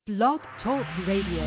Blog Talk Radio.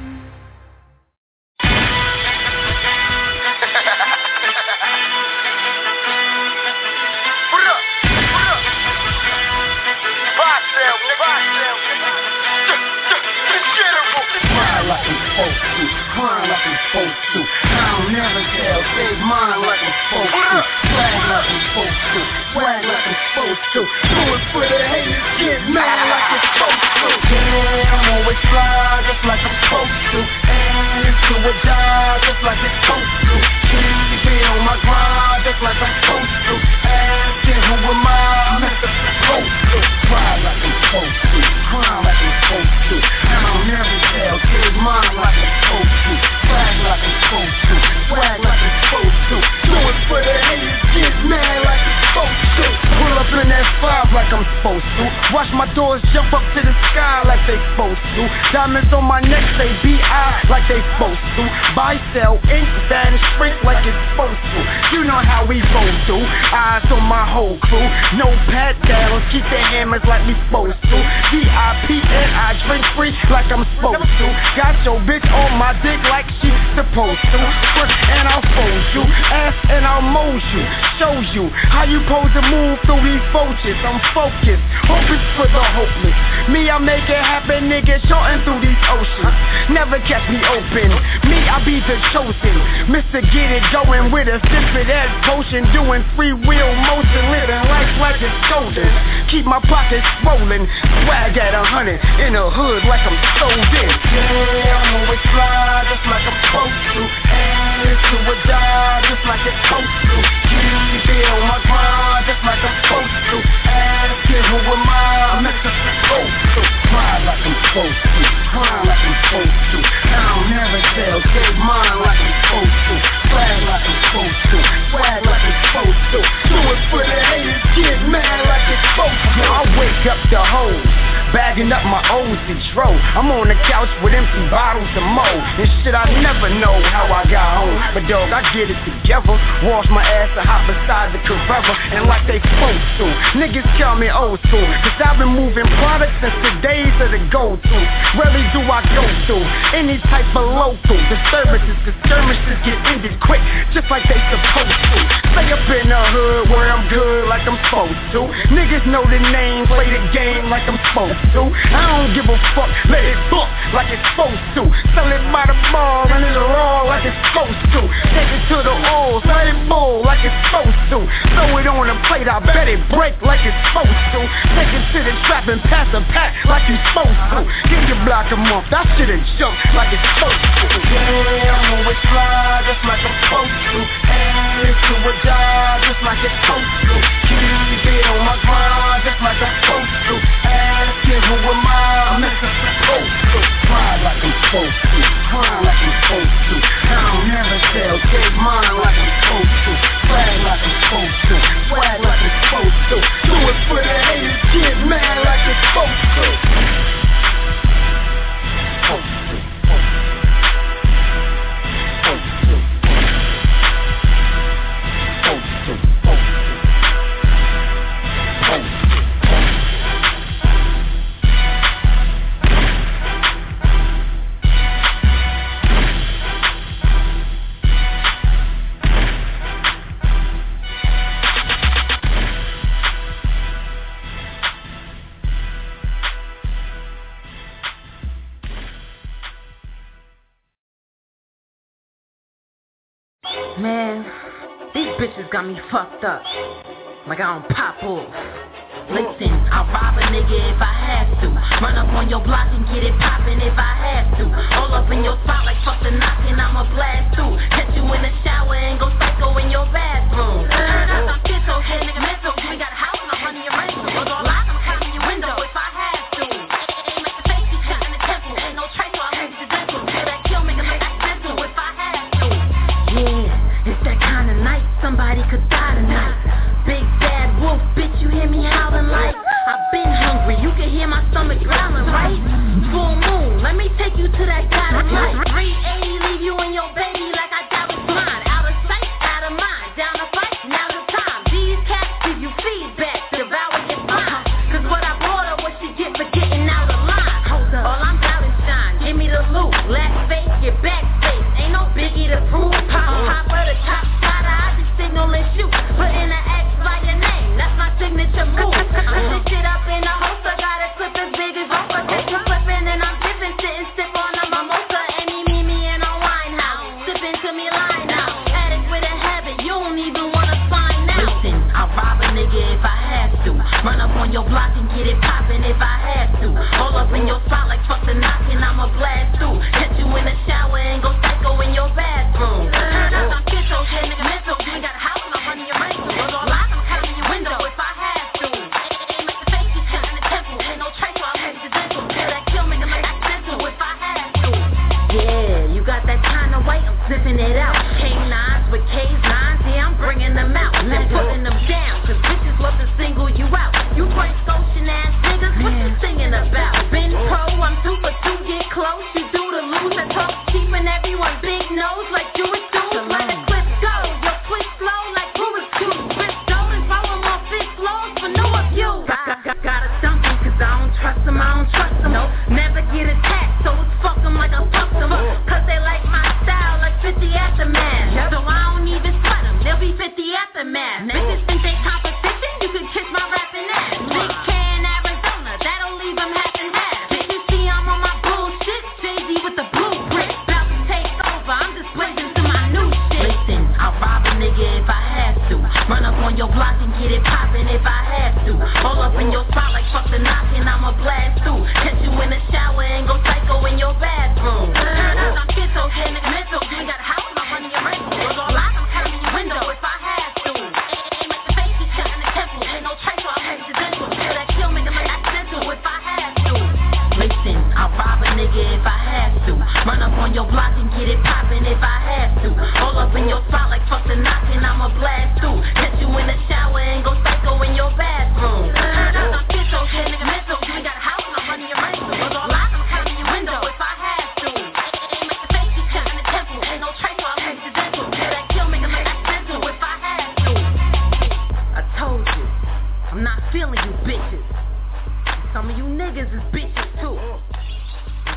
Like I'm supposed to, grind like I'm supposed to. I don't never tell, save mine like I'm supposed to. Swag like I'm supposed to, swag like I'm supposed to. Do it for the haters, get mad like it's supposed to. Yeah, I'm always fly just like I'm supposed to. And into a die just like it's supposed to. Keep it on my grind just like I'm supposed to. Asking who am I, Mr. Supposed to. Fly like I'm supposed to, grind like I'm supposed to. I don't never tell, save mine like I'm supposed to. Swag like I'm supposed to. Swag like I'm supposed to. Do it for the haters, get mad like I'm supposed to. Pull up in that 5 like I'm supposed to. Watch my doors jump up to the sky like they supposed to. Diamonds on my neck say B.I. like they supposed to. Buy, sell, ink, vanish, shrink like it's supposed to. You know how we roll through. Eyes on my whole crew. No pat downs, keep the hammers like we supposed to. VIP and I drink free like I'm supposed to. Got your bitch on my dick like she's supposed to. Push and I'll fold you, ass and I'll mold you. Show you how you pose to move through these vultures. I'm focused, hopeless for the hopeless. Me, I make it happen, nigga, shorting through these oceans. Never catch me open, me, I be the chosen. Mr. Get It going with a sip of that potion. Doing free wheel motion, living life like it's golden. Keep my pockets rolling, swag at 100 in the hood like I'm sold in. Yeah, I'm always fly just like I'm supposed to. And into a die just like it's supposed to. Keep it on my grind just like I'm supposed to. Asking who am I, Mr. Supposed to. Cry like I'm supposed to, grind like I'm supposed to. I don't never tell, save mine like I'm supposed to. Swag like I'm supposed to, swag like I'm supposed to. Do it for the haters, get mad like it's supposed to. I wake up the hoes, bagging up my O's and dro. I'm on the couch with empty bottles of mo. And shit, I never know how I got home. But dog, I get it together. Wash my ass and hop beside the Carrera. And like they supposed to, niggas call me old school. Cause I've been moving products since the days of the go-to. Rarely do I go through any type of local disturbances. Cause skirmishes get ended quick, just like they supposed to. Stay up in the hood where I'm good like I'm supposed to. Niggas know the name, play the game like I'm supposed to. I don't give a fuck, let it book like it's supposed to. Sell it by the bar and it's raw like it's supposed to. Take it to the oils, let it boil like it's supposed to. Throw it on a plate, I bet it break like it's supposed to. Take it to the trap and pass a pack like you supposed to. Give your block a month, that shit a jump like it's supposed to. Yeah, I'm always fly just like I'm supposed to. And into a job just like it's supposed to. Keep it on my grind just like I'm supposed to. Asking who am I, Mr. Supposed to. Cry like I'm supposed to, grind like I'm supposed to. I don't never tell, save mine like I'm supposed to. Swag like I'm supposed to, swag like I'm supposed to. Do it for the haters, get mad like it's supposed to. Man, these bitches got me fucked up. Like I don't pop off. Listen, I'll rob a nigga if I have to. Run up on your block and get it poppin' if I have to. All up in your spot like fuck the knockin', I'ma blast through. Catch you in the shower and go psycho in your bathroom. Turn up some shit so head nigga mental. We got a house and I'm running your rental. Those all lock, I'm climbing your window if I have to. Ain't make the face, you shot in the temple. Ain't no trace, so I'll make it dental. Kill that kill, make it make accidental if I have to. Yeah, it's that kind of night, somebody could die tonight. Big bad wolf, bitch, you hear me howling like I've been hungry, you can hear my stomach growling, right? Full moon, let me take you to that God of light. 380, leave you and your baby like I got with mine. Out of sight, out of mind, down to fight, now the time. These cats give you feed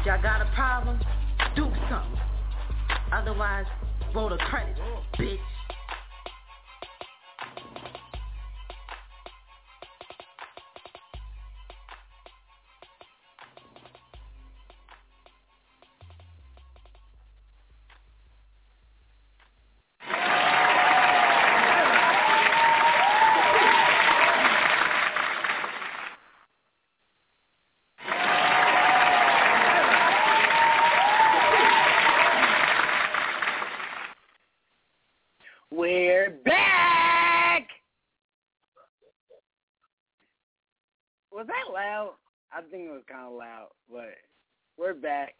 Y'all got a problem? Do something. Otherwise, roll the credits, bitch. We're back! Was that loud? I think it was kind of loud, but we're back.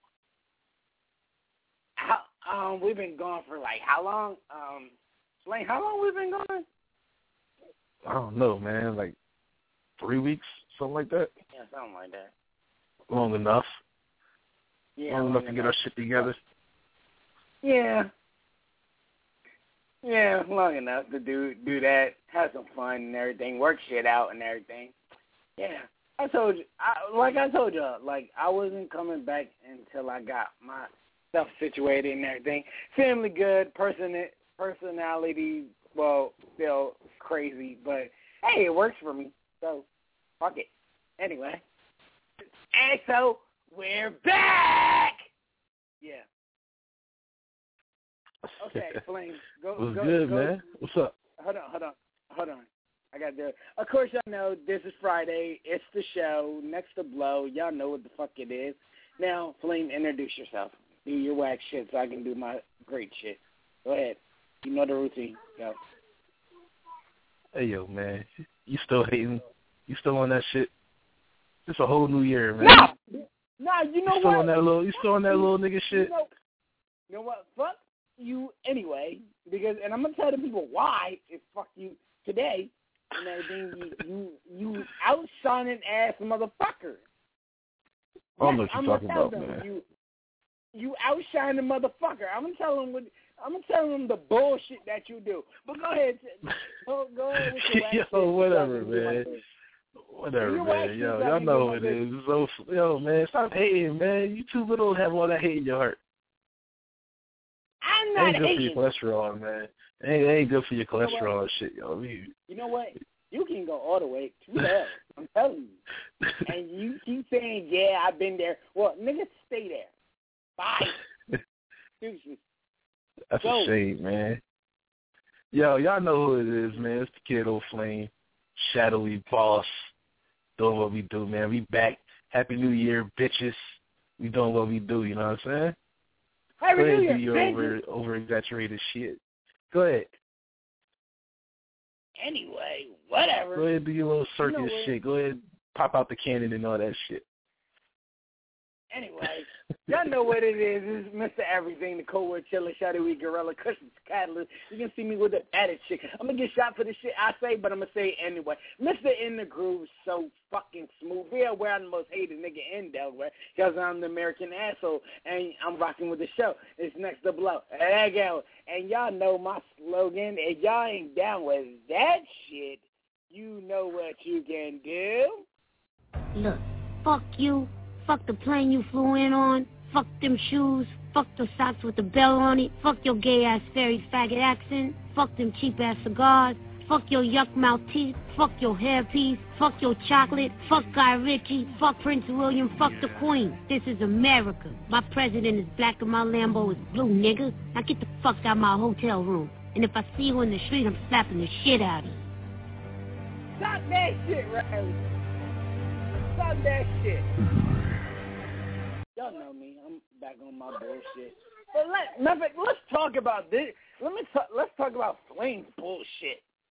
We've been gone for like how long? Slane, how long we've been gone? I don't know, man. Like 3 weeks, something like that. Yeah, something like that. Long enough. Yeah, long enough to get our shit together. Yeah. Yeah, long enough to do that, have some fun and everything, work shit out and everything. Yeah, I told you, I wasn't coming back until I got my stuff situated and everything. Family good, personality, well, still crazy, but hey, it works for me, so fuck it. Anyway, and so we're back. Yeah. Okay, Flame. What's good, man? What's up? Hold on. I got to do it. Of course, y'all know this is Friday. It's the show, Next to Blow. Y'all know what the fuck it is. Now, Flame, introduce yourself. Do your whack shit so I can do my great shit. Go ahead. You know the routine. Go. Hey, yo, man. You still hating? You still on that shit? It's a whole new year, man. No, you know you still what? On that little, you still on that little nigga shit? You know what? Fuck you anyway, because, and I'm going to tell the people why it's fuck you today and everything. You outshining ass motherfucker. I don't know what you're talking about, man. You outshine the motherfucker. I'm gonna tell him the bullshit that you do. But go ahead. Go ahead with your ass. Yo, whatever, man. Whatever, man. Yo, y'all know what it is. So, yo, man, stop hating, man. You too little to have all that hate in your heart. I'm not hating. Ain't good for your cholesterol, man. Ain't good for your cholesterol and shit, yo. You know what? You can go all the way to hell. I'm telling you. And you keep saying, yeah, I've been there. Well, niggas, stay there. Bye. Seriously. That's a shame, man. Yo, y'all know who it is, man. It's the Kid O'Flame, shadowy boss, doing what we do, man. We back. Happy New Year, bitches. We doing what we do, you know what I'm saying? Happy Go ahead New and do Year, your over-exaggerated shit. Go ahead. Anyway, whatever. Go ahead and do your little circus shit. Go ahead and pop out the cannon and all that shit. Anyway, y'all know what it is. This is Mr. Everything, the Cold War Chiller, Shadowy Gorilla, Cushion's Catalyst. You can see me with the added shit. I'm going to get shot for the shit I say, but I'm going to say it anyway. Mr. In the Groove, so fucking smooth. Be aware I'm the most hated nigga in Delaware because I'm the American asshole, and I'm rocking with the show. It's Next to Blow. There you go. And y'all know my slogan. If y'all ain't down with that shit, you know what you can do. Look, fuck you. Fuck the plane you flew in on. Fuck them shoes. Fuck the socks with the bell on it. Fuck your gay-ass fairy faggot accent. Fuck them cheap-ass cigars. Fuck your yuck-mouth teeth. Fuck your hairpiece. Fuck your chocolate. Fuck Guy Ritchie. Fuck Prince William. Fuck the Queen. This is America. My president is black and my Lambo is blue, nigga. Now get the fuck out of my hotel room. And if I see you in the street, I'm slapping the shit out of you. Stop that shit, Riley. Stop that shit. Y'all know me. I'm back on my bullshit. But let's talk about this. Let's talk about Flame's bullshit.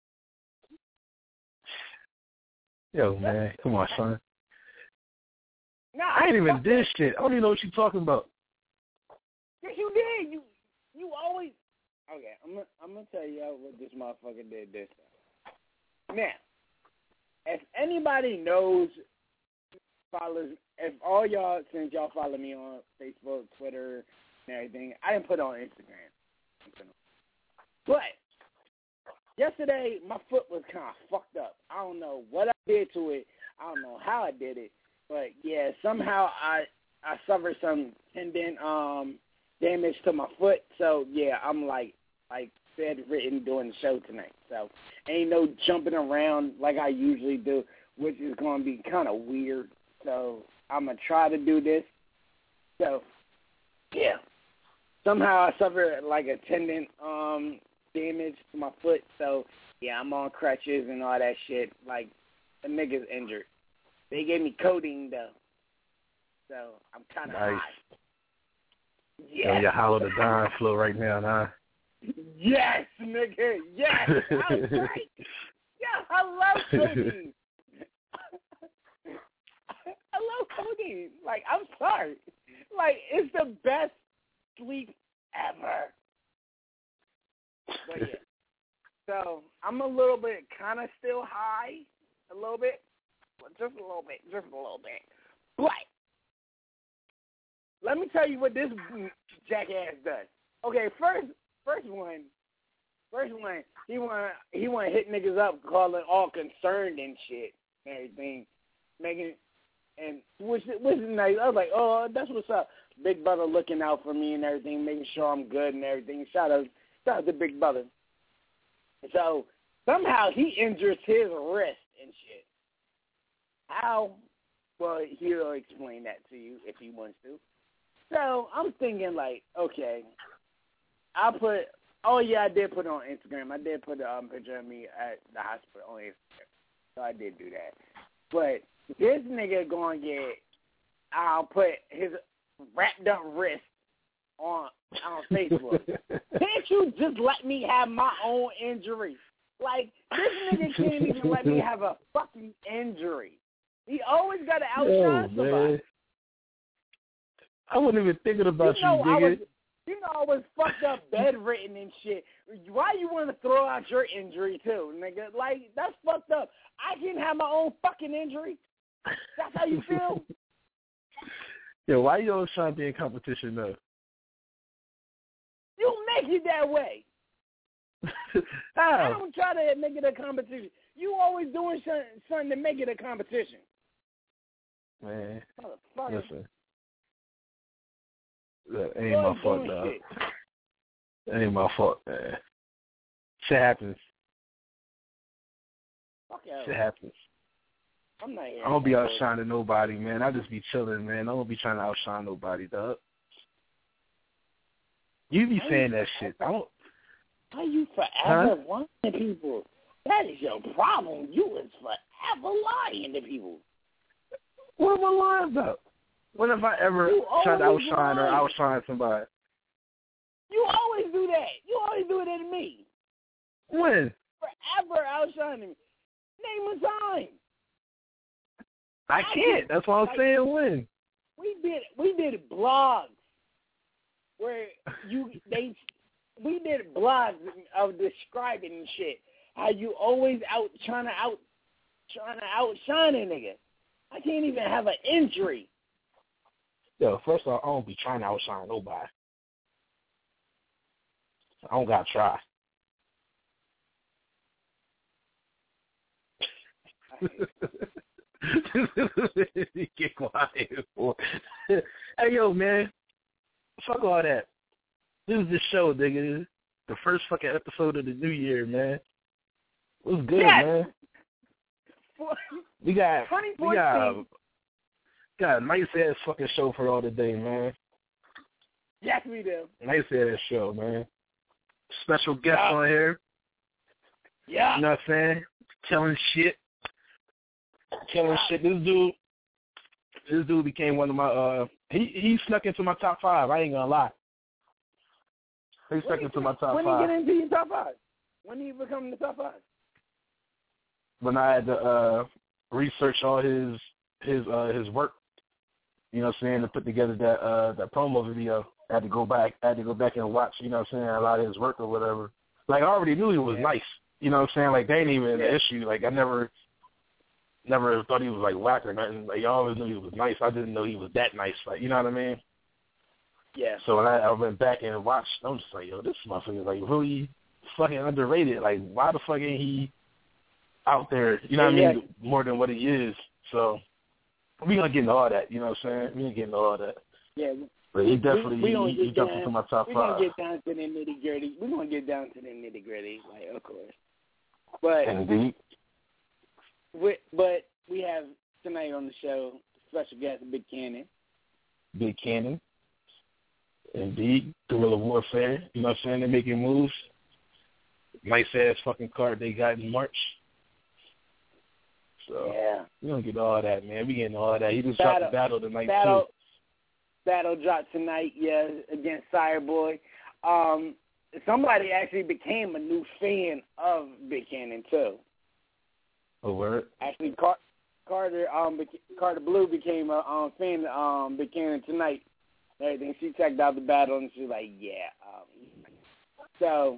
Yo, man, come on, son. Nah, I ain't even did shit. I don't even know what you're talking about. Yes, you did. You always. Okay, I'm gonna tell y'all what this motherfucker did this time. Now, if anybody knows, follows, if all y'all, since y'all follow me on Facebook, Twitter, and everything, I didn't put it on Instagram. But yesterday, my foot was kind of fucked up. I don't know what I did to it. I don't know how I did it. But, yeah, somehow I I suffered some tendon damage to my foot. So yeah, I'm like bedridden doing the show tonight. So ain't no jumping around like I usually do, which is going to be kind of weird. So I'm going to try to do this. So yeah, somehow I suffered like a tendon damage to my foot. So yeah, I'm on crutches and all that shit. Like the nigga's injured. They gave me codeine though. So I'm kind of high. Yeah, you hollow the Don flow right now, huh? Yes, nigga. Yes, I was right. Yeah, I love codeine. I love codeine. Like, I'm sorry. Like, it's the best sleep ever. But yeah. So I'm a little bit kind of still high, a little bit, but just a little bit. But let me tell you what this jackass does. Okay, first one, he want to hit niggas up, calling all concerned and shit and everything, which is nice. I was like, oh, that's what's up. Big brother looking out for me and everything, making sure I'm good and everything. Shout out to Big brother. So somehow he injures his wrist and shit. How? Well, he'll explain that to you if he wants to. So I'm thinking like, okay, I did put it on Instagram. I did put a picture of me at the hospital on Instagram. So I did do that. But this nigga going to get, I'll put his wrapped up wrist on Facebook. Can't you just let me have my own injury? Like, this nigga can't even let me have a fucking injury. He always got to outshine somebody. Man. I wasn't even thinking about you, nigga. I was fucked up, bedridden and shit. Why you want to throw out your injury too, nigga? Like, that's fucked up. I can have my own fucking injury. That's how you feel? Yeah, why you always trying to be in competition though? You make it that way. How? I don't try to make it a competition. You always doing something to make it a competition. Man, motherfucker. Listen. That ain't my fault, dog. That ain't my fault, man. Shit happens. Shit happens. I'm not here. I don't be outshining nobody, man. I just be chilling, man. I don't be trying to outshine nobody, dog. You be saying that shit. I don't. How you forever lying to people? That is your problem. You is forever lying to people. What am I lying about? When have I ever tried to outshine or outshine somebody? You always do that. You always do it to me. When? Forever outshining me. Name a time. I can't. That's what I'm saying. When? We did blogs where we did blogs of describing shit. How you always trying to outshine a nigga. I can't even have an injury. Yo, first of all, I don't be trying to outshine nobody. I don't gotta try. Get quiet, boy. Hey, yo, man. Fuck all that. This is the show, nigga. The first fucking episode of the new year, man. What's good, man? We got a nice ass fucking show for all today, man. Yes, we do. Nice ass show, man. Special guest on here. Yeah. You know what I'm saying? Killing shit. This dude became one of my he snuck into my top 5. I ain't gonna lie. He snuck into my top 5. When did he get into your top 5? When did he become in the top 5? When I had to research all his work, you know what I'm saying, to put together that promo video. I had to go back and watch, you know what I'm saying, a lot of his work or whatever. Like, I already knew he was nice. You know what I'm saying? Like, they ain't even an issue. Like, I never thought he was, like, whack or nothing. Like, I always knew he was nice. I didn't know he was that nice. Like, you know what I mean? Yeah. So when I went back and watched, I'm just like, yo, this motherfucker is, like, really fucking underrated. Like, why the fuck ain't he out there, you know what I mean, more than what he is? So We gonna get into all that, you know what I'm saying? We gonna get into all that. Yeah. But he definitely he jumped down, into my top 5. We're gonna get down to the nitty gritty. We're gonna get down to the nitty gritty, like, of course. But indeed. But we have tonight on the show special guest Big Cannon. Big Cannon. Indeed. Guerrilla Warfare. You know what I'm saying? They're making moves. Nice ass fucking card they got in March. So yeah. We don't get all that, man. We getting all that. He just dropped the battle tonight too. Battle dropped tonight, yeah, against Fireboy. Somebody actually became a new fan of Big Cannon too. Oh, word? Actually, Carter Blue became a fan of Big Cannon tonight. Everything. She checked out the battle and she's like, yeah. So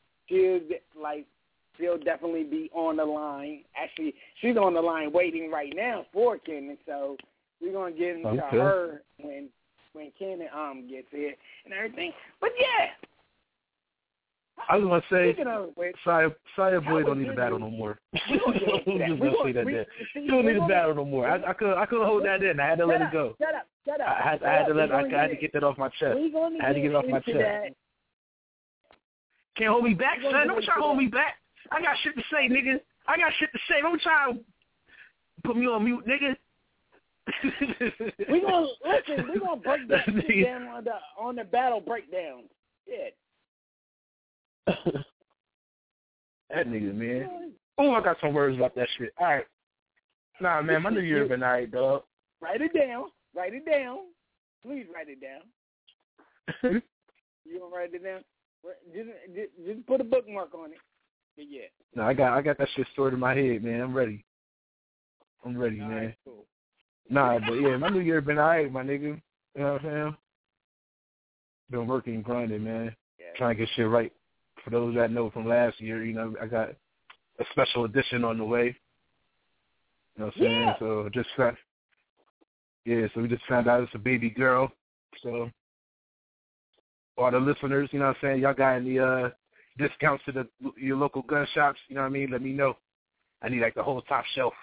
she'll definitely be on the line. Actually, she's on the line waiting right now for Cannon. So we're gonna get into her when Cannon gets here and everything. But yeah. I was gonna say, Fireboy don't need to battle no more. I'm just gonna say that there. You don't need to battle no more. I couldn't hold that in. I had to let it go. Shut up. I had to get that off my chest. I had to get it off my chest. Can't hold me back, son. Don't try to hold me back. I got shit to say, nigga. I got shit to say. Don't try to put me on mute, nigga. We're gonna break that shit down on the battle breakdown. Yeah. That nigga, man. Oh, I got some words about that shit. All right. Nah, man, my New Year been all right, dog. Write it down. Please write it down. You gonna write it down? Just put a bookmark on it. But yeah. No, I got that shit stored in my head, man. I'm ready, all man. Right, cool. Nah, but yeah, my New Year been all right, my nigga. You know what I'm saying? Been working and grinding, man. Yeah. Trying to get shit right. For those that know from last year, you know, I got a special edition on the way. You know what I'm saying? Yeah. So so we just found out it's a baby girl. So all the listeners, you know what I'm saying, y'all got any discounts to your local gun shops, you know what I mean? Let me know. I need like the whole top shelf.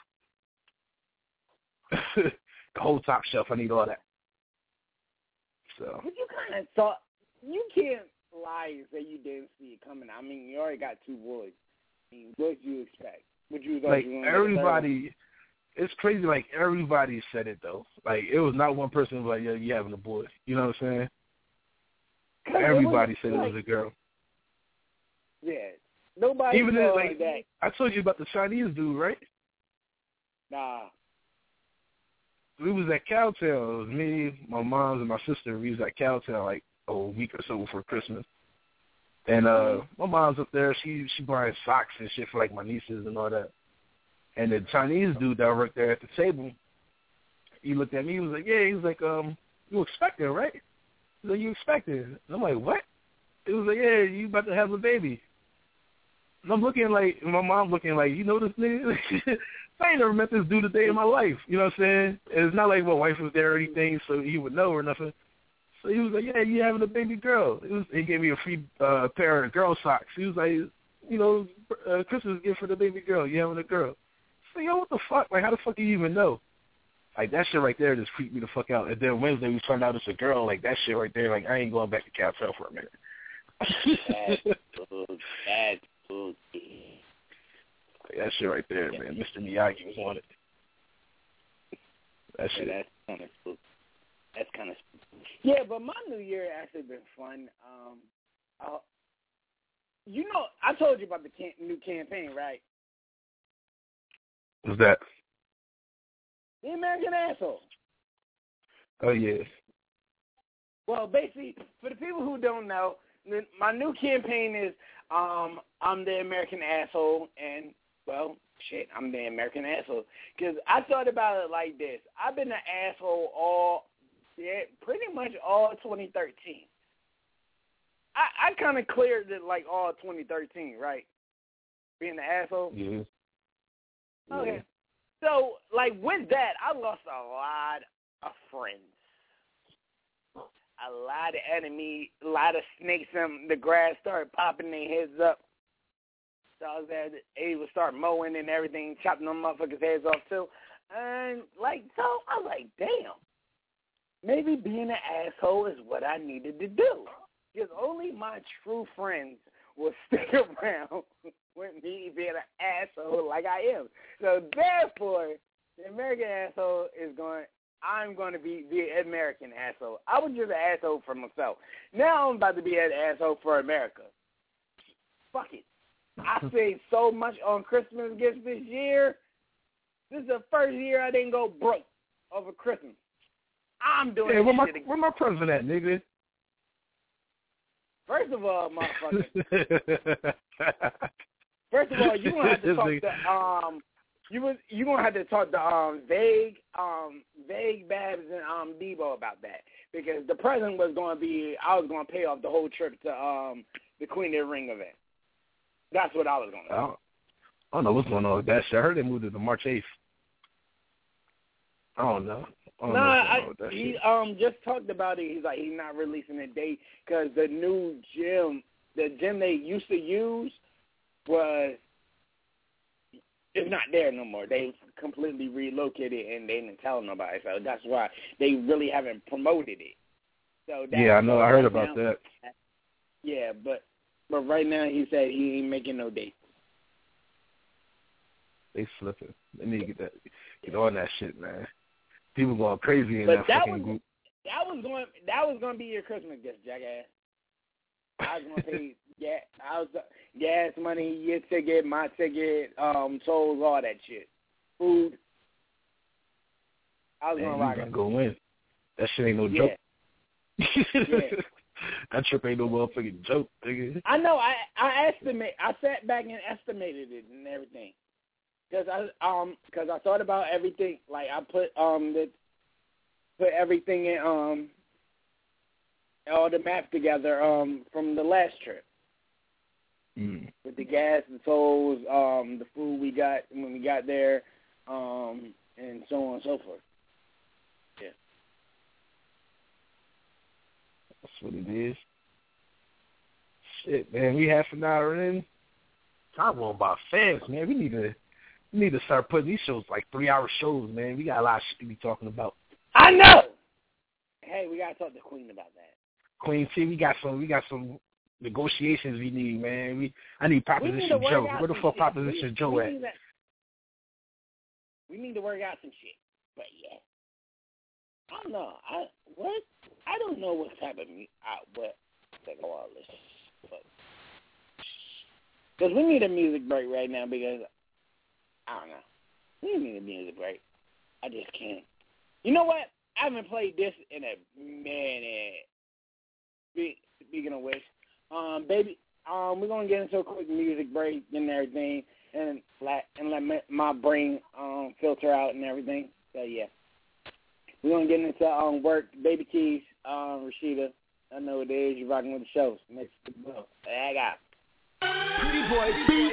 The whole top shelf, I need all that. So. But you kind of thought, you can't lie and say you didn't see it coming. I mean, you already got 2 boys. I mean, what did you expect? Like, everybody, it's crazy, like, everybody said it, though. Like, it was not one person who was like, yeah, you having a boy. You know what I'm saying? Everybody said it was a girl. Yeah. Nobody even said like that. I told you about the Chinese dude, right? Nah. We was at Cowtown. It was me, my mom, and my sister. We was at Cowtown like a week or so before Christmas. And my mom's up there. She buying socks and shit for like my nieces and all that. And the Chinese dude that worked there at the table, he looked at me. He was like, "Yeah." He was like, "You expecting, right?" He's like, "You expecting?" And I'm like, "What?" It was like, "Yeah, you about to have a baby." And I'm looking like, my mom looking like, "You know this nigga?" I ain't never met this dude a day in my life. You know what I'm saying? And it's not like my wife was there or anything, so he would know or nothing. So he was like, "Yeah, you having a baby girl." He gave me a free pair of girl socks. He was like, "You know, Christmas gift for the baby girl. You having a girl?" So, yo, what the fuck? Like, how the fuck do you even know? Like, that shit right there just creeped me the fuck out. And then Wednesday we found out it's a girl. Like, that shit right there, like, I ain't going back to Cowtown for a minute. That's good. Like, that shit right there, man. Mr. Miyagi was on it. That shit. That's kind of spooky. That's kind of spooky. Yeah, but my New Year actually been fun. You know, I told you about the new campaign, right? What's that? The American Asshole. Oh, yeah. Well, basically, for the people who don't know, my new campaign is I'm the American Asshole, and, well, shit, I'm the American Asshole. Because I thought about it like this. I've been an asshole pretty much all 2013. I kind of cleared it like all 2013, right? Being an asshole. Yeah. Okay. So, like, with that, I lost a lot of friends. A lot of enemies, a lot of snakes in the grass started popping their heads up. So I was able to start mowing and everything, chopping them motherfuckers' heads off too. And, like, so I was like, damn. Maybe being an asshole is what I needed to do. Because only my true friends will stick around with me being an asshole like I am. So, therefore, the American asshole is I'm going to be the American asshole. I was just an asshole for myself. Now I'm about to be an asshole for America. Fuck it. I saved so much on Christmas gifts this year. This is the first year I didn't go broke over Christmas. I'm doing this shit again. Where my present at, nigga? First of all, motherfucker. First of all, you gonna have to talk to you gonna have to talk to Vague Babs and Debo about that, because the present was gonna be I was gonna pay off the whole trip to the Queen of the Ring event. That's what I was gonna do. I don't know what's going on with that shit. I heard they moved it to March 8th. I don't know. He just talked about it. He's like, he's not releasing a date because the new gym, the gym they used to use it's not there no more. They completely relocated and they didn't tell nobody. So that's why they really haven't promoted it. So yeah, I know. I heard about that. Yeah, but right now he said he ain't making no dates. They slipping. They need to get on that shit, man. People going crazy in that fucking group. That was going to be your Christmas gift, jackass. I was going to pay gas money, your ticket, my ticket, souls, all that shit. Food. I was going to rock it. Go win. That shit ain't no joke. Yeah. That trip ain't no motherfucking joke, nigga. I know. I sat back and estimated it and everything. Because I thought about everything. Like I put everything in all the math together from the last trip. With the gas, the tolls, the food we got when we got there, and so on and so forth. Yeah. That's what it is. Shit, man, we half an hour in. Time going by fast, man. We need to start putting these shows like 3-hour shows, man. We got a lot of shit to be talking about. I know. Hey, we gotta talk to Queen about that. Queen T, we got some negotiations we need, man. I need Proposition Joe. Where the fuck Proposition Joe at? We need to work out some shit. But yeah, I don't know. I don't know what type of all this. Because we need a music break right now because. I don't know. We need a music break. I just can't. You know what? I haven't played this in a minute. Speaking of which, baby, we're gonna get into a quick music break and everything, and let my brain filter out and everything. So yeah, we're gonna get into work. Baby Keys, Rashida. I know what it is. You're rocking with the shows. Next to the book. I got. Pretty boy, beat.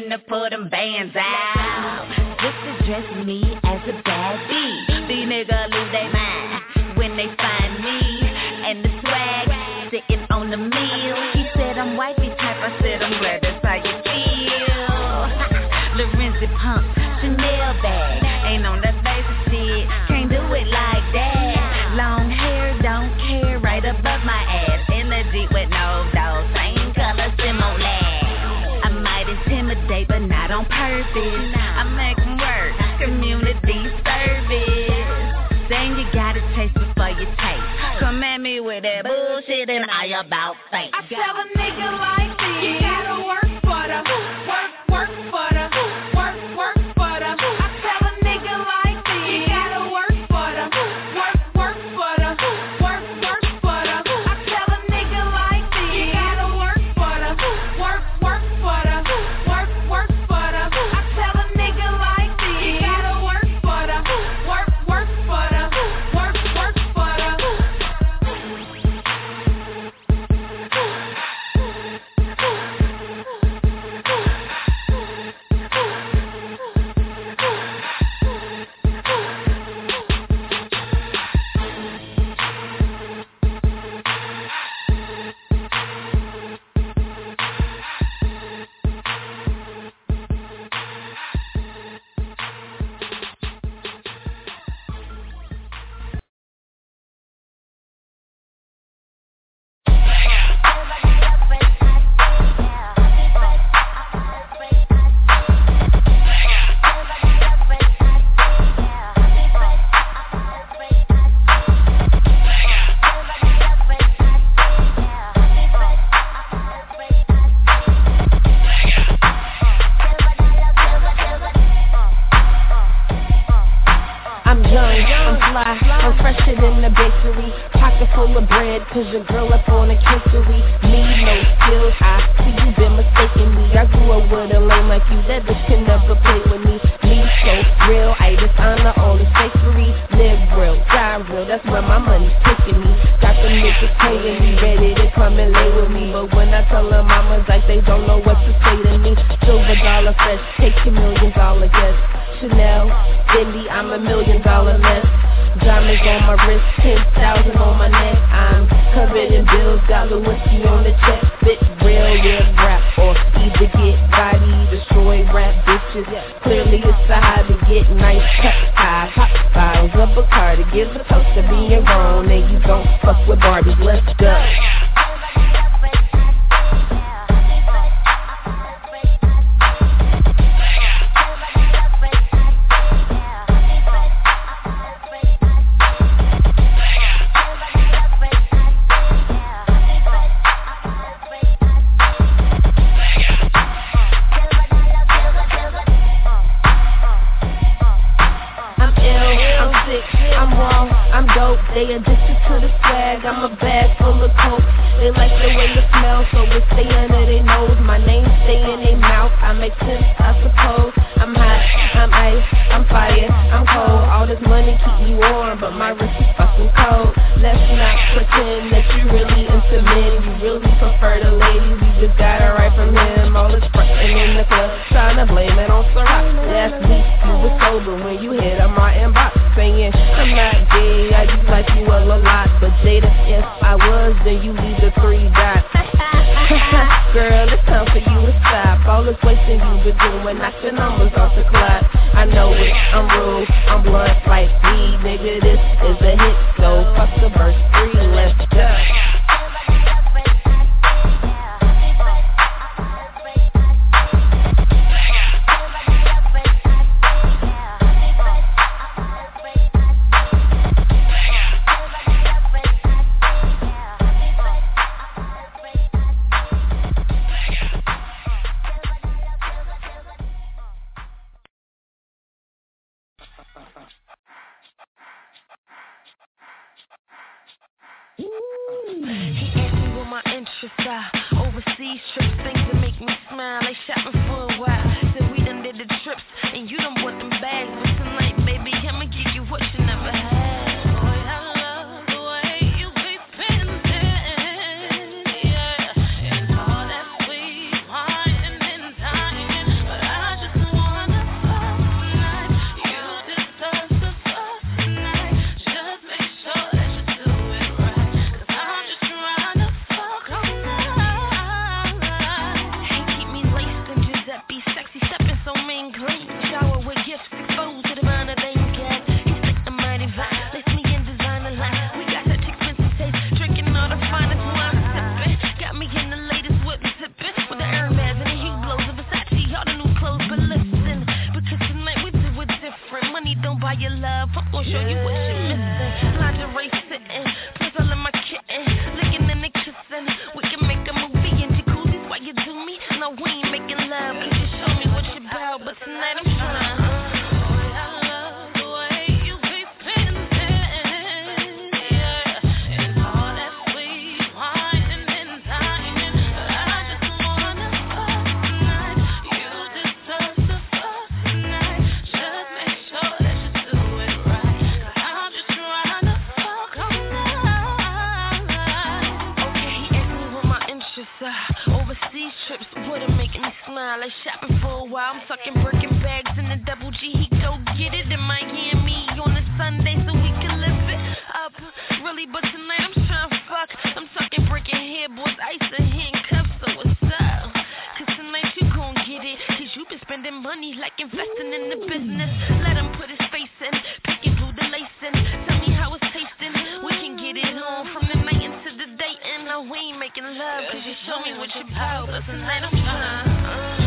finna pull them bands out. Just address me as a bad bee. These niggas lose their mind when they find me. And the swag sitting on the meal. He said I'm wifey type, I said I'm glad that's how you feel. Lorenzi pump, Chanel bag, ain't on that basic shit, can't do it like that. Long hair, don't care, right above my ass. In the Jeep with no dough, same color, similar. I might intimidate, but not on purpose. I make them work, community service. Saying you gotta taste before you taste. Come at me with that bullshit and I about face. I tell a nigga like this, you gotta work for the work for the work for the. I tell a nigga like this, you gotta work for the work for the work for the. I tell a nigga like this, you gotta work for the work for the work for the. I tell a nigga like this, you gotta work for the work for the work for the. Cause your girl up on a kissery. Need no skills, I see you been mistaking me. I grew up with a lame like you, that bitch can never play with me. Me so real, I dishonor all the fakery. Live real, die real, that's where my money's taking me. Got them niggas paying me, ready to come and lay with me. But when I tell them mamas like they don't know what to say to me. Silver dollar fresh, take $1 million guess. Chanel, Fendi, I'm $1 million less. Diamonds on my wrist, 10,000 on my neck. I'm covered in bills, got the whiskey on the check. Spit real, live rap, or either get body, destroy rap bitches. Clearly it's a hobby, get nice cut high. Pop bottles of Bacardi, give a toast to being grown. And you don't fuck with Barbies, let's go. They addicted to the swag, I'm a bag full of coke. They like the way you smell, so it stay under their nose. My name stay in their mouth, I make sense, I suppose. I'm hot, I'm ice, I'm fire, I'm cold. All this money keep me warm, but my wrist is fucking cold. Let's not pretend that you really into men. You really prefer the ladies, you just got it right from him. All this frontin' in the club, trying to blame it on Ciroc. Last week you was sober when you hit up my inbox, saying I'm not gay, I just like you a lot. But Jada, if I was, then you leave the 3 dots. Girl, it's time for you to stop. All this wasting you been doing, knock the numbers off the clock. I know it, I'm rude, I'm blunt like weed. Nigga, this is a hit, so fuck the verse 3, let's go. Overseas trips, things that make me smile. They shopping for a while. Said we done did the trips, and you done bought them bags. But tonight, baby, I'ma give you what you never had. Boy, I love the way you be spending, yeah. And all that sweet wine and time. But I trips, water making me smile. Like shopping for a while, I'm sucking Birkin bags in the double G. He go get it in Miami on a Sunday so we can live it up. Really, but tonight I'm trying to fuck. I'm sucking Birkin hair, boys, ice and handcuffs. So what's up? Cause tonight you gon' get it. Cause you been spending money like investing in the business. Let him put his face in, pick and glue the lace in. Tell me how it's tasting. We can get it on from the night into the day. And now we ain't making love. Cause you show me what your power. But tonight I'm trying.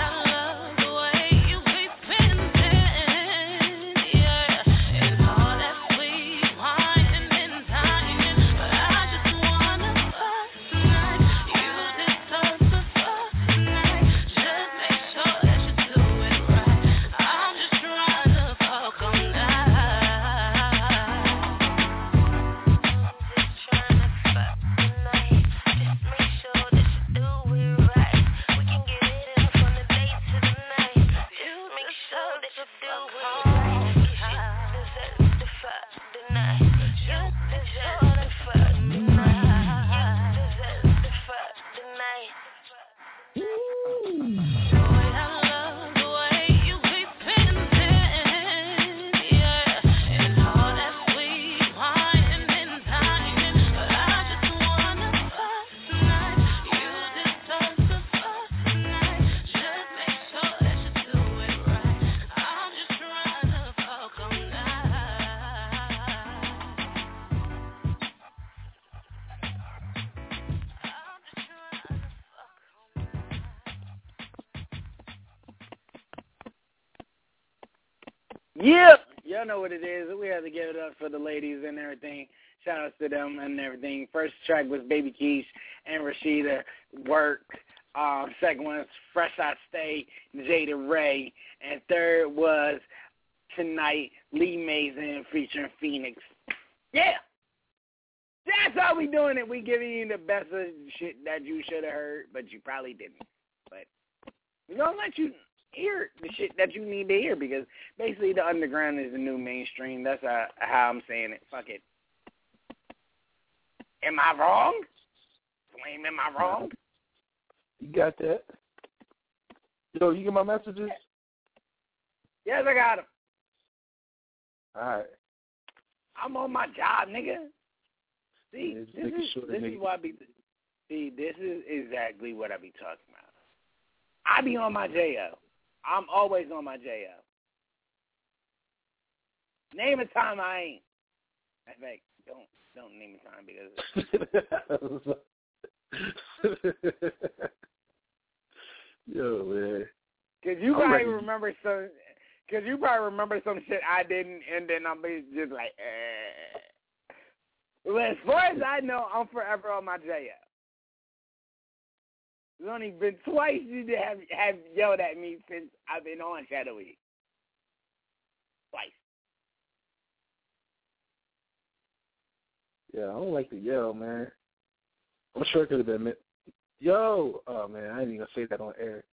Yep, y'all know what it is. We have to give it up for the ladies and everything. Shout outs to them and everything. First track was Baby Keesh and Rashida, Work. Second one was Fresh I Stay, Jada Ray. And third was Tonight, Lee Mason featuring Phoenix. Yeah, that's how we doing it. We giving you the best of shit that you should have heard, but you probably didn't. But we're going to let you hear the shit that you need to hear, because basically the underground is the new mainstream. That's how I'm saying it. Fuck it. Am I wrong? Flame, am I wrong? You got that? Yo, you get my messages? Yes, I got them. All right. I'm on my job, nigga. See, Yeah, this is what I be. See, this is exactly what I be talking about. I be on my JO. I'm always on my JO. Name a time I ain't. In fact, don't name a time because. Yo, man. Cause you probably remember some. Cause you probably remember some shit I didn't, and then I'm just like, Well, as far as I know, I'm forever on my JO. It's only been twice you have yelled at me since I've been on Shadow Week. Twice. Yeah, I don't like to yell, man. I'm sure it could have been yo. Oh man, I ain't even gonna say that on air.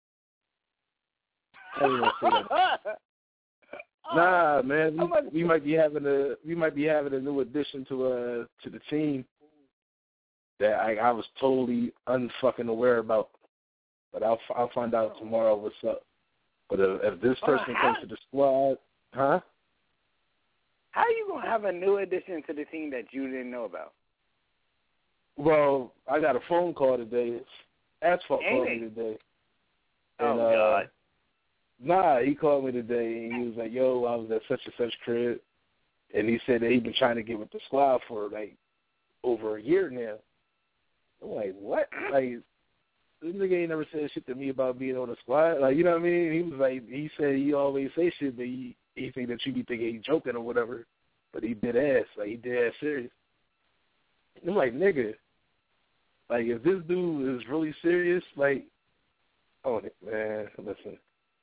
I ain't gonna say that. Nah, man, we might be having a new addition to the team that I was totally unfucking aware about. But I'll find out tomorrow what's up. But if this person comes to the squad, huh? How are you gonna have a new addition to the team that you didn't know about? Well, I got a phone call today. Asphalt called me today. And, God. Nah, he called me today, and he was like, yo, I was at such and such crib. And he said that he'd been trying to get with the squad for, like, over a year now. I'm like, what? Like, this nigga ain't never said shit to me about being on the squad. Like, you know what I mean? He was like, he said he always say shit, but he think that you be thinking he joking or whatever. But he did ass. Like, he did ass serious. I'm like, nigga, like, if this dude is really serious, like, own it, man. Listen.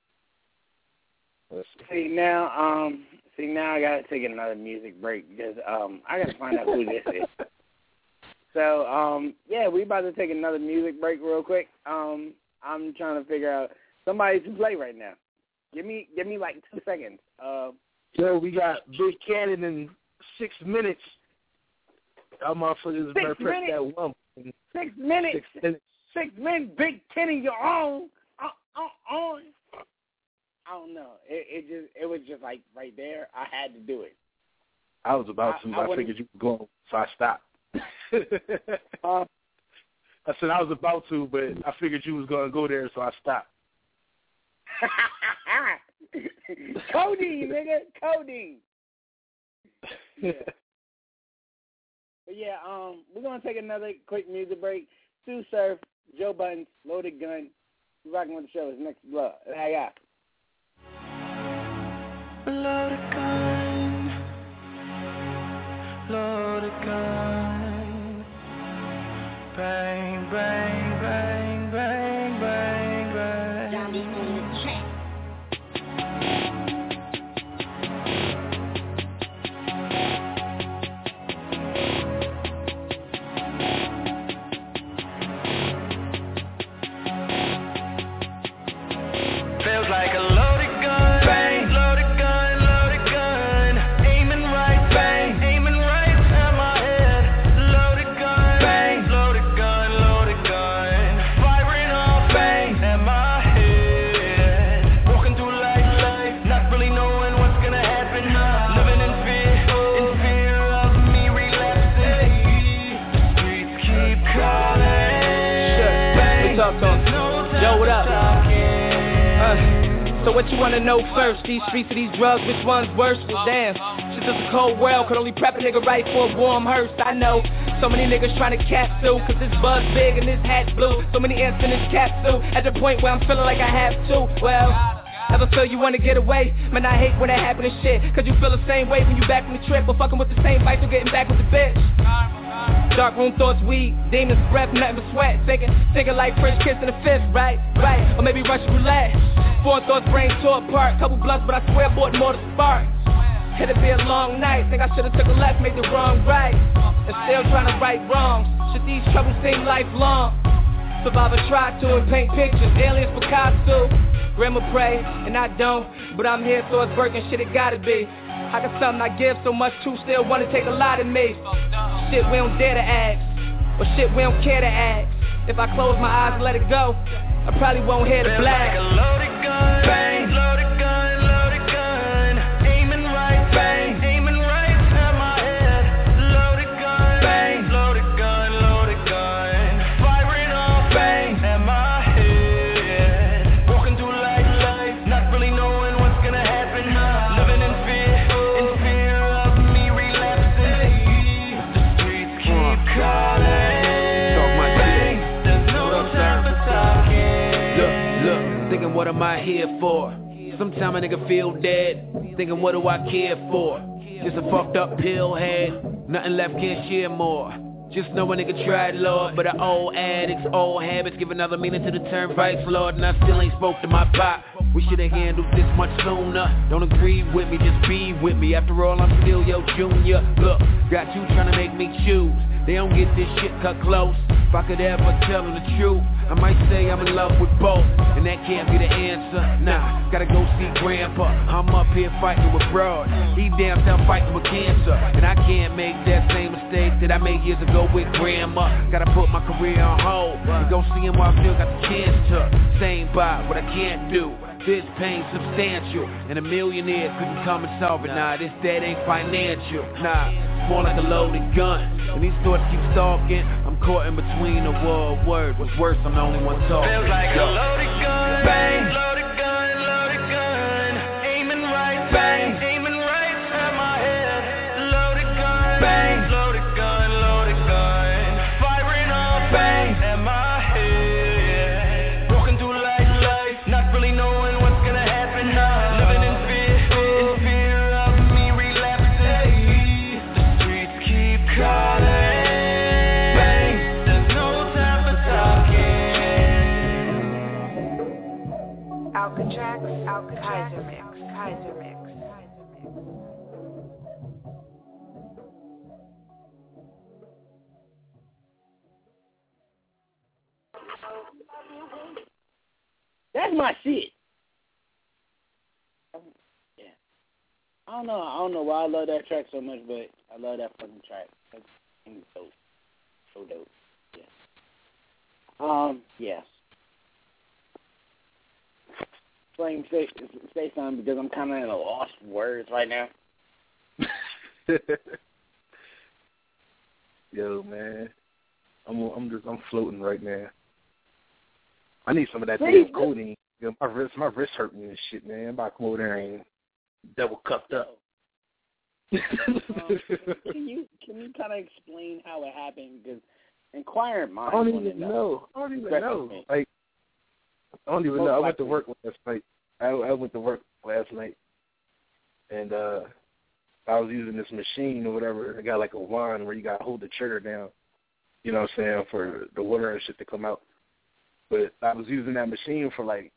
See now I gotta take another music break because I gotta find out who this is. So yeah, we about to take another music break real quick. I'm trying to figure out somebody to play right now. Give me like 2 seconds. Yo, we got Big Cannon in 6 minutes. Our motherfuckers better press that one. 6 minutes. 6 men, Big Ten in your own. I don't know. It was just like right there. I had to do it. I was about to. I figured you were going, so I stopped. I said I was about to, but I figured you was going to go there, so I stopped. Codeine, nigga. Codeine. Yeah. But yeah, we're going to take another quick music break. Sue Surf, Joe Buttons, Loaded Gun. We're rocking with the show. It's Next Blood. I got Loaded gun, loaded gun, bang, bang, bang, bang, bang, bang. Johnny on the track. Feels like a loaded gun, bang, loaded gun, loaded gun, aiming right, bang, aiming right at my head, loaded gun, bang, loaded gun, firing off, bang, at my head, walking through life, not really knowing what's gonna happen, living in fear of me relapsing, the streets keep calling, bang, Yo, what up? So what you wanna know first? These streets or these drugs, which one's worse? Well, damn, shit is a cold world, could only prep a nigga right for a warm hearse. I know, so many niggas trying to capsule, cause this buzz big and this hat's blue. So many ants in this capsule, at the point where I'm feeling like I have to. Well, ever feel you wanna get away? Man, I hate when that happen and shit, cause you feel the same way when you back from the trip, or fucking with the same fight, you getting back with the bitch. Dark room thoughts, weed, demons, breath, nothing but sweat. Thinking like French kiss in the fifth, right? Or maybe Russian roulette. Four thoughts, brain tore apart. Couple blunts, but I swear I bought more to spark. It'll be a long night. Think I should've took a left, made the wrong right. And still trying to right wrongs. Should these troubles seem lifelong? Survivor tried to and paint pictures. Aliens, Picasso. Grandma pray, and I don't. But I'm here, so it's working. Shit, it gotta be. I got something I give so much to, still wanna take a lot of me. Shit we don't dare to ask, or shit we don't care to ask. If I close my eyes and let it go, I probably won't hear the blast. Like a loaded gun, bang, loaded gun, aiming right, bang, aiming right at my head, loaded gun, bang, loaded gun, firing off, bang, at my head, walking through life, not really knowing what's gonna happen, living in fear of me relapsing, the streets keep calling. Thinking what am I here for? Sometimes a nigga feel dead. Thinking what do I care for? Just a fucked up pill head. Nothing left, can't share more. Just know a nigga tried, Lord, but the old addicts, old habits give another meaning to the term vice, Lord, and I still ain't spoke to my pop. We should've handled this much sooner. Don't agree with me, just be with me. After all, I'm still your junior. Look, got you trying to make me choose. They don't get this shit cut close. If I could ever tell them the truth, I might say I'm in love with both, and that can't be the answer. Nah, gotta go see Grandpa. I'm up here fighting with broad. He damn self fighting with cancer, and I can't make that same mistake that I made years ago with Grandma. Gotta put my career on hold and go see him while I still got the chance to. Same by what I can't do. This pain substantial, and a millionaire couldn't come and solve it. Nah, this debt ain't financial. Nah, it's more like a loaded gun. And these thoughts keep stalking. I'm caught in between a war of words. What's worse, I'm the only one talking. Feels like a loaded gun, bang, loaded gun, aiming right, bang, aiming right at my head, loaded gun, bang, loaded gun, firing off, bang, at my head, walking through life, not really knowing what's gonna happen, living in fear of me relapsing, the streets keep calling, bang, there's no time for talking. Alcatraz, Kaiser Mix. That's my shit. Yeah. I don't know why I love that track so much, but I love that fucking track. That's dope. So dope. Yeah. Yes. Flame, say something because I'm kind of at a loss for words right now. Yo, man, I'm floating right now. I need some of that damn codeine. Yo, my wrist hurt me and shit, man. I'm about to come over there and double cupped up. Can you kind of explain how it happened? Because inquiring minds. I don't even know. Like, I don't even know. I went to work last night. I went to work last night, and I was using this machine or whatever. I got like a wand where you got to hold the trigger down, you know what I'm saying, for the water and shit to come out. But I was using that machine for like...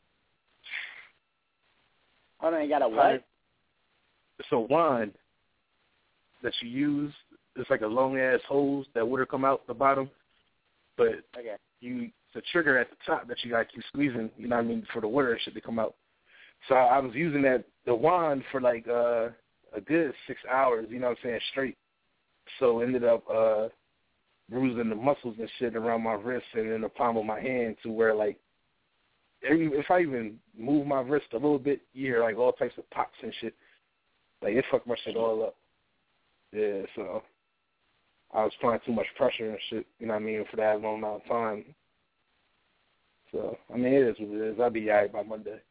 Oh, no, you got a what? It's a wand that you use. It's like a long-ass hose that water come out the bottom. But it's a trigger at the top that you got to keep squeezing, you know what I mean, for the water and shit to come out. So I was using the wand for like a good 6 hours, you know what I'm saying, straight. So ended up bruising the muscles and shit around my wrist and in the palm of my hand to where, like, if I even move my wrist a little bit, you hear, like, all types of pops and shit. Like, it fucked my shit all up. Yeah, so I was applying too much pressure and shit, you know what I mean, for that long amount of time. So, I mean, it is what it is. I'll be all right by Monday.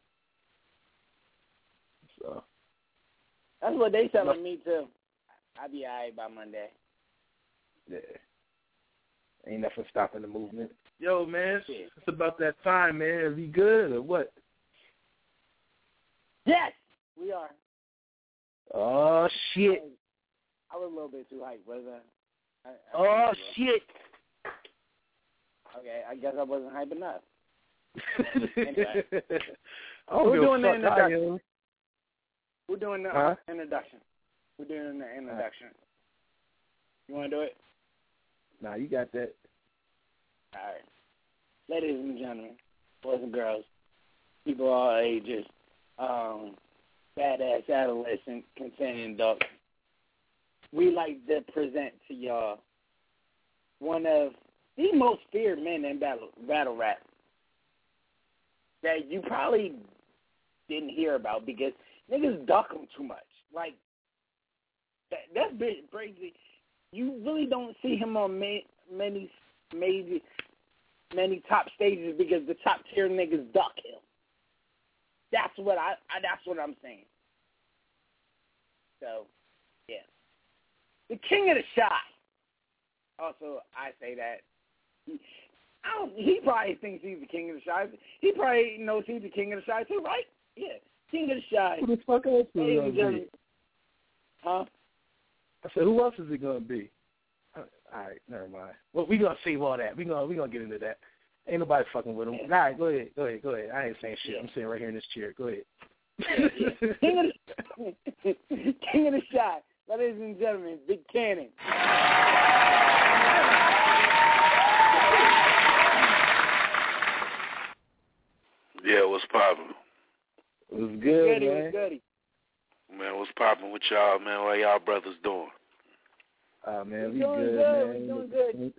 So that's what they telling me, too. I'll be all right by Monday. Yeah. Ain't nothing stopping the movement. Yo, man, it's about that time, man. Are we good or what? Yes, we are. Oh, shit. I was a little bit too hyped, wasn't I? Oh, shit. Okay, I guess I wasn't hype enough. Anyway. We're doing the introduction. We're doing the introduction. We're doing the introduction. You want to do it? Nah, you got that. All right. Ladies and gentlemen, boys and girls, people of all ages, badass, adolescent, consenting adults, we like to present to y'all one of the most feared men in battle rap that you probably didn't hear about because niggas duck him too much. Like, that's crazy. You really don't see him on many top stages because the top tier niggas duck him. That's what I'm saying. So, yeah. The king of the shy. Also, I say that. He probably thinks he's the king of the shy. He probably knows he's the king of the shy too, right? Yeah. King of the shy. Who the fuck else is it going to be? Huh? I said, who else is it going to be? All right, never mind. Well, we going to save all that. We gonna get into that. Ain't nobody fucking with him. All right, go ahead. I ain't saying shit. I'm sitting right here in this chair. Go ahead. Yeah. King of the shy. Ladies and gentlemen, Big Cannon. Yeah, what's poppin'? What's good, man? What's goody? Man, what's poppin' with y'all, man? What y'all brothers doing? Man, we good, man. We're doing good.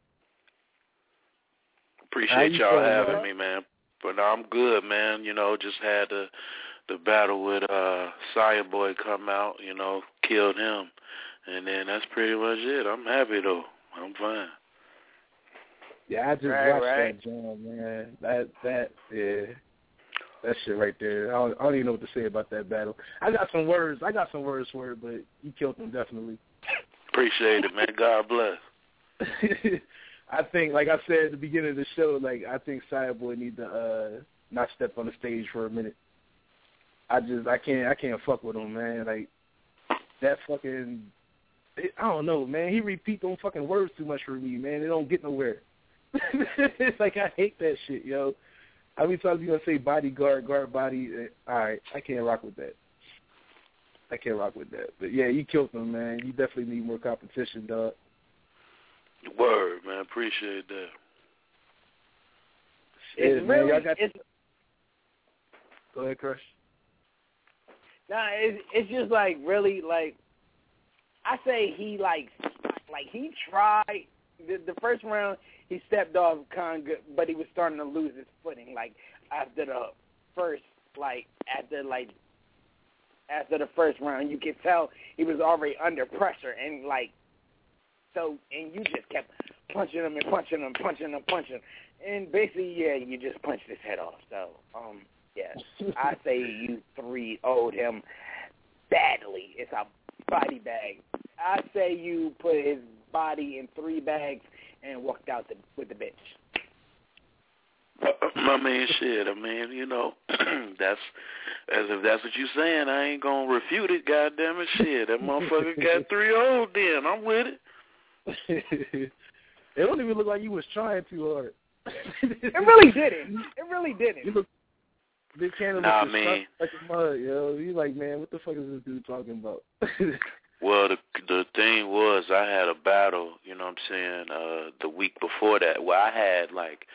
Appreciate y'all having me, man. But I'm good, man. You know, just had the battle with Sire Boy come out, you know, killed him. And then that's pretty much it. I'm happy, though. I'm fine. Yeah, I just watched that jam, man. That shit right there. I don't even know what to say about that battle. I got some words for it, but he killed him definitely. Appreciate it, man. God bless. I think, like I said at the beginning of the show, like I think Sire Boy need to not step on the stage for a minute. I can't fuck with him, man. Like that fucking, I don't know, man. He repeat them fucking words too much for me, man. They don't get nowhere. It's like I hate that shit, yo. How many times you gonna say bodyguard, guard body? All right, I can't rock with that. But yeah, you killed him, man. You definitely need more competition, dog. Word, man. Appreciate that. It's man, really, Go ahead, Crush. Nah, it's just like really like I say he he tried the first round he stepped off kind of good, but he was starting to lose his footing. Like after the first first round, you could tell he was already under pressure, and and you just kept punching him and punching him, and basically, you just punched his head off. So, I say you 3-0'd him badly. It's a body bag. I say you put his body in 3 bags and walked out with the bitch. I mean, shit. I mean, that's if that's what you saying. I ain't gonna refute it. Goddamn it, shit. That motherfucker got 3-0. Then I'm with it. It don't even look like you was trying too hard. It really didn't. You look, Big Cannon nah, was man. like a mud, yo. You like, man, what the fuck is this dude talking about? Well, the thing was, I had a battle, you know what I'm saying, the week before that, where I had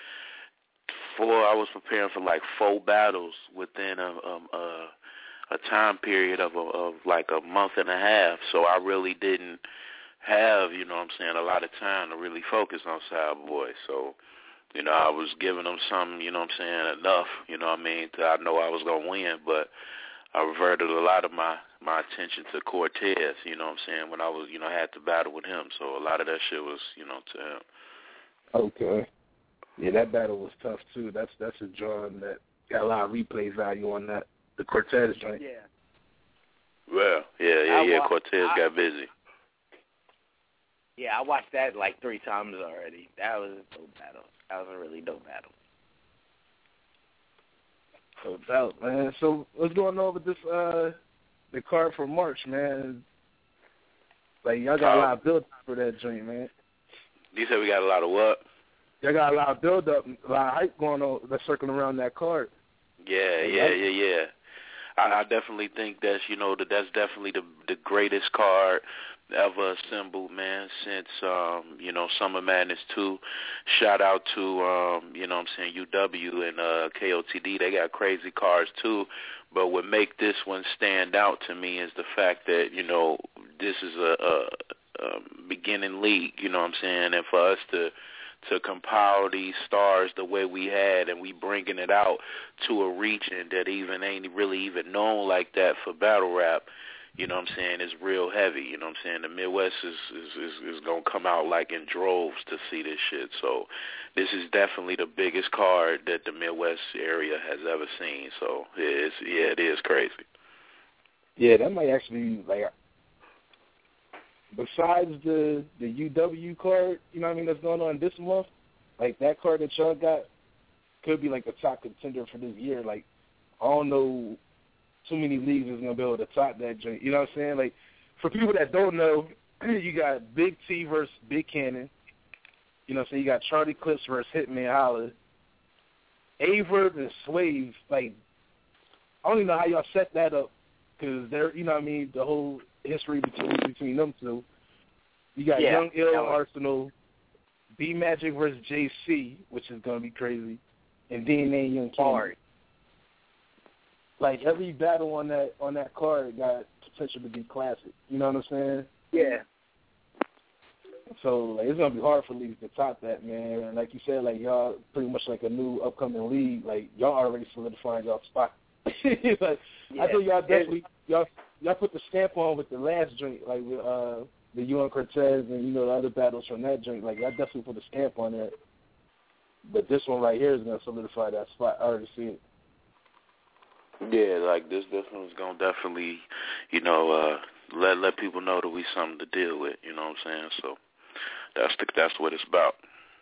I was preparing for 4 battles within a time period of like a month and a half. So I really didn't have, you know what I'm saying, a lot of time to really focus on Cyberboy. So, I was giving them some, you know what I'm saying, enough, you know what I mean, I know I was going to win, but I reverted a lot of my attention to Cortez, you know what I'm saying, when I was, had to battle with him. So a lot of that shit was, to him. Okay. Yeah, that battle was tough, too. That's a drawing that got a lot of replay value on that, the Cortez joint. Yeah. Well, yeah, Cortez got busy. Yeah, I watched that 3 times already. That was a dope battle. That was a really dope battle. No doubt, man. So what's going on with this, the card for March, man? Y'all got a lot of build for that joint, man. You said we got a lot of what? Y'all got a lot of build up, a lot of hype going on that's circling around that card. Yeah. I definitely think that's, that's definitely the greatest card ever assembled, man, since, Summer Madness 2. Shout out to, UW and KOTD. They got crazy cards, too. But what make this one stand out to me is the fact that, this is a beginning league, you know what I'm saying? And for us to compile these stars the way we had, and we bringing it out to a region that ain't really even known like that for battle rap, you know what I'm saying, is real heavy, you know what I'm saying. The Midwest is going to come out in droves to see this shit. So this is definitely the biggest card that the Midwest area has ever seen. So it is crazy. Yeah, that might actually besides the UW card, you know what I mean, that's going on this month, that card that y'all got could be a top contender for this year. I don't know too many leagues is going to be able to top that joint. You know what I'm saying? For people that don't know, you got Big T versus Big Cannon. You know what I'm saying? You got Charlie Clips versus Hitman Holla. Averb and Swave, I don't even know how y'all set that up, because they're, you know what I mean, the whole history between them two. You got Young Ill Arsenal, B Magic versus JC, which is gonna be crazy, and DNA and Young King. Every battle on that card got potential to be classic. You know what I'm saying? Yeah. So it's gonna be hard for leagues to top that, man. And like you said, y'all pretty much a new upcoming league. Y'all already solidifying y'all spot. I think y'all definitely y'all put the stamp on with the last joint, with the UN Cortez and the other battles from that joint. Y'all definitely put a stamp on that. But this one right here is gonna solidify that spot. I already see it. Yeah, this one's gonna definitely, let people know that we something to deal with. You know what I'm saying? So that's what it's about.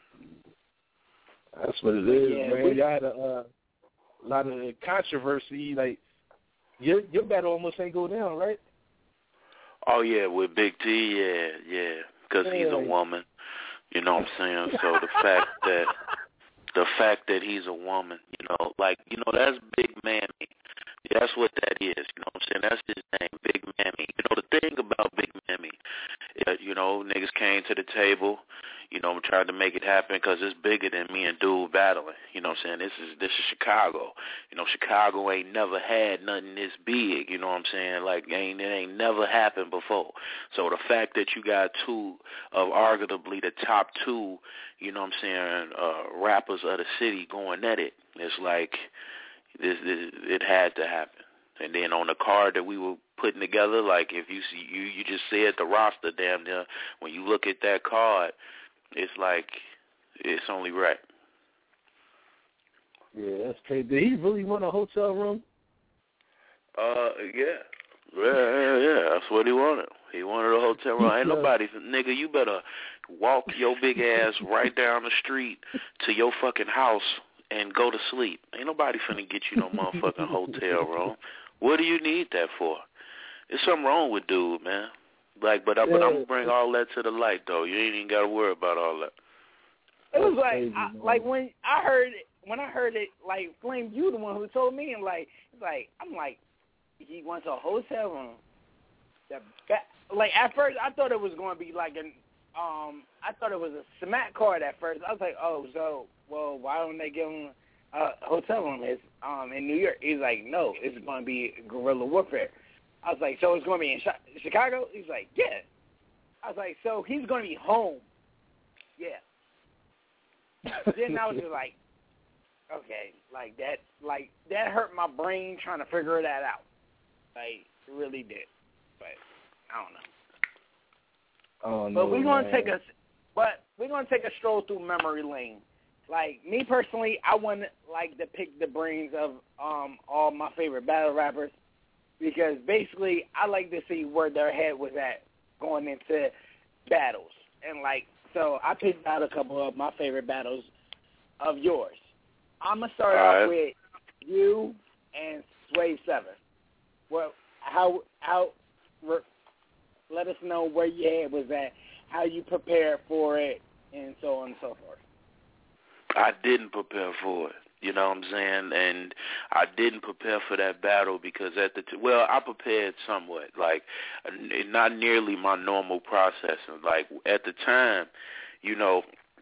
That's what it is, man. Y'all had a lot of controversy. Your battle almost ain't go down, right? Oh yeah, with Big T, yeah, because he's a woman. You know what I'm saying? So the fact that he's a woman, that's Big Mammy. That's what that is. You know what I'm saying? That's his name, Big Mammy. The thing about Big Mammy, niggas came to the table. You know, I'm trying to make it happen because it's bigger than me and dude battling. You know what I'm saying? This is Chicago. You know, Chicago ain't never had nothing this big. You know what I'm saying? Like, it ain't never happened before. So the fact that you got two of arguably the top two, you know what I'm saying, rappers of the city going at it, it's like it had to happen. And then on the card that we were putting together, like if you see, you just said the roster, damn near. When you look at that card, it's like it's only right. Yeah, that's crazy. Did he really want a hotel room? Yeah. Yeah, that's what he wanted. He wanted a hotel room. Ain't nobody, nigga, you better walk your big ass right down the street to your fucking house and go to sleep. Ain't nobody finna get you no motherfucking hotel room. What do you need that for? There's something wrong with dude, man. Like, but I'm gonna bring all that to the light, though. You ain't even gotta worry about all that. It was like, when I heard it, like, Flame, you the one who told me, and I'm like, he wants a hotel room. Like, at first, I thought it was going to be like I thought it was a cement card at first. I was like, well, why don't they give him a hotel room? It's in New York. He's like, no, it's going to be guerrilla warfare. I was like, so it's going to be in Chicago? He's like, yeah. I was like, so he's going to be home. Yeah. Then I was just like, okay, like that hurt my brain trying to figure that out. Like, it really did. But I don't know. Oh, no, but we're gonna take a stroll through memory lane. Like, me personally, I want to pick the brains of all my favorite battle rappers, because basically I like to see where their head was at going into battles. And so I picked out a couple of my favorite battles of yours. I'm gonna start off with you and Sway 7. Well, let us know where your head was at, how you prepared for it, and so on and so forth. I didn't prepare for it. You know what I'm saying? And I didn't prepare for that battle because I prepared somewhat, like not nearly my normal processing. Like at the time, you know,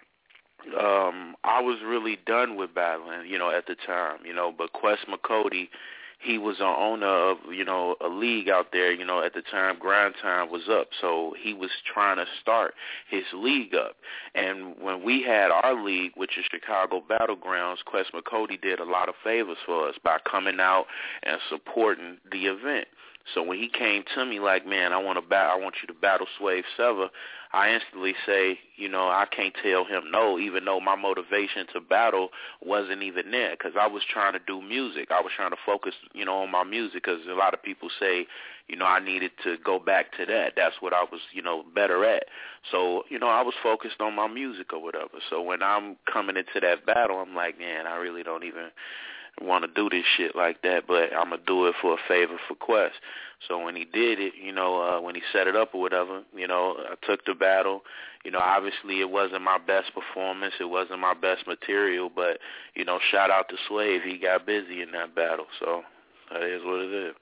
I was really done with battling, you know, at the time, you know, but Quest McCody, he was an owner of, you know, a league out there, you know, at the time Grind Time was up. So he was trying to start his league up. And when we had our league, which is Chicago Battlegrounds, Quest McCody did a lot of favors for us by coming out and supporting the event. So when he came to me like, man, I want you to battle Swave Sever, I instantly say, you know, I can't tell him no, even though my motivation to battle wasn't even there, because I was trying to do music. I was trying to focus, you know, on my music, because a lot of people say, you know, I needed to go back to that. That's what I was, you know, better at. So, you know, I was focused on my music or whatever. So when I'm coming into that battle, I'm like, man, I really don't even want to do this shit like that, but I'm going to do it for a favor for Quest. So when he did it, you know, when he set it up or whatever, you know, I took the battle. You know, obviously it wasn't my best performance. It wasn't my best material, but, you know, shout out to Swave. He got busy in that battle. So that is what it is.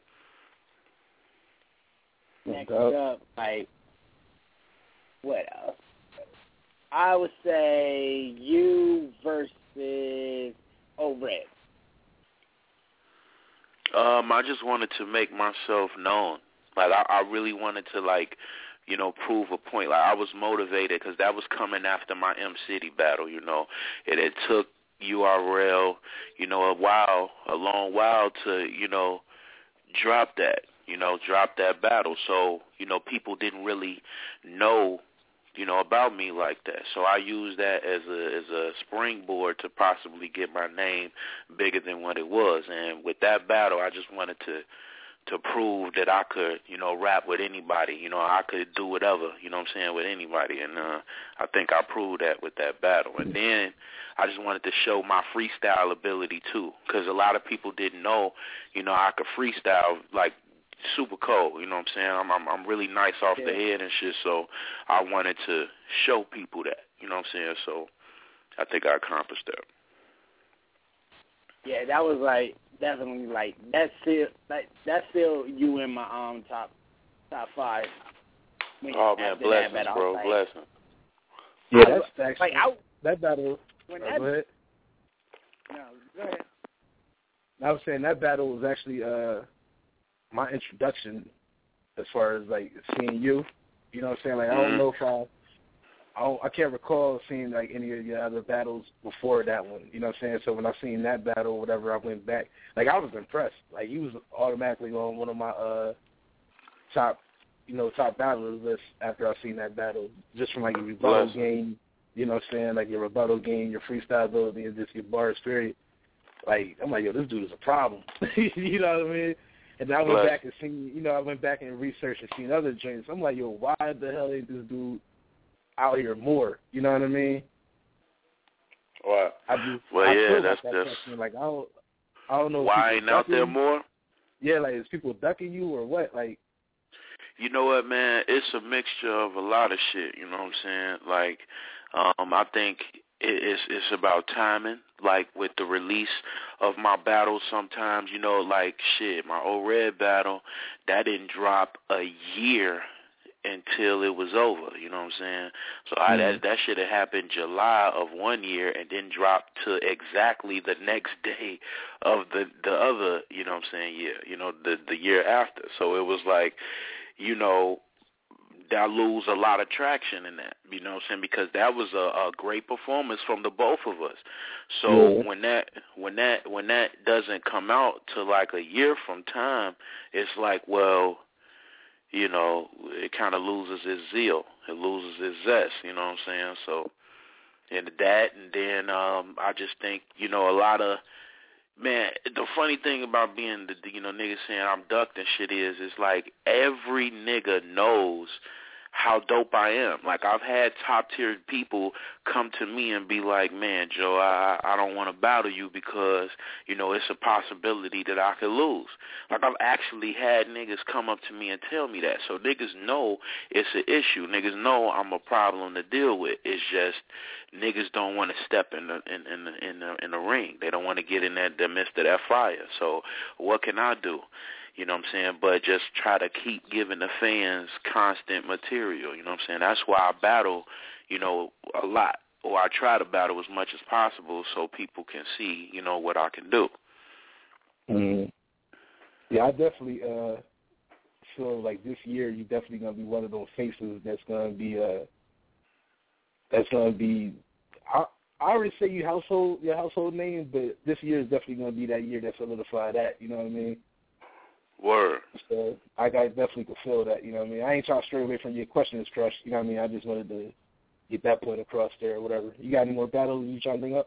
Next up, like, what else? I would say you versus O-Red. I just wanted to make myself known. Like, I really wanted to, like, you know, prove a point. Like, I was motivated because that was coming after my M-City battle, you know. It took URL, you know, a long while to, you know, drop that battle. So, you know, people didn't really know, you know, about me like that. So I used that as a springboard to possibly get my name bigger than what it was. And with that battle, I just wanted to prove that I could, you know, rap with anybody. You know, I could do whatever, you know what I'm saying, with anybody. And I think I proved that with that battle. And then I just wanted to show my freestyle ability, too, because a lot of people didn't know, you know, I could freestyle, like, super cold, you know what I'm saying? I'm really nice off the head and shit, so I wanted to show people that, you know what I'm saying? So I think I accomplished that. Yeah, that was like definitely like that's still you in my top five. Oh man, blessings, bro, blessings. Yeah, that's actually, like that battle. When go ahead. No, go ahead. I was saying that battle was actually my introduction as far as like seeing you. You know what I'm saying? Like I don't know if I can't recall seeing like any of your other battles before that one. You know what I'm saying? So when I seen that battle or whatever, I went back. Like I was impressed. Like he was automatically on one of my top battlers list after I seen that battle. Just from like your rebuttal game, you know what I'm saying? Like your rebuttal game, your freestyle ability, and just your bars period. Like I'm like, yo, this dude is a problem. You know what I mean? And then I went back and seen, I went back and researched and seen other joints. I'm like, yo, why the hell ain't this dude out here more? You know what I mean? Wow. That's question. Like I don't know. Why ain't out there more? Yeah, like is people ducking you or what? Like, you know what, man? It's a mixture of a lot of shit. You know what I'm saying? Like, I think it's about timing. Like with the release of my battles, sometimes like shit. My old Red battle that didn't drop a year until it was over, you know what I'm saying? So that should have happened July of 1 year and then dropped to exactly the next day of the other, you know what I'm saying, year, the year after. So it was like, that lose a lot of traction in that, you know what I'm saying, because that was a great performance from the both of us. So when that doesn't come out to like a year from time, it's like, well, it kind of loses its zeal. It loses its zest, you know what I'm saying? So, and then I just think, a lot of, man, the funny thing about being the, niggas saying I'm ducked and shit is like every nigga knows how dope I am. Like I've had top-tier people come to me and be like, man, Joe, I don't want to battle you because, it's a possibility that I could lose. Like I've actually had niggas come up to me and tell me that. So niggas know it's an issue. Niggas know I'm a problem to deal with. It's just niggas don't want to step in the ring. They don't want to get in the midst of that fire. So what can I do? You know what I'm saying? But just try to keep giving the fans constant material. You know what I'm saying? That's why I battle, a lot. Or I try to battle as much as possible so people can see, what I can do. Mm-hmm. Yeah, I definitely feel like this year you're definitely going to be one of those faces that's going to be, I already say your household name, but this year is definitely going to be that year that solidify that, you know what I mean? Word. So I definitely could feel that, you know what I mean? I ain't trying to stray away from your questions, Crush, you know what I mean? I just wanted to get that point across there or whatever. You got any more battles you trying to bring up?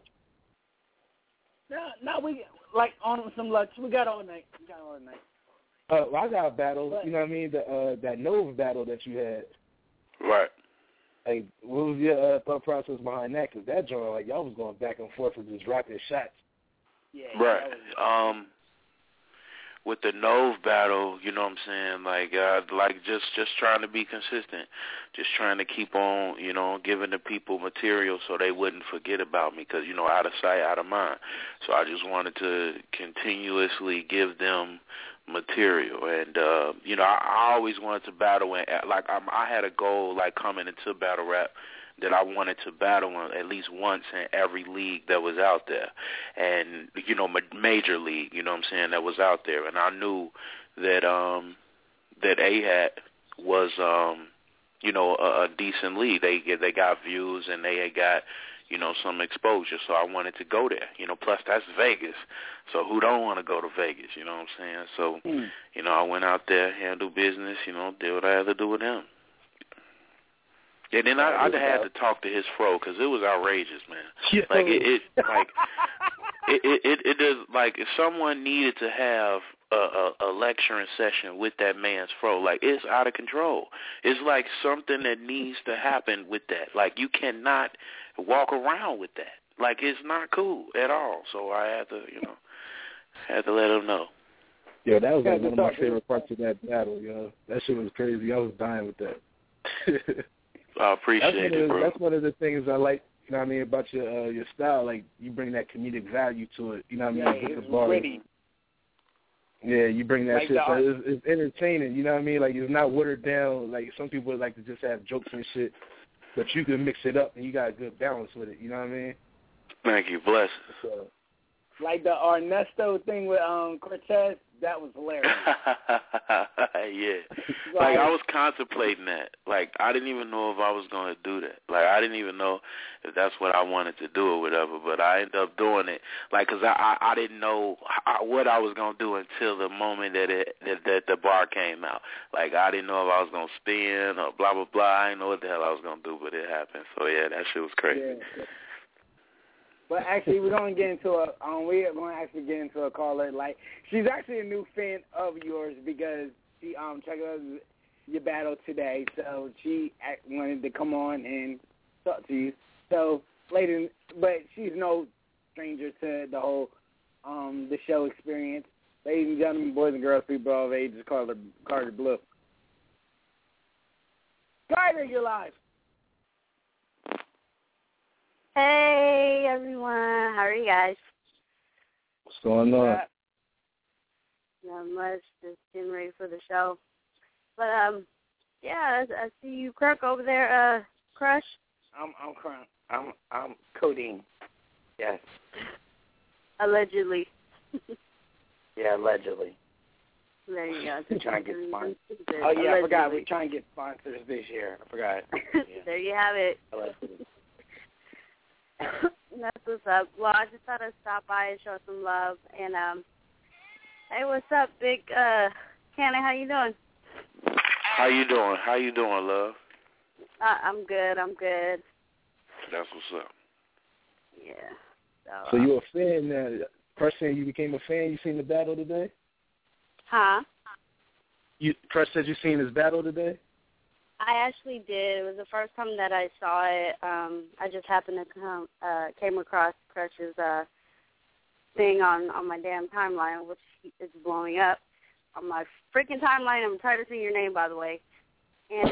No, we, like, on some lunch. We got all night. Well, I got a battle, you know what I mean? That Nova battle that you had. Right. Like, what was your thought process behind that? Because that joint, like, y'all was going back and forth with just rapid shots. Yeah. Right. With the Nove battle, you know what I'm saying, like just trying to be consistent, just trying to keep on, giving the people material so they wouldn't forget about me because, out of sight, out of mind. So I just wanted to continuously give them material. And, I always wanted to battle, and I had a goal, like, coming into battle rap, that I wanted to battle at least once in every league that was out there. And, major league, you know what I'm saying, that was out there. And I knew that that AHAT was, a decent league. They got views and they had got, some exposure. So I wanted to go there. Plus that's Vegas. So who don't want to go to Vegas, you know what I'm saying? So, I went out there, handled business, did what I had to do with them. Yeah, then I had to talk to his fro because it was outrageous, man. Like it is like if someone needed to have a lecturing session with that man's fro, like it's out of control. It's like something that needs to happen with that. Like you cannot walk around with that. Like it's not cool at all. So I had to let him know. Yeah, that was like one of my favorite parts of that battle. That shit was crazy. I was dying with that. I appreciate it, bro. That's one of the things I like, you know what I mean, about your style. Like, you bring that comedic value to it, you know what I mean? Yeah, it's witty. Yeah, you bring that like shit. So it's entertaining, you know what I mean? Like, it's not watered down. Like, some people like to just have jokes and shit. but you can mix it up and you got a good balance with it. You know what I mean? Thank you. Bless. So, like the Ernesto thing with Cortez, that was hilarious. Yeah. Like, I was contemplating that. Like, I didn't even know if I was going to do that. Like, I didn't even know if that's what I wanted to do or whatever, but I ended up doing it. Like, because I didn't know what I was going to do until the moment that the bar came out. Like, I didn't know if I was going to spin or blah, blah, blah. I didn't know what the hell I was going to do, but it happened. So, yeah, that shit was crazy. Yeah. But actually, we're going to get into a caller. Like, she's actually a new fan of yours because she checked out your battle today. So she wanted to come on and talk to you. So later, but she's no stranger to the whole the show experience. Ladies and gentlemen, boys and girls, people of age, just call her Carter Blue. Carter, you're live. Hey, everyone. How are you guys? What's going on? Not much. Just getting ready for the show. But, yeah, I see you Kirk over there, Crush. I'm Crunk. I'm Codeine. Yes. Allegedly. Yeah, allegedly. There you go. We're trying to get sponsors. Oh, yeah, allegedly. I forgot. We're trying to get sponsors this year. I forgot. Yeah. There you have it. Allegedly. That's what's up. Well, I just thought I'd stop by and show some love. And, hey, what's up, Big Cannon? How you doing? How you doing, love? I'm good. That's what's up. Yeah. So you a fan now? Crush saying you became a fan? You seen the battle today? Huh? Crush said you seen his battle today? I actually did. It was the first time that I saw it. I just happened to came across Crush's thing on my damn timeline, which is blowing up on my freaking timeline. I'm tired of seeing your name, by the way. And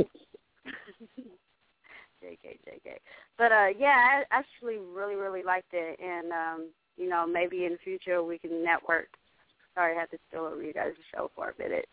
JK. But yeah, I actually really liked it, and you know, maybe in the future we can network. Sorry, I had to steal over you guys' show for a minute.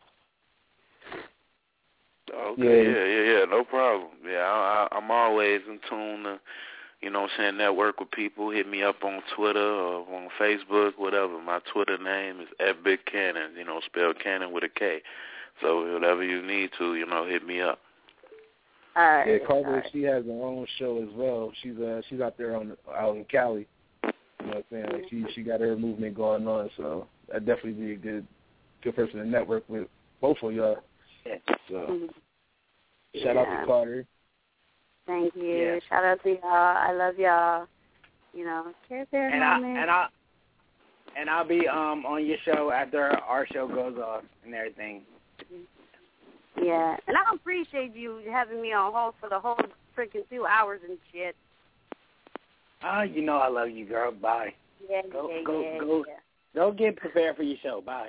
Okay, yeah, no problem. Yeah, I'm always in tune to, you know what I'm saying, network with people. Hit me up on Twitter or on Facebook, whatever. My Twitter name is @BigCannon, you know, spelled Cannon with a K. So whatever you need to, you know, hit me up. Yeah, Carter, she has her own show as well. She's out there out in Cali. You know what I'm saying? Like she got her movement going on, so that'd definitely be a good person to network with, both of y'all. So, shout out to Carter. Thank you. Yeah. Shout out to y'all. I love y'all. You know, Care Bear moment. And I'll be on your show after our show goes off and everything. Yeah, and I appreciate you having me on hold for the whole freaking 2 hours and shit. You know I love you, girl. Bye. Yeah, Go get prepared for your show. Bye.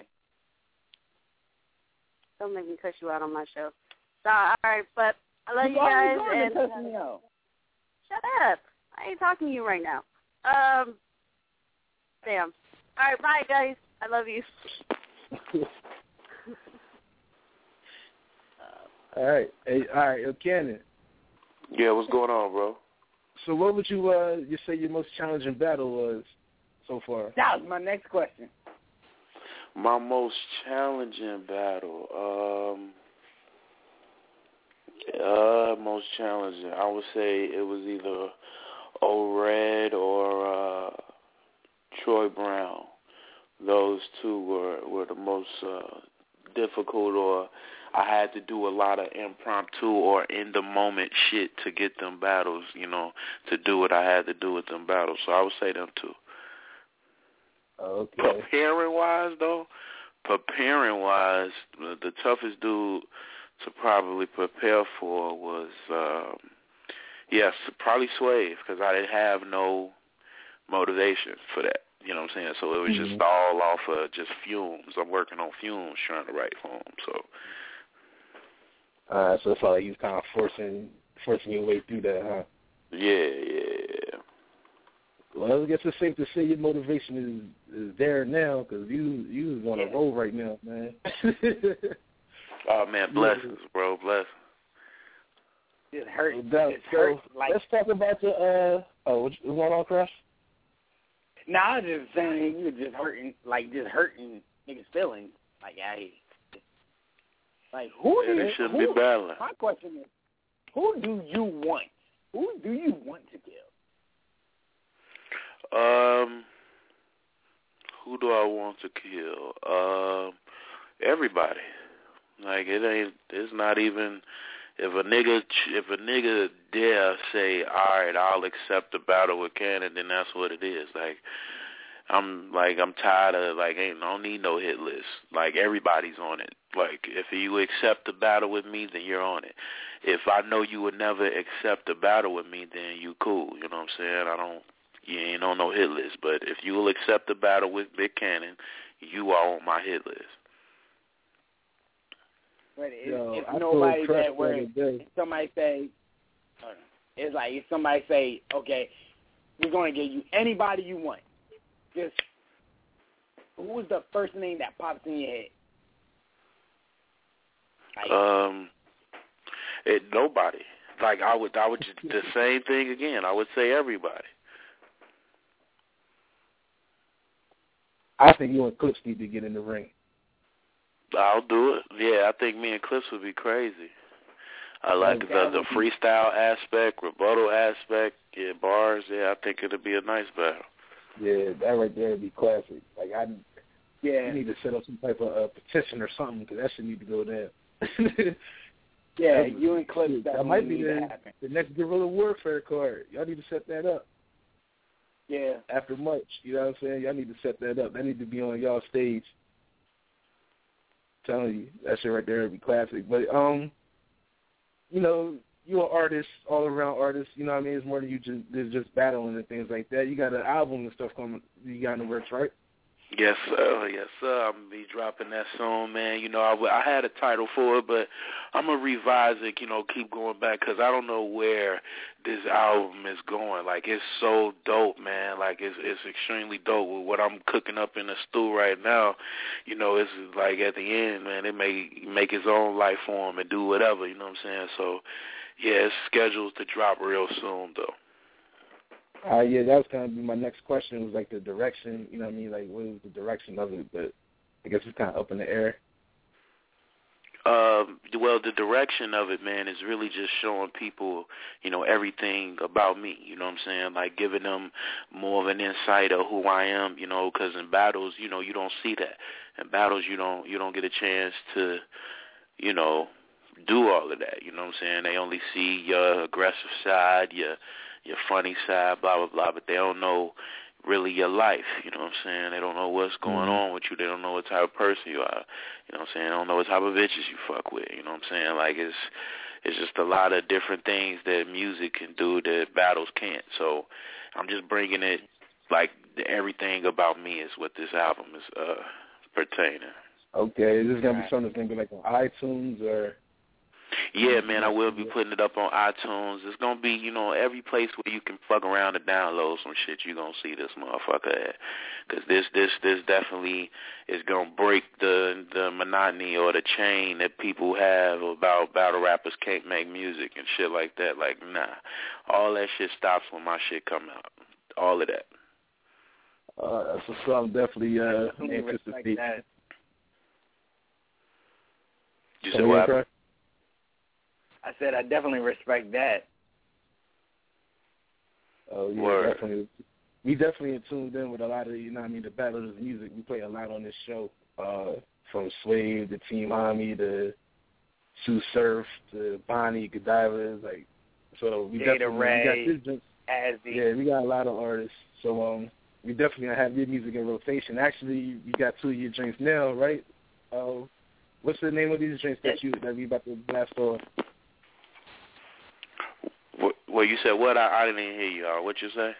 Don't make me cuss you out on my show. So, all right, but I love you guys. And cuss me out. Shut up. I ain't talking to you right now. Damn. All right, bye, guys. I love you. All right. Hey, Cannon. Yeah, what's going on, bro? So what would you say your most challenging battle was so far? That was my next question. My most challenging battle, most challenging, I would say it was either O-Red or Troy Brown. Those two were the most difficult, or I had to do a lot of impromptu or in-the-moment shit to get them battles, you know, to do what I had to do with them battles. So I would say them two. Okay. Preparing-wise, the toughest dude to probably prepare for was, probably Swave, because I didn't have no motivation for that. You know what I'm saying? So it was just all off of just fumes. I'm working on fumes trying to write for him. So. So it's like you kind of forcing your way through that, huh? Yeah. Well, I guess it's safe to say your motivation is there now, because you on a roll right now, man. Oh, man, blessings, bro, blessings. Just hurt. So Like, let's talk about the what's going on, Crash? Nah, I was just saying you're just hurting niggas' feelings. Like, who yeah, they shouldn't be battling. My question is, who do you want? Who do you want to kill? Who do I want to kill? Everybody. Like, it's not even, if a nigga dare say, all right, I'll accept the battle with Cannon, then that's what it is. I'm tired of, I don't need no hit list. Like, everybody's on it. Like, if you accept the battle with me, then you're on it. If I know you would never accept the battle with me, then you cool. You know what I'm saying? You ain't on no hit list. But if you will accept the battle with Big Cannon, you are on my hit list. But if nobody that where if somebody say, it's like if somebody say, okay, we're going to give you anybody you want. Just who is the first name that pops in your head? Nobody. Like I would just the same thing again. I would say everybody. I think you and Clips need to get in the ring. I'll do it. Yeah, I think me and Clips would be crazy. I like the freestyle aspect, rebuttal aspect, bars. Yeah, I think it'll be a nice battle. Yeah, that right there would be classic. You need to set up some type of petition or something because that shit need to go down. Yeah, you and Clips. That might be the next guerrilla warfare card. Y'all need to set that up. Yeah. After much, you know what I'm saying? Y'all need to set that up. That need to be on y'all stage. I'm telling you, that shit right there would be classic. But you're an artist, all around artist. You know what I mean? It's more than you just battling and things like that. You got an album and stuff coming. You got in the works, right? Yes, sir. Yes, sir. I'm going to be dropping that soon, man. I had a title for it, but I'm going to revise it, keep going back because I don't know where this album is going. Like, it's so dope, man. Like, it's extremely dope with what I'm cooking up in the stew right now. It's like at the end, man, it may make its own life form and do whatever, you know what I'm saying? So, yeah, it's scheduled to drop real soon, though. Yeah, that was kind of my next question was like the direction, you know what I mean? Like, what is the direction of it? But I guess it's kind of up in the air. Well, the direction of it, man, is really just showing people, everything about me, you know what I'm saying? Like giving them more of an insight of who I am, because in battles, you don't see that. In battles, you don't get a chance to, do all of that, you know what I'm saying? They only see your aggressive side, your funny side, blah, blah, blah, but they don't know really your life, you know what I'm saying? They don't know what's going on with you. They don't know what type of person you are, you know what I'm saying? They don't know what type of bitches you fuck with, you know what I'm saying? Like, it's just a lot of different things that music can do that battles can't. So I'm just bringing it, like, everything about me is what this album is pertaining. Okay, is this going to be something that's going to be like on iTunes or... Yeah, man, I will be putting it up on iTunes. It's going to be, every place where you can fuck around and download some shit, you're going to see this motherfucker at. Because this definitely is going to break the monotony or the chain that people have about battle rappers can't make music and shit like that. Like, nah. All that shit stops when my shit come out. All of that. That's what's I'm definitely anxious to see. You said what? I said I definitely respect that. Oh, yeah, definitely. We definitely tuned in with a lot of, the battles of music. We play a lot on this show, from Swave to Team Ami to Sue Surf to Bonnie, Godiva. So we definitely got we got a lot of artists. So we definitely have your music in rotation. Actually, we got two of your drinks now, right? What's the name of these drinks that we about to blast off? Well, you said what? I didn't even hear you. What you say?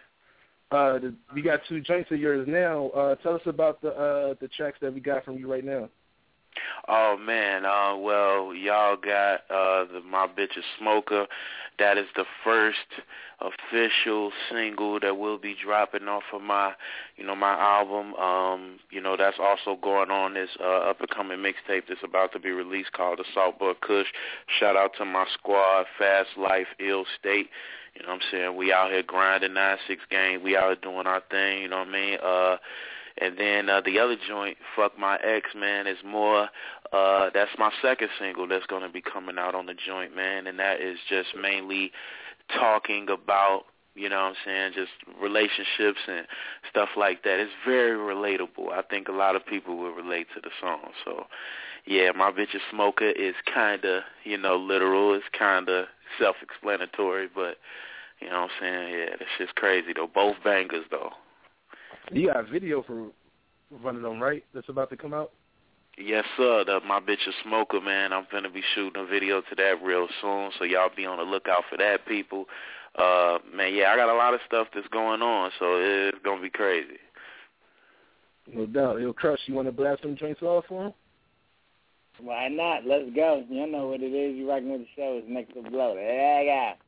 We got two joints of yours now. Tell us about the tracks that we got from you right now. Oh man, well, y'all got My Bitch a Smoker. That is the first official single that will be dropping off of my album. That's also going on this up and coming mixtape that's about to be released called the Saltboy Kush. Shout out to my squad, Fast Life, Ill State. You know what I'm saying? We out here grinding 9-6 game. We out here doing our thing. You know what I mean? And then the other joint, Fuck My Ex, man, is more, that's my second single that's going to be coming out on the joint, man. And that is just mainly talking about, you know what I'm saying, just relationships and stuff like that. It's very relatable. I think a lot of people will relate to the song. So, yeah, My Bitch a Smoker is kind of, literal. It's kind of self-explanatory, but, you know what I'm saying, yeah, that shit's crazy, though. Both bangers, though. You got a video for one of them, right? That's about to come out? Yes, sir. My Bitch a Smoker, man. I'm finna be shooting a video to that real soon, so y'all be on the lookout for that, people. Man, yeah, I got a lot of stuff that's going on, so it's gonna be crazy. No doubt. Yo, Crush, you want to blast some joints off for him? Why not? Let's go. You know what it is. You rocking with the show. It's Next to Blow. There you go.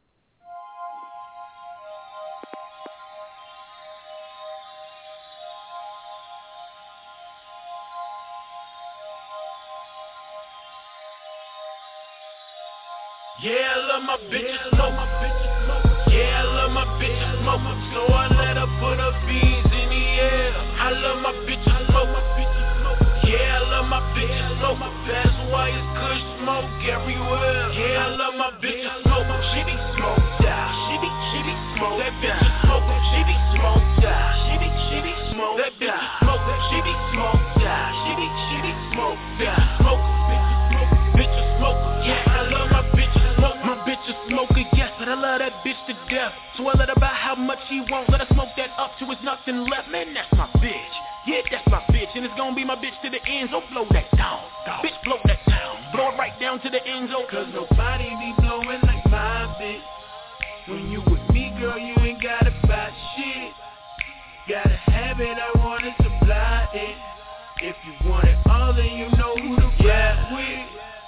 Yeah, I love my bitches smoke. Yeah, I love my bitches smoke. So I let her put her beans in the air. I love my bitches smoke. Yeah, I love my bitches smoke. That's why it's Kush smoke everywhere. Yeah, I love my bitches smoke. She be smoked out. She be smoked. That bitch is smoke. She be smoked out. She be smoked. That bitch is smoke. She be smoked out. She be smoked out. Smoke. Bitch is smoke. Yeah, I love my bitches. My bitch a smoker, yes, but I love that bitch to death. Swell it about how much she wants. Let her smoke that up till it's nothing left. Man, that's my bitch. Yeah, that's my bitch. And it's gonna be my bitch to the end. So blow that down. Bitch, blow that down. Blow it right down to the end zone. Cause nobody be blowing like my bitch. When you with me, girl, you ain't gotta buy shit. Gotta have it, I wanna supply it. If you want it all, then you know who to ride with.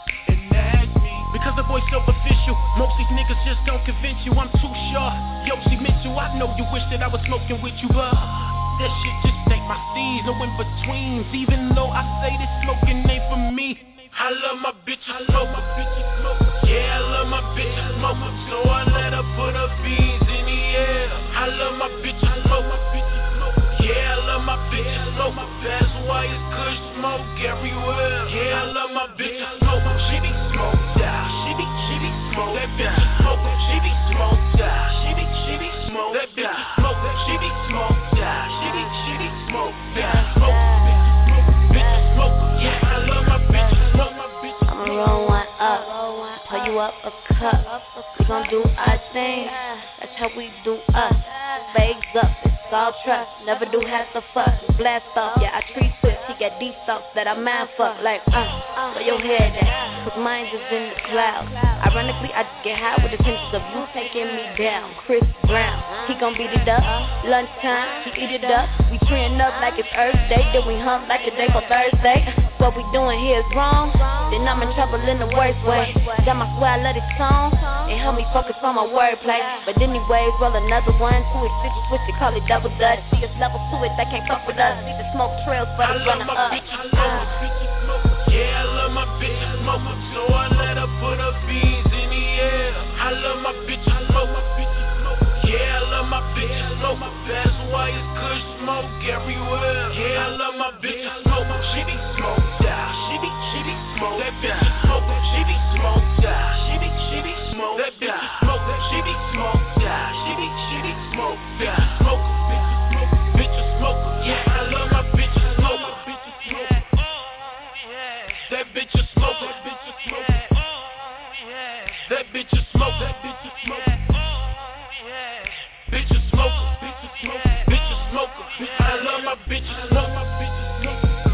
Because the boy's so official, most these niggas just don't convince you. I'm too sure. Yo, she Mitchell, I know you wish that I was smoking with you, but that shit just ain't my steez, no in-betweens. Even though I say this smoking ain't for me, I love my bitches smoke. Yeah, I love my bitches smoke. So I let her put her beans in the air. I love my bitches smoke. Yeah, I love my bitches smoke. That's why it's Kush smoke everywhere. Yeah, I love my bitches smoke. She be smoked out. She be smoked. That bitch is smoke. She be smoked out. She be smoked. That bitch is smoke. She be smoked out. She be smoked out. Smoke. Bitches smoke. Yeah, I love my bitches smoke. I'ma roll one up, pour you up a cup. We gon' do our thing. That's how we do us. Bags up, it's all trust. Never do half the fuck. Blast off, yeah, I treat switch. He got these thoughts that I mind fuck. Like, where your head at? Cause mine is in the clouds. Ironically, I just get high with the intentions of you taking me down. Chris Brown, he gon' beat it up. Lunchtime, he eat it up. We treeing up like it's Earth Day. Then we hump like the day for Thursday. What we doing here is wrong. Then I'm in trouble in the worst way. Damn, I swear I love this song. It help me focus on my wordplay. But anyways, roll another one. Switch it, call it double dutch. See us level to it, they can't fuck with us. See the smoke trails, but I'm running up. Yeah, I love my bitches smoke. So I let her put her beans in the air. I love my bitches smoke. Yeah, I love my bitches smoke. That's why it's Kush smoke everywhere. Yeah, I love my bitches smoke. She be smoked out. She be smoked. That bitch is smoke. She be smoked out. She be smoked. That bitch is smoke. She be smoked out. She be smoked out. Smoke. Bitches smoke. Yeah, I love my bitches smoke. That bitch is smoke. That bitch is smoke. That bitch is smoke. Bitches smoke. Bitches smoke. I love my bitches smoke.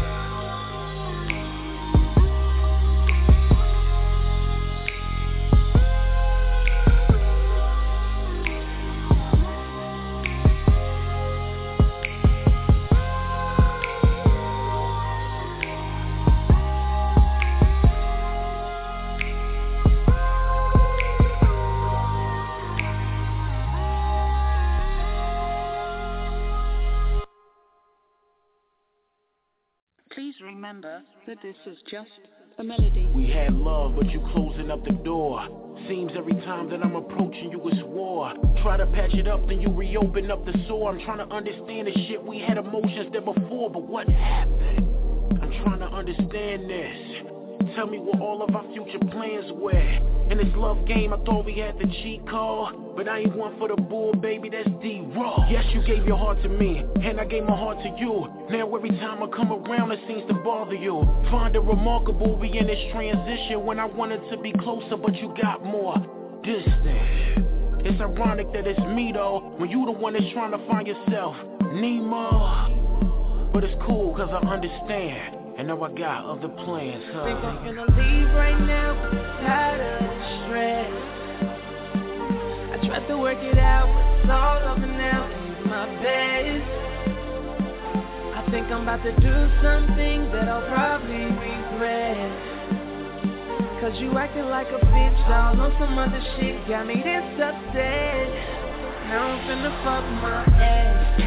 Please remember that this is just a melody. We had love, but you closing up the door. Seems every time that I'm approaching you it's war. Try to patch it up, then you reopen up the sore. I'm trying to understand the shit. We had emotions there before, but what happened? I'm trying to understand this. Tell me what all of our future plans were. In this love game, I thought we had the cheat code, but I ain't one for the bull, baby, that's D-Raw. Yes, you gave your heart to me, and I gave my heart to you. Now every time I come around, it seems to bother you. Find it remarkable, we in this transition, when I wanted to be closer, but you got more distant. It's ironic that it's me, though, when you the one that's trying to find yourself. Nemo. But it's cool, cause I understand. And now I got other plans, huh? Think I'm gonna leave right now, but I'm tired of the stress. I tried to work it out, but it's all over now. It's my best. I think I'm about to do something that I'll probably regret. Cause you acting like a bitch, all on some other shit. Got me this upset. Now I'm finna fuck my ass.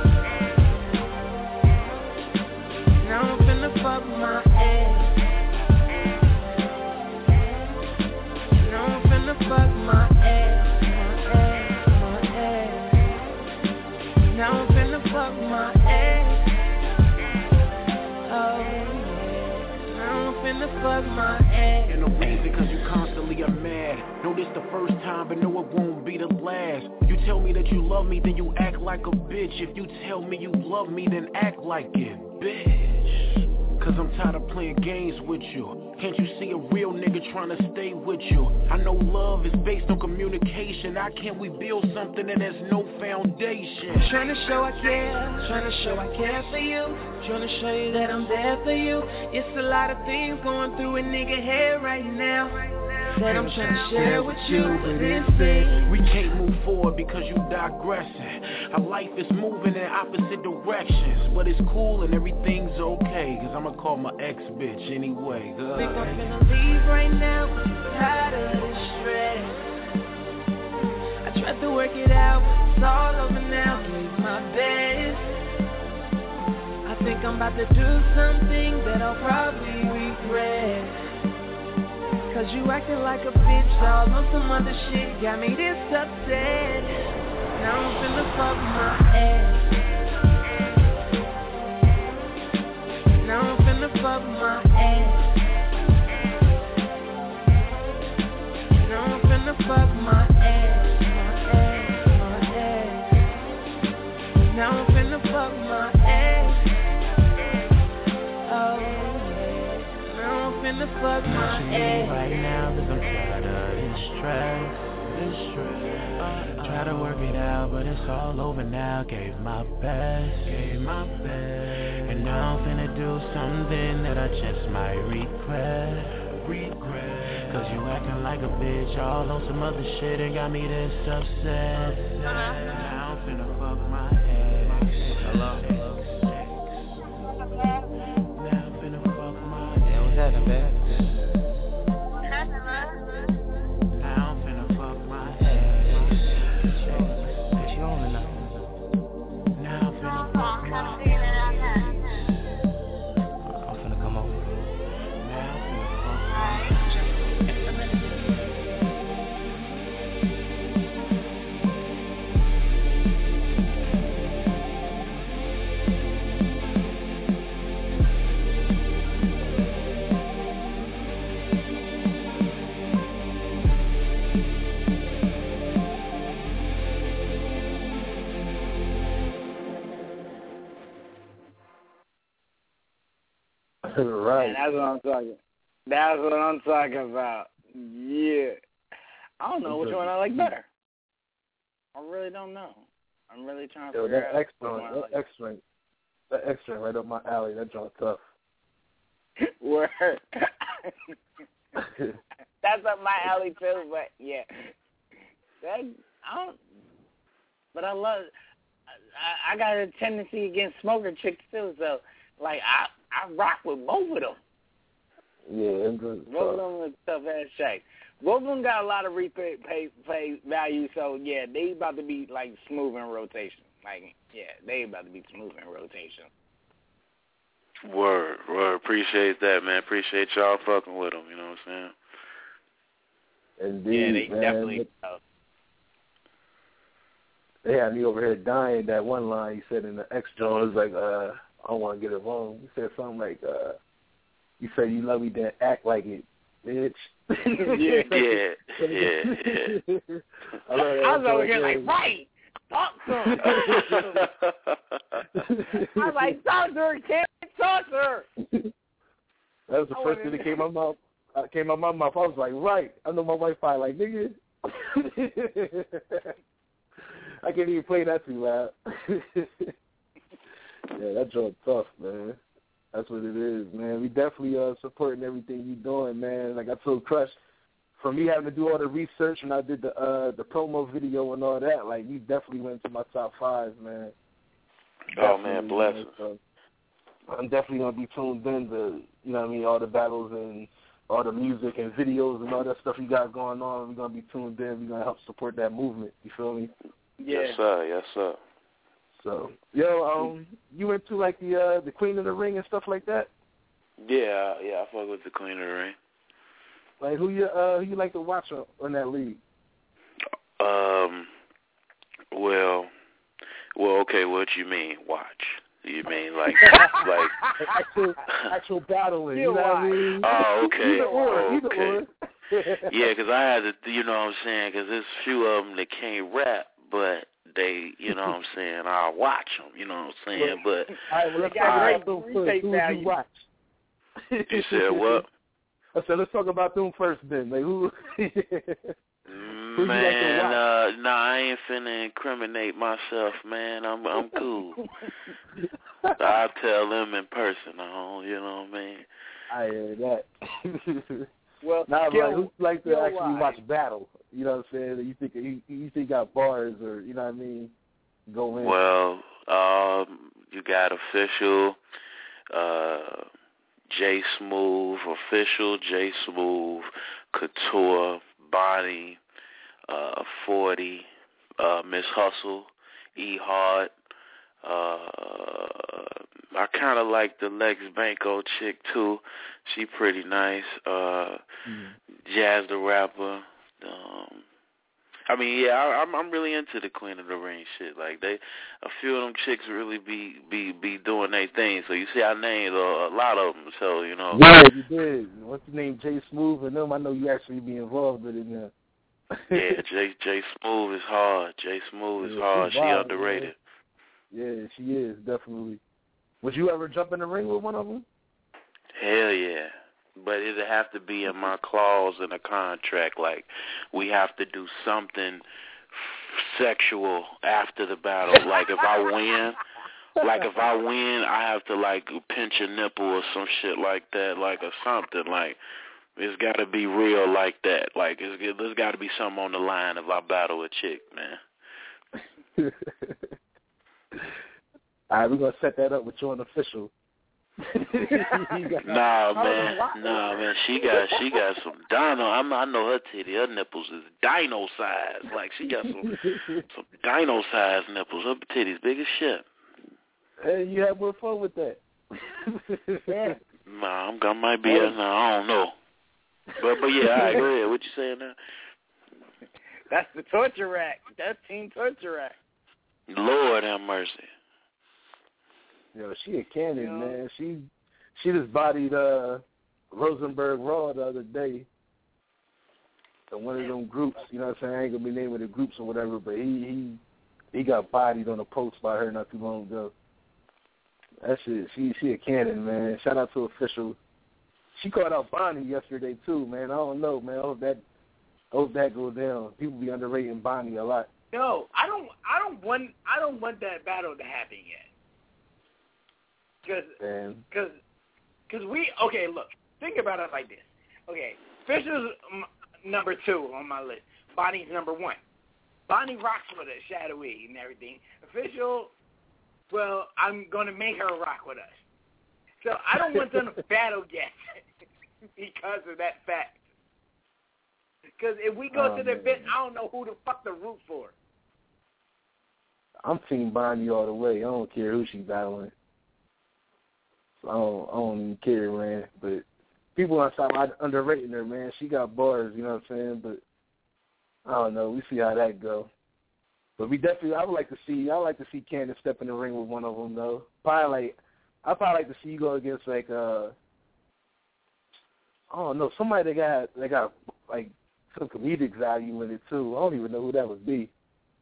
Now I'm finna fuck my ass. Now I'm finna fuck my ass. My ass. Now I'm finna fuck my ass. Oh yeah. Now I'm finna fuck my ass. And the reason cause you constantly are mad. Know this the first time, but no it won't be the last. You tell me that you love me, then you act like a bitch. If you tell me you love me, then act like it, bitch. Cause I'm tired of playing games with you. Can't you see a real nigga trying to stay with you? I know love is based on communication. How can we build something that has no foundation? Trying to show I care, trying to show I care for you. Trying to show you that I'm there for you. It's a lot of things going through a nigga head right now that I'm trying to share with you, but it's big. We can't move forward because you digressing. Our life is moving in opposite directions, but it's cool and everything's okay. Cause I'ma call my ex-bitch anyway. Think I'm gonna leave right now, but I'm tired of the stress. I tried to work it out, but it's all over now. Gave my best. I think I'm about to do something that I'll probably regret. Cause you acting like a bitch, all on some other shit. Got me this upset. Now I'm finna fuck my ass. Now I'm finna fuck my ass. Now I'm finna fuck my ass. My ass. Now I'm finna fuck my ass. Oh yeah. Now I'm finna fuck my ass. Right now, cause I'm tired of this stress. Try to work it out, but it's all over now. Gave my best. And now I'm finna do something that I just might regret. Cause you acting like a bitch, all on some other shit, and got me this upset. Now I'm finna fuck my ass. Hello? Now I'm finna fuck my ass. Yeah, what's happening, babe? Right. And that's what I'm talking. That's what I'm talking about. Yeah. I don't know which one I like better. I really don't know. I'm really trying to figure out. That X-ray right up my alley. That joint's tough. Word. That's up my alley too, but yeah. But I love. I got a tendency against smoker chicks too, so like I rock with both of them. Yeah, both of them are tough ass shakes. Both of them got a lot of replay value, so yeah, they about to be like smooth in rotation. Like yeah, they about to be smooth in rotation. Word. Appreciate that, man. Appreciate y'all fucking with them. You know what I'm saying? Indeed, yeah, they man. definitely. They had me over here dying. That one line he said in the X Jones was like, I don't want to get it wrong. He said something like, you say you love me, then act like it, bitch. Yeah. I was over here like, right, talk to her. I was like, talk to her, kid, talk to her. That was the first thing that came out my mouth. I was like, right. I know my wife probably like, nigga. I can't even play that too loud. Yeah, that joint tough, man. That's what it is, man. We definitely supporting everything you doing, man. Like I told Crush, for me having to do all the research when I did the promo video and all that, like you definitely went to my top 5, man. Oh man, bless us. So I'm definitely gonna be tuned in to, you know what I mean, all the battles and all the music and videos and all that stuff you got going on. We're gonna be tuned in. We're gonna help support that movement. You feel me? Yeah. Yes, sir. So, you into like the Queen of the Ring and stuff like that? Yeah, I fuck with the Queen of the Ring. Like who you like to watch on that league? Well, okay. What you mean watch? You mean like actual battling? You know what I mean? Oh, okay. Either or. Yeah, because I had to, you know what I'm saying? Because there's a few of them that can't rap, but they, you know what I'm saying? I'll watch them, you know what I'm saying? But all right, well, let's talk about them first. Who would you watch? You said what? I said let's talk about them first then. Like who? Man, I ain't finna incriminate myself, man. I'm cool. I'll tell them in person, you know what I mean? I hear that. Well, who like to actually watch battle? You know what I'm saying? You think got bars or you know what I mean? Go in. Well, you got official, J Smooth, Couture, Bonnie, 40, Miss Hustle, E Hard. I kind of like the Lex Banco chick too. She pretty nice. Jazz the Rapper. I mean, yeah, I'm really into the Queen of the Ring shit. Like a few of them chicks really be doing their thing. So you see, I named a lot of them. So you know. Yeah, you did. What's your name? J Smooth and them. I know you actually be involved with it now. Yeah, J Smooth is hard. J Smooth is hard. She underrated. Yeah, she is definitely. Would you ever jump in the ring with one of them? Hell yeah. But it'd have to be in my clause in the contract. Like, we have to do something sexual after the battle. Like, if I win, I have to, like, pinch a nipple or some shit like that, like, or something. Like, it's got to be real like that. Like, there's got to be something on the line if I battle a chick, man. All right, we're going to set that up with you on official. Nah, man. She got some dino. I know her titty. Her nipples is dino size. Like she got some dino size nipples. Her titties big as shit. Hey, you have more fun with that. Yeah. Nah, I might be. I don't know. But yeah, all right, go ahead. What you saying now? That's the torture rack. That's Team Torture Rack. Lord have mercy. Yo, she a cannon, man. She just bodied Rosenberg Raw the other day. So one of them groups, you know what I'm saying? I ain't gonna be naming the groups or whatever, but he got bodied on a post by her not too long ago. That shit, she a cannon, man. Shout out to Official. She called out Bonnie yesterday too, man. I don't know, man. I hope that goes down. People be underrating Bonnie a lot. No, I don't want that battle to happen yet. Because look, think about it like this. Okay, Fisher's number 2 on my list. Bonnie's number 1. Bonnie rocks with us, shadowy and everything. Official, well, I'm going to make her rock with us. So I don't want them to battle yet because of that fact. Because if we go to the event, I don't know who the fuck to root for. I'm Team Bonnie all the way. I don't care who she's battling. So I don't even care, man. But people on top are underrating her, man. She got bars, you know what I'm saying? But I don't know. We see how that go. But I would like to see Candace step in the ring with one of them, though. I'd probably like to see you go against, like, I don't know, somebody that got like, some comedic value in it, too. I don't even know who that would be.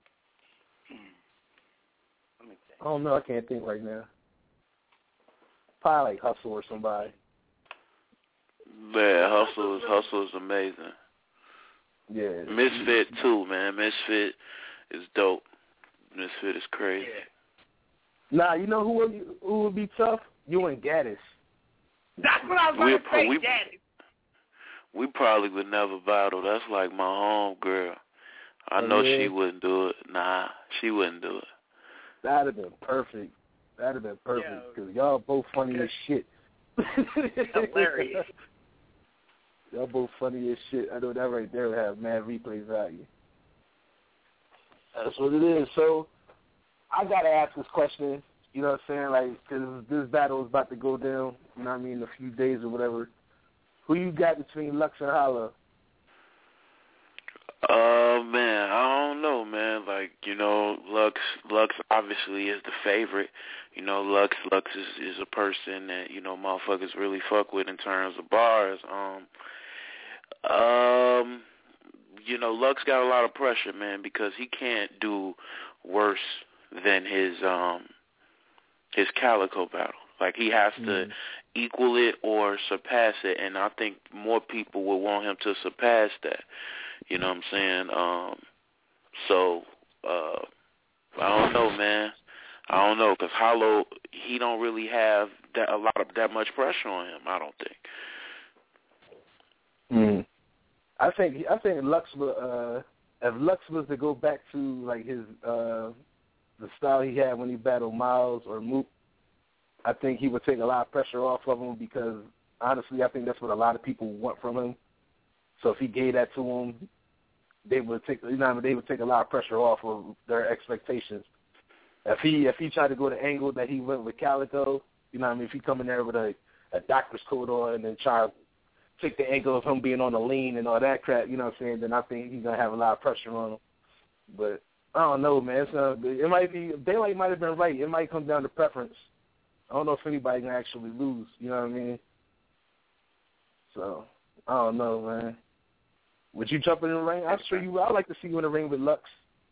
I don't know. I can't think right now. Probably like Hustle or somebody. Yeah, Hustle is amazing. Yeah. Misfit too, man. Misfit is dope. Misfit is crazy. Yeah. Nah, you know who would be tough? You and Gaddis. That's what I was going to say, Gaddis. We probably would never battle. That's like my home girl. I know she wouldn't do it. Nah, she wouldn't do it. That'd have been perfect. Because y'all both funny as shit. Hilarious. Y'all both funny as shit. I know that right there would have mad replay value. That's what it is. So, I got to ask this question, you know what I'm saying? Like, because this battle is about to go down, you know what I mean, in a few days or whatever. Who you got between Lux and Holla? Man, I don't know, man. Like, you know, Lux obviously is the favorite. You know, Lux is a person that, you know, motherfuckers really fuck with in terms of bars. You know, Lux got a lot of pressure, man, because he can't do worse than his Calico battle. Like, he has to equal it or surpass it, and I think more people would want him to surpass that. You know what I'm saying? So, I don't know, man. I don't know, because Hollow, he don't really have that much pressure on him, I don't think. I think Lux will, if Lux was to go back to, like, his the style he had when he battled Miles or Mook, I think he would take a lot of pressure off of him because, honestly, I think that's what a lot of people want from him. So if he gave that to him, they would take a lot of pressure off of their expectations. If he tried to go the angle that he went with Calico, you know what I mean, if he come in there with a doctor's coat on and then try to take the angle of him being on the lean and all that crap, you know what I'm saying, then I think he's going to have a lot of pressure on him. But I don't know, man. It might be, Daylight might have been right. It might come down to preference. I don't know if anybody can actually lose, you know what I mean? So, I don't know, man. Would you jump in the ring? I'm sure you would. I'd like to see you in the ring with Lux.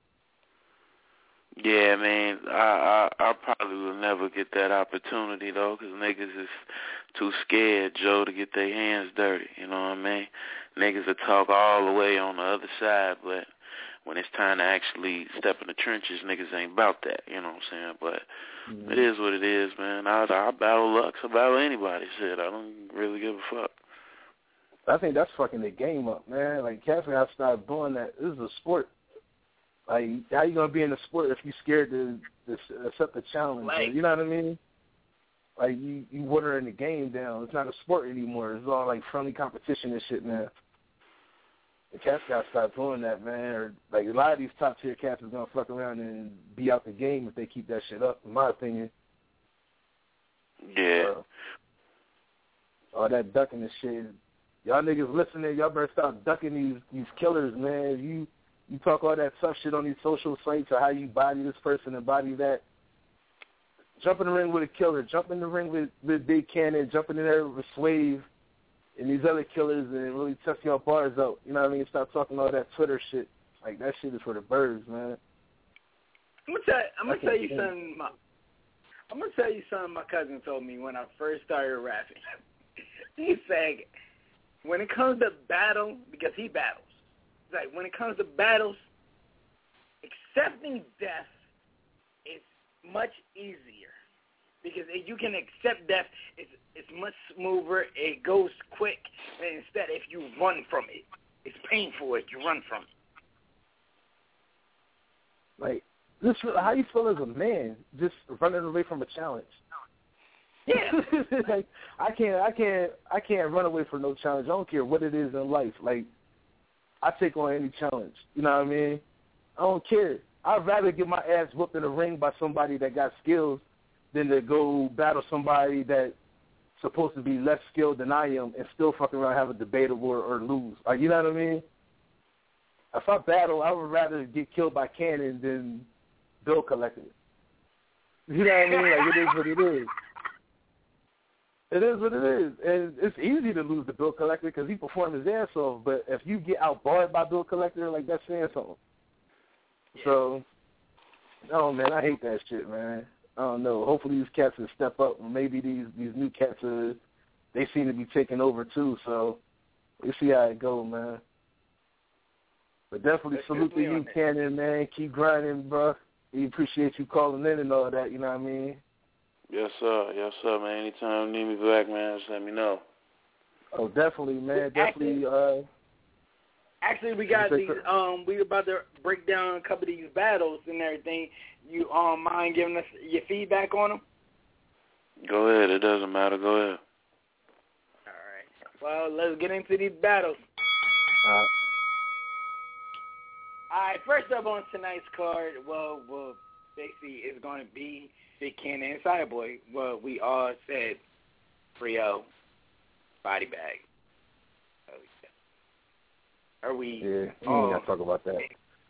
Yeah, man. I probably will never get that opportunity, though, because niggas is too scared, Joe, to get their hands dirty, you know what I mean? Niggas will talk all the way on the other side, but when it's time to actually step in the trenches, niggas ain't about that, you know what I'm saying? But it is what it is, man. I battle Lux, I battle anybody, shit. I don't really give a fuck. I think that's fucking the game up, man. Like, cats gotta start doing that. This is a sport. Like, how you gonna be in the sport if you scared to accept the challenge? Like, you know what I mean? Like, you watering the game down. It's not a sport anymore. It's all like friendly competition and shit now. The cats gotta start doing that, man. Or like a lot of these top tier cats is gonna fuck around and be out the game if they keep that shit up, in my opinion. Yeah. All that ducking and shit. Y'all niggas listening, y'all better stop ducking these killers, man. You talk all that tough shit on these social sites or how you body this person and body that. Jump in the ring with a killer. Jump in the ring with Big Cannon. Jump in there with Swave and these other killers and really test your bars out. You know what I mean? Stop talking all that Twitter shit. Like, that shit is for the birds, man. I'm gonna tell you something my cousin told me when I first started rapping. He said, when it comes to battle, because he battles, like when it comes to battles, accepting death is much easier because if you can accept death, it's much smoother. It goes quick. And instead, if you run from it, it's painful if you run from it. Like, this, how you feel as a man just running away from a challenge? Yeah. Like, I can't run away from no challenge. I don't care what it is in life. Like, I take on any challenge. You know what I mean? I don't care. I'd rather get my ass whooped in the ring by somebody that got skills than to go battle somebody that supposed to be less skilled than I am and still fucking around have a debatable or lose. Like, you know what I mean? If I battle, I would rather get killed by Cannon than Bill Collector. You know what I mean? Like, it is what it is. It is what it is. And it's easy to lose to Bill Collector because he performed his ass off. But if you get outbarred by Bill Collector, like, that's saying something. Yeah. So, oh, man, I hate that shit, man. I don't know. Hopefully these cats will step up. Maybe these new cats, they seem to be taking over, too. So we'll see how it goes, man. But definitely salute to you, Cannon, man. Keep grinding, bro. We appreciate you calling in and all that, you know what I mean? Yes, sir. Yes, sir, man. Anytime you need me back, man, just let me know. Oh, definitely, man. Definitely. Actually, we got these. We about to break down a couple of these battles and everything. You mind giving us your feedback on them? Go ahead. It doesn't matter. Go ahead. All right. Well, let's get into these battles. All right. First up on tonight's card, well, basically it's going to be Big Cannon and Cyborg. Well, we all said Rio, Body Bag. Are we? Yeah, we ain't got to talk about that.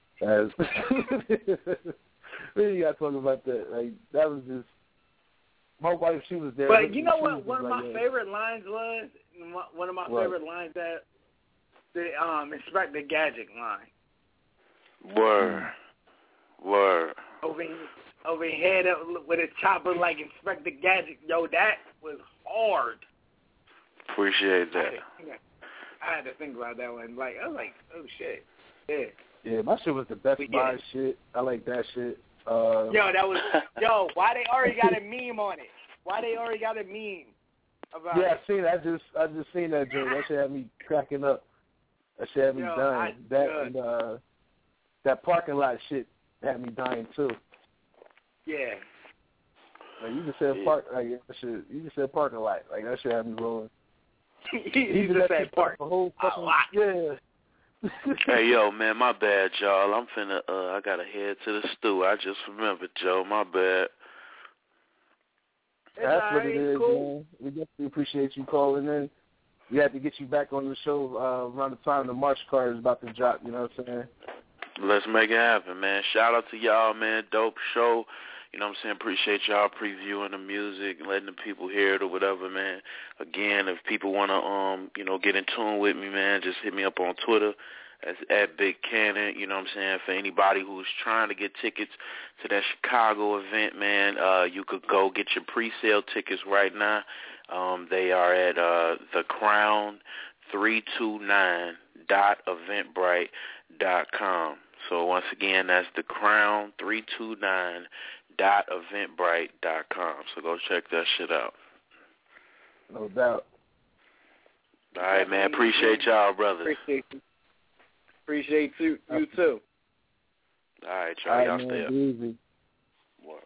We ain't got to talk about that. Like, that was just, my wife, she was there. But you know what? One of my favorite lines was, one of my favorite lines that the Inspector Gadget line. Word. Over your head up with a chopper like Inspector Gadget. Yo, that was hard. Appreciate that. I had to think about that one. Like, I was like, oh, shit. Yeah. Yeah, my shit was the Best Buy shit. I like that shit. Why they already got a meme on it? Why they already got a meme about it? Yeah, I seen it. I just seen that joke. That shit had me cracking up. That shit had me dying. That parking lot shit had me dying too. Yeah. Like, you just said you just said parking lot. Like, that shit had me rolling. You just said park. Yeah. Hey, yo, man, my bad, y'all. I'm finna, I gotta head to the stew. I just remembered, Joe. My bad. That's what it is, man. We definitely appreciate you calling in. We had to get you back on the show around the time the March card is about to drop, you know what I'm saying? Let's make it happen, man. Shout out to y'all, man. Dope show. You know what I'm saying? Appreciate y'all previewing the music and letting the people hear it or whatever, man. Again, if people want to, get in tune with me, man, just hit me up on Twitter. That's at Big Cannon. You know what I'm saying? For anybody who's trying to get tickets to that Chicago event, man, you could go get your pre-sale tickets right now. They are at the Crown 329.eventbrite.com. So once again, that's the Crown 329.eventbrite.com. So go check that shit out. No doubt. All right, man. Appreciate y'all, brothers. Appreciate you too. All right, y'all. Y'all stay up. Easy. What?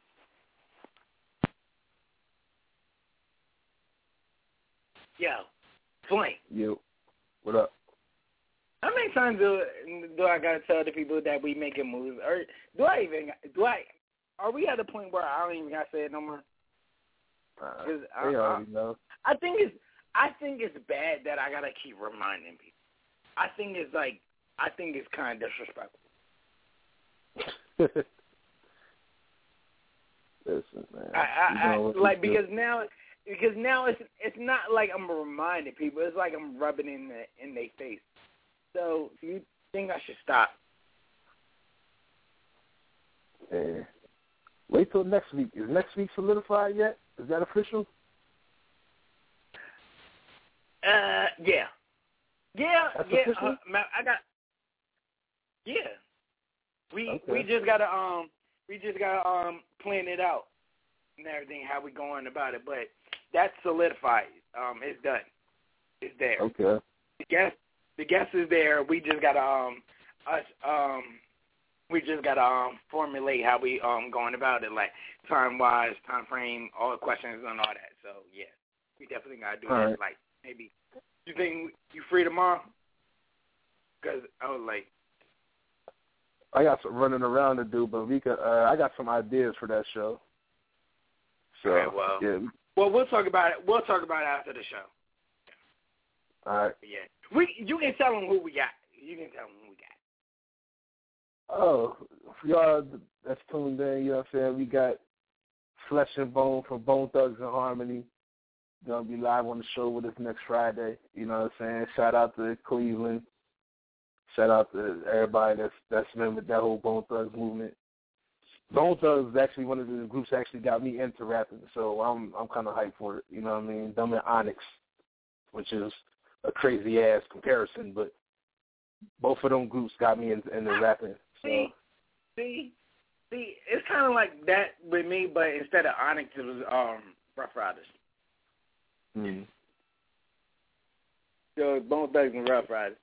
Yo, Flame. Yo, what up? How many times do I gotta tell the people that we making moves? Or are we at a point where I don't even gotta say it no more? They already know. I think it's bad that I gotta keep reminding people. I think it's kind of disrespectful. Listen, man. Because now it's not like I'm reminding people. It's like I'm rubbing in their face. So you think I should stop? Yeah. Wait till next week. Is next week solidified yet? Is that official? Yeah. That's official? We just gotta plan it out and everything, how we going about it. But that's solidified. It's done. It's there. Okay. The guest is there. We just gotta formulate how we going about it, like time wise, time frame, all the questions and all that. So yeah, we definitely gotta do that. Right. Like maybe you think you free tomorrow? Because I was like, I got some running around to do, but we could. I got some ideas for that show. So right, well, yeah, Well, we'll talk about it. We'll talk about it after the show. All right. Yeah. You can tell them who we got. You can tell them who we got. Oh, for y'all that's tuned in, you know what I'm saying? We got Flesh and Bone from Bone Thugs and Harmony. Gonna be live on the show with us next Friday. You know what I'm saying? Shout out to Cleveland. Shout out to everybody that's been with that whole Bone Thugs movement. Bone Thugs is actually one of the groups that actually got me into rapping, so I'm kind of hyped for it. You know what I mean? Them and Onyx, which is a crazy ass comparison, but both of them groups got me into rapping. So. See, it's kind of like that with me, but instead of Onyx, it was Rough Riders. So Bone Thugs and Rough Riders.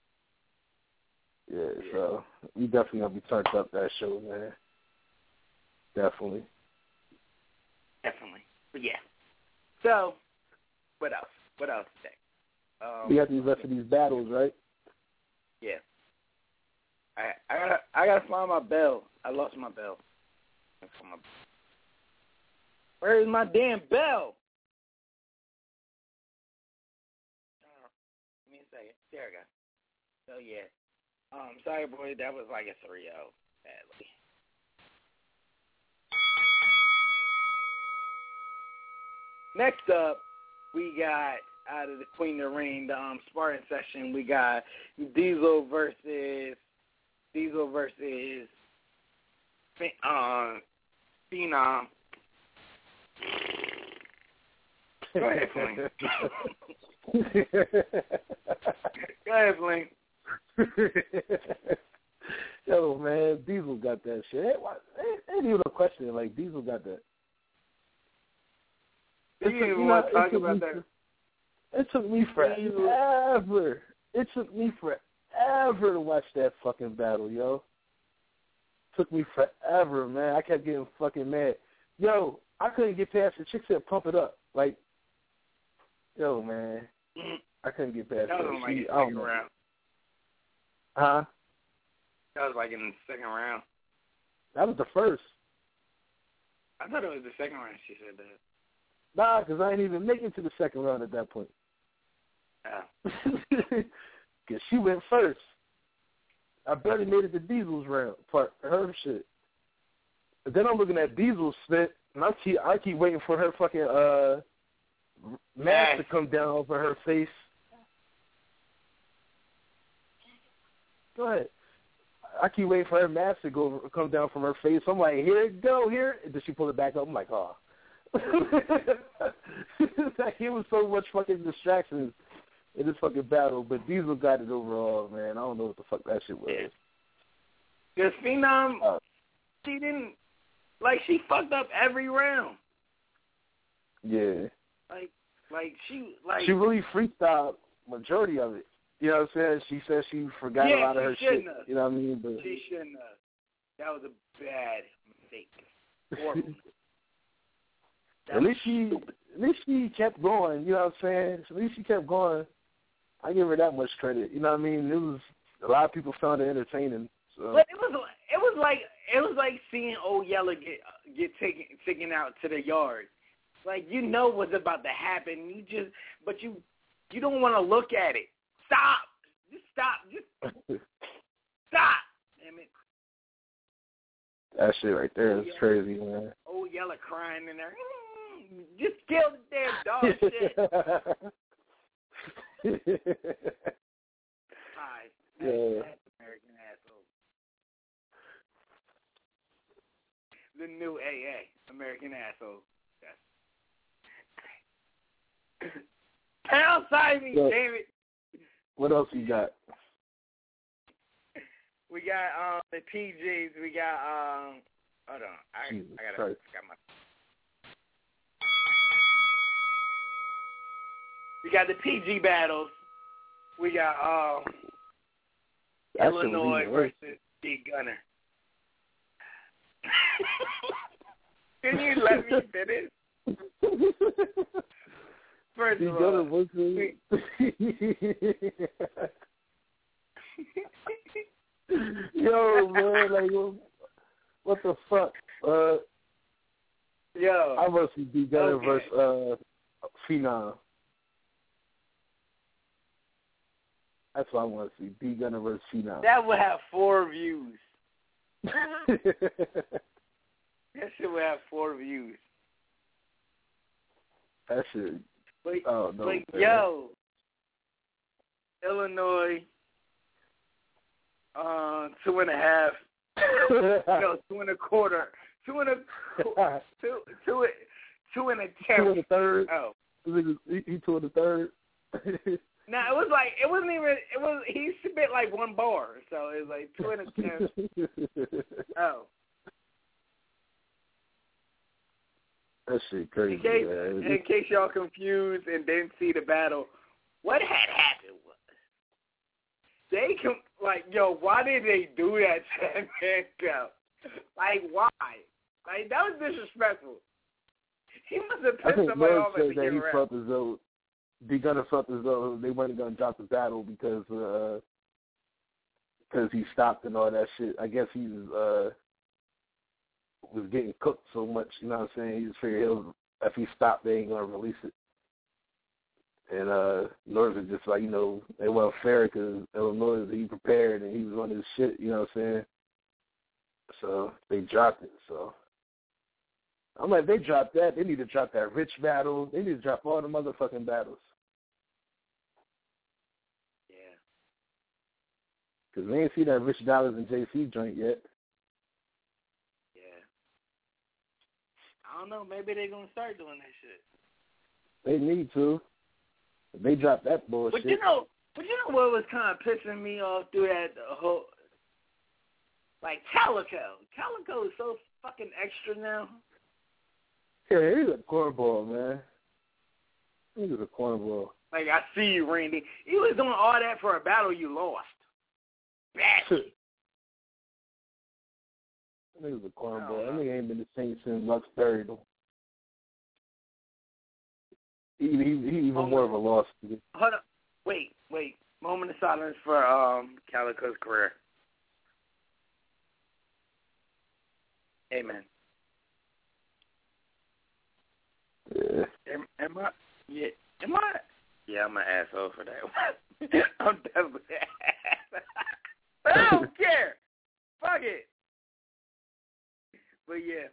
Yeah, so we definitely gonna be turned up that show, man. Definitely. But yeah. So, what else? What else today? We got the rest of these battles, right? Yeah. I gotta find my bell. I lost my bell. Where is my damn bell? Give me a second. There we go. So yeah. Sorry boy, that was like a 3-0, sadly. Next up, we got out of the Queen of the Ring, the Spartan session. We got Diesel versus Phenom. Go ahead, Flink. Go ahead, Flink. Yo, man, Diesel got that shit. Ain't even a question. Like, Diesel got that. You didn't even want to talk about that. It took me forever. It took me forever to watch that fucking battle, yo. Took me forever, man. I kept getting fucking mad. Yo, I couldn't get past the chick said pump it up. Like, yo, man. I couldn't get past that. That was like in the second round. Huh? That was like in the second round. That was the first. I thought it was the second round she said that. Nah, because I ain't even make it to the second round at that point. Because she went first. I barely made it to Diesel's round part, her shit. And then I'm looking at Diesel's spit, and I keep waiting for her fucking mask to come down over her face. Go ahead. I keep waiting for her mask to come down from her face. I'm like, here it go, here. And then she pull it back up. I'm like, oh. Like, it was so much fucking distractions in this fucking battle, but Diesel got it overall, man. I don't know what the fuck that shit was. Because Phenom, she didn't, like, she fucked up every round. Yeah. Like she really freestyled majority of it. You know what I'm saying? She said she forgot a lot of her shit. You know what I mean? But she shouldn't have. That was a bad mistake. Horrible. At least she kept going, you know what I'm saying? At least she kept going. I give her that much credit. You know what I mean? It was a lot of people found it entertaining. So. But it was like seeing Old Yeller get taken out to the yard. Like, you know what's about to happen. You don't want to look at it. Stop. Just stop. Just stop. Damn it. That shit right there is crazy, man. Old Yeller crying in there. Just kill the damn dog shit. Hi. That's American asshole. The new AA, American asshole. Pound sign me, damn it. What else you got? We got the PGs. We got hold on. I got my. We got the PG battles. We got Illinois versus D Gunner. Can you let me finish? First of all, yo, man, like, what the fuck? Yo. I want to see D Gunner versus Phenom. That's what I want to see. D Gunner versus Phenom. That would have 4 views. That shit would have 4 views. That shit. But yo, Illinois, 2.5. No, 2.25. 2 and a 10th. 2 and a third. Oh, he 2 and a third. No, it wasn't even. He spit like 1 bar, so it was like 2 and a 10th. Oh. That shit crazy. In case y'all confused and didn't see the battle, what had happened was why did they do that to Manco? Like, why? Like, that was disrespectful. He must have pissed somebody off at the beginning round. D Gunner felt as though they weren't going to drop the battle because he stopped and all that shit. I guess he was getting cooked so much, you know what I'm saying? He just figured if he stopped, they ain't going to release it. And North was just like, it wasn't fair because Illinois, he prepared and he was on his shit, you know what I'm saying? So they dropped it. So I'm like, they dropped that. They need to drop that Rich battle. They need to drop all the motherfucking battles. Yeah. Because we ain't see that Rich Dollars and JC joint yet. Yeah. I don't know. Maybe they're going to start doing that shit. They need to. They dropped that bullshit. But you know what was kind of pissing me off through that whole, like, Calico. Calico is so fucking extra now. Yeah, he's a cornball, man. He's a cornball. Like, I see you, Randy. You was doing all that for a battle you lost. Badly. That nigga's a cornball. That nigga ain't been the same since Lux buried him. He even more of a loss. Hold up. Wait. Moment of silence for Calico's career. Amen. Yeah. Am I? Yeah. Am I? Yeah, I'm an asshole for that. I'm definitely an asshole. But I don't care. Fuck it. But yeah.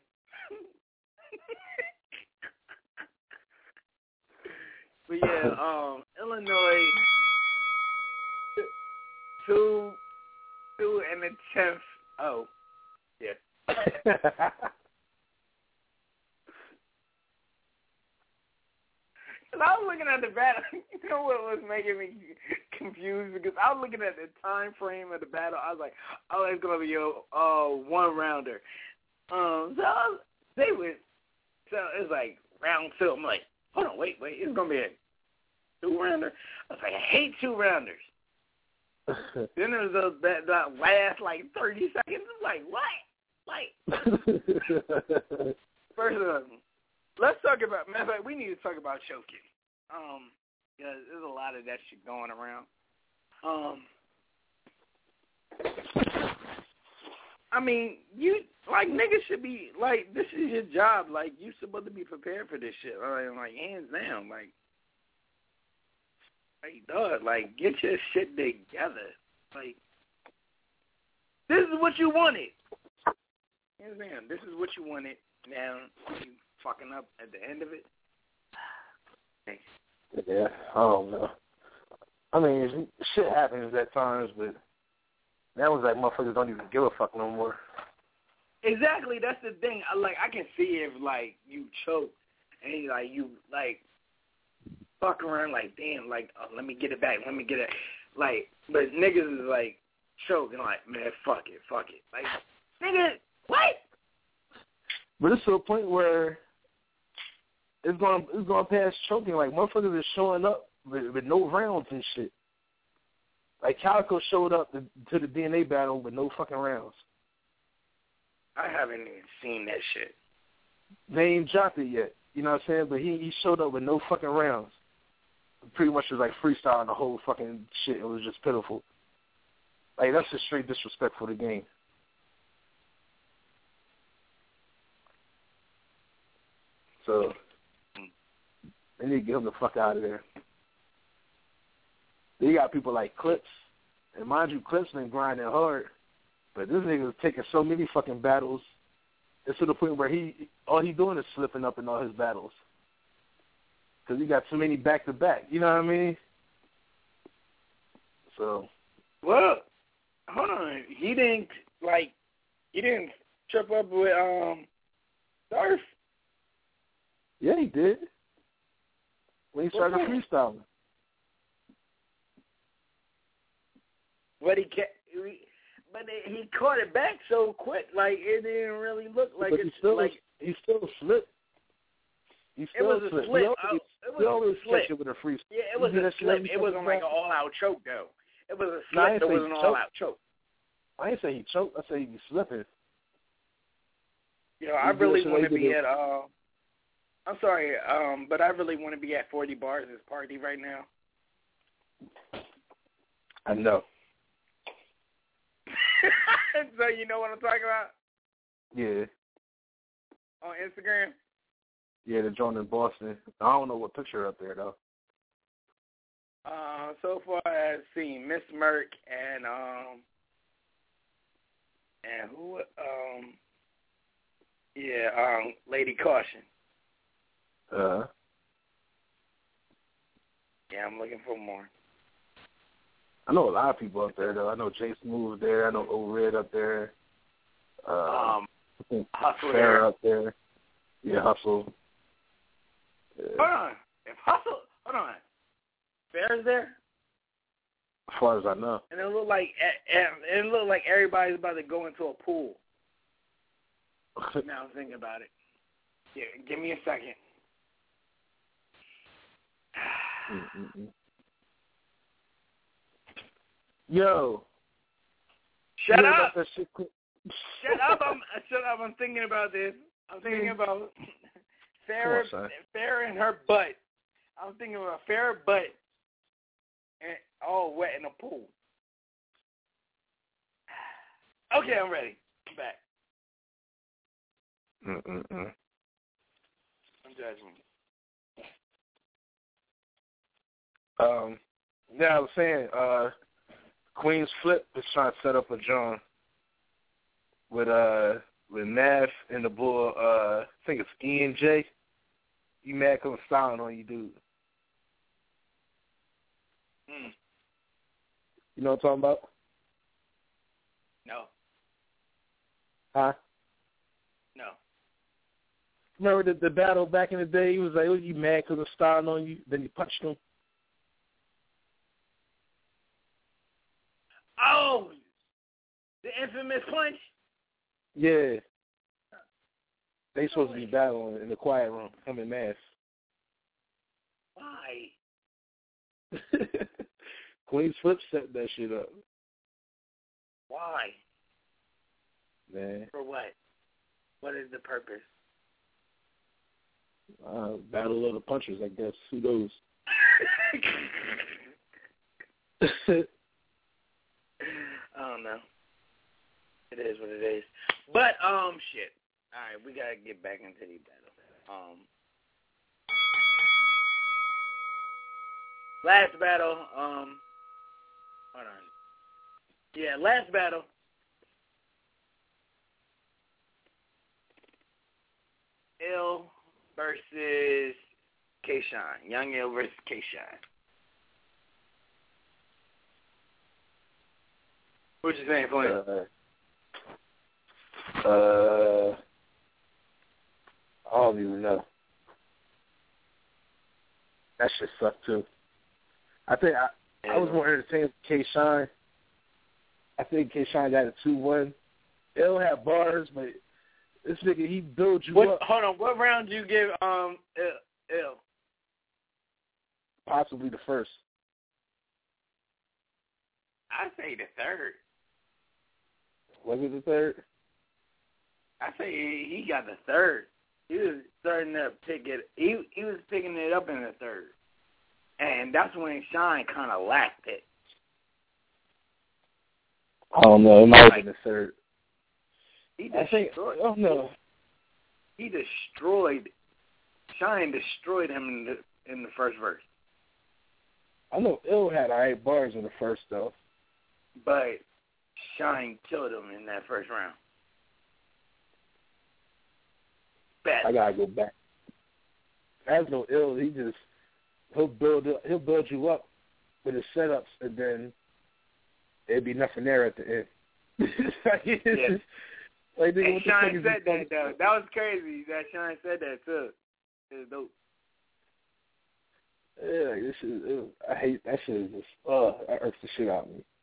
But yeah, Illinois 2 and a 10th. Oh, yeah. I was looking at the battle. You know what was making me confused? Because I was looking at the time frame of the battle. I was like, oh, it's going to be a 1-rounder. So it's like round 2. I'm like, hold on, wait. It's going to be a 2-rounder? I was like, I hate 2-rounders. Then there was that last, 30 seconds. I'm like, what? First of all, let's talk about, matter of fact, we need to talk about choking. Because there's a lot of that shit going around. I mean, niggas should be, this is your job. You supposed to be prepared for this shit. Hands down. Dog, get your shit together. This is what you wanted. Hands down, this is what you wanted. Now, you fucking up at the end of it. Thanks. Yeah, I don't know. I mean, shit happens at times, but that was motherfuckers don't even give a fuck no more. Exactly, that's the thing. I can see if you choke and you fuck around damn, let me get it back, let me get it. But niggas is choking man, fuck it. Nigga, what? But it's to a point where it's going past choking. Motherfuckers are showing up with no rounds and shit. Calico showed up to the DNA battle with no fucking rounds. I haven't even seen that shit. They ain't dropped it yet. You know what I'm saying? But he showed up with no fucking rounds. Pretty much was freestyling the whole fucking shit. It was just pitiful. That's just straight disrespectful to the game. So they need to get him the fuck out of there. Then you got people like Clips, and mind you, Clips been grinding hard, but this nigga was taking so many fucking battles. It's to the point where all he doing is slipping up in all his battles. Because he got too many back-to-back. You know what I mean? So. Well, hold on. He didn't trip up with Surf? Yeah, he did. When he started freestyling. But he caught it back so quick, like it didn't really look like but it's he still slipped. It was a slip. He always catch it with a freestyle. Yeah, it was a slip. It wasn't like an all-out choke, though. It was a slip. It wasn't an all-out choke. I ain't say he choked. I say he be slipping. You know, I really want to be at. I'm sorry, but I really want to be at 40 Bars' party right now. I know. So you know what I'm talking about? Yeah. On Instagram? Yeah, the joint in Boston. I don't know what picture up there, though. So far I've seen Miss Merck and who? Lady Caution. Yeah, I'm looking for more. I know a lot of people up there, though. I know Jay Smooth there. I know O-Red up there. Hustle Fair up there. Yeah, Hustle. Yeah. Hold on. Fair's there? As far as I know. And it looked like everybody's about to go into a pool. Now I'm thinking about it. Yeah, give me a second. Yo. Shut up. Shut up. I'm thinking about this. I'm thinking about Farrah and her butt. I'm thinking about Farrah butt and all wet in a pool. Okay, I'm ready. I'm back. I'm judging. Yeah, I was saying, Queen's Flip is trying to set up a joint with Nav and the bull, I think it's E&J. You mad because I'm styling on you, dude. You know what I'm talking about? No. Huh? No. Remember the battle back in the day? He was like, oh, you mad because I'm styling on you? Then you punched him. Oh! The infamous punch? Yeah. They supposed to be battling in the quiet room, him and Mass. Why? Queen's Flip set that shit up. Why? Man. For what? What is the purpose? Battle of the punchers, I guess. Who knows? I don't know. It is what it is. But, shit. All right, we got to get back into these battles. Last battle, hold on. Yeah, last battle. Ill versus K-Shine. Young Ill versus K-Shine. What you saying, Flynn? I don't even know. That shit sucked too. I think I was more entertained with K-Shine. I think K-Shine got a 2-1. They don't have bars, but this nigga, he builds you up. Hold on, what round do you give Ill? Possibly the first. I say the third. Was it the third? I say he got the third. He was starting to pick it. He was picking it up in the third, and that's when Shine kind of lacked it. I don't know. It might have been the third. I don't know. He destroyed Shine destroyed him in the first verse. I know Ill had alright bars in the first though. But Shine killed him in that first round. Bad. I gotta go back. As no Ill, he'll build you up with his setups, and then it'd be nothing there at the end. Yeah. Like, and Shine said that though. That was crazy. That Shine said that too. It was dope. Yeah, this is. I hate that shit. Just that irks the shit out of me.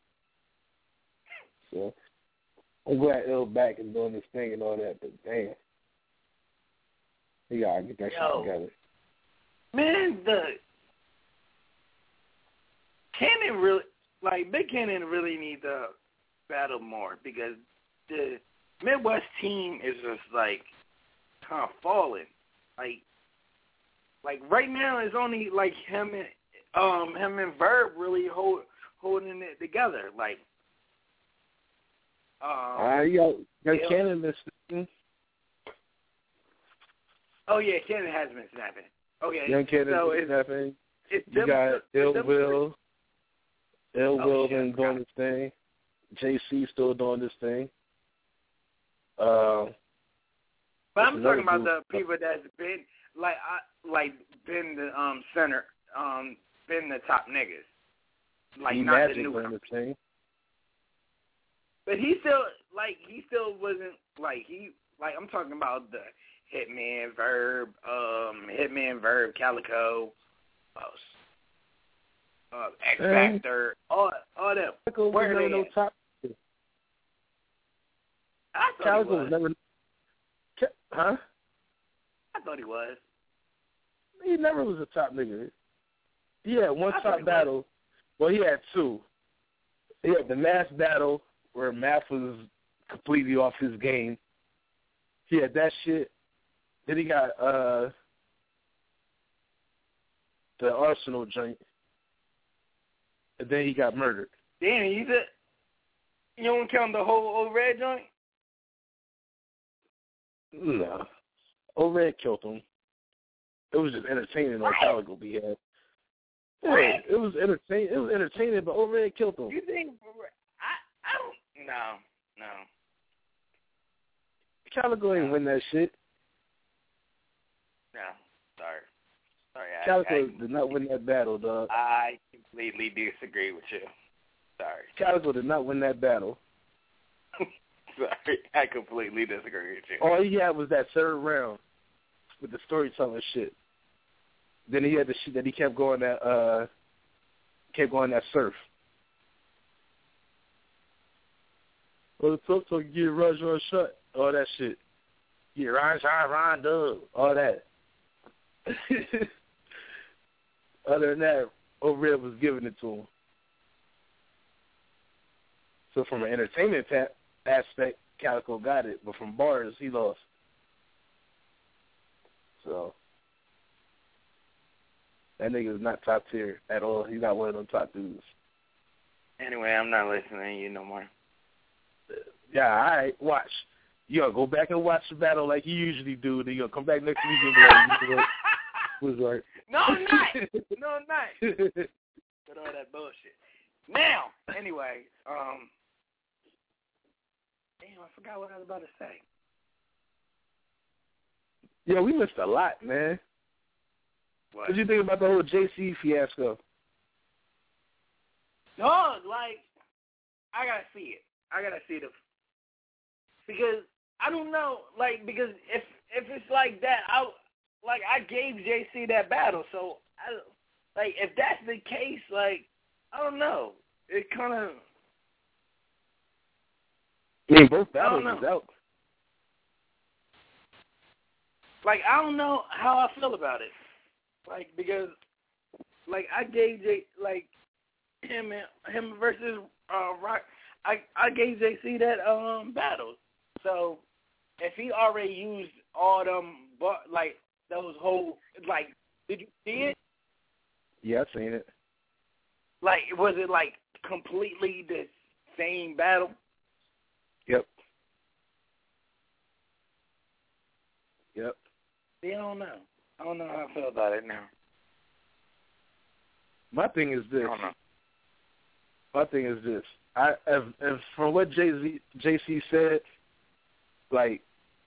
So I'm glad Ill back and doing this thing and all that, but damn, he gotta get that shit together. Man, Cannon really, like, Big Cannon really need to battle more because the Midwest team is just, like, kind of falling. Like right now it's only, like, him and Verb really holding it together. Like, Cannon is snapping. Oh, yeah, Cannon has been snapping. Okay, Young Cannon so is snapping. It's you got Ill Will. Ill Will been doing his thing. JC still doing this thing. But I'm talking about the people that's been been the center, been the top niggas. Like not Magic the newcomers. doing this thing. But he still wasn't I'm talking about the Hitman Verb, Calico, X Factor, all that. Where are they at? Top. I thought Calico he was. was never. Huh? I thought he was. He never was a top nigga. He had one top battle. Well, he had two. He had the Math battle where Math was completely off his game. He had that shit. Then he got the Arsenal joint. And then he got murdered. Damn, you don't count the whole old red joint? No. Old Red killed him. It was just entertaining on Calico he had. Yeah, it was entertaining. It was entertaining, but Old Red killed him. You think? I don't. No. Calico ain't win that shit. No, sorry. Calico did not win that battle, dog. I completely disagree with you. Sorry. Calico did not win that battle. Sorry, I completely disagree with you. All he had was that third round with the storytelling shit. Then he had the shit that he kept going that surf. Well, the talk get Run shut. All that shit. Get Ron Dub. All that. Other than that, O'Red was giving it to him. So from an entertainment aspect, Calico got it, but from bars, he lost. So that nigga is not top tier at all. He's not one of them top dudes. Anyway, I'm not listening to you no more. Yeah, all right, watch. You gotta go back and watch the battle like you usually do. Then you gonna come back next week and be like, was right. No, I'm not. But all that bullshit. Now, anyway, damn, I forgot what I was about to say. Yeah, we missed a lot, man. What did you think about the whole JC fiasco? No, I gotta see it. Because I don't know, because if it's like that, I gave JC that battle, so if that's the case, I don't know. It kind of. I mean, both battles is out. I don't know how I feel about it. Because I gave him versus Rock. I gave JC that battle. So if he already used all them, those whole, did you see it? Yeah, I seen it. Was it completely the same battle? Yep. I don't know. I don't know how I feel about it now. My thing is this. I don't know. My thing is this. If from what JC said, like,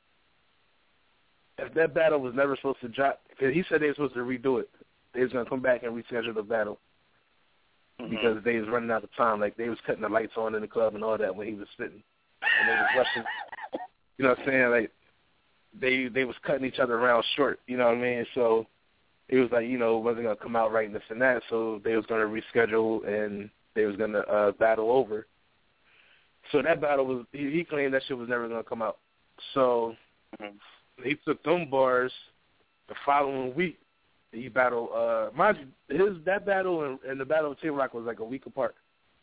if that battle was never supposed to drop, because he said they were supposed to redo it. They was going to come back and reschedule the battle because they was running out of time. Like, they was cutting the lights on in the club and all that when he was spitting. And they was rushing. You know what I'm saying? Like, they was cutting each other around short. You know what I mean? So it was like, you know, it wasn't going to come out right in this and that. So they was going to reschedule and they was going to battle over. So that battle was, he claimed that shit was never going to come out. So he took them bars the following week. He battled, mind you, that battle and the battle of Tay-Rock was like a week apart.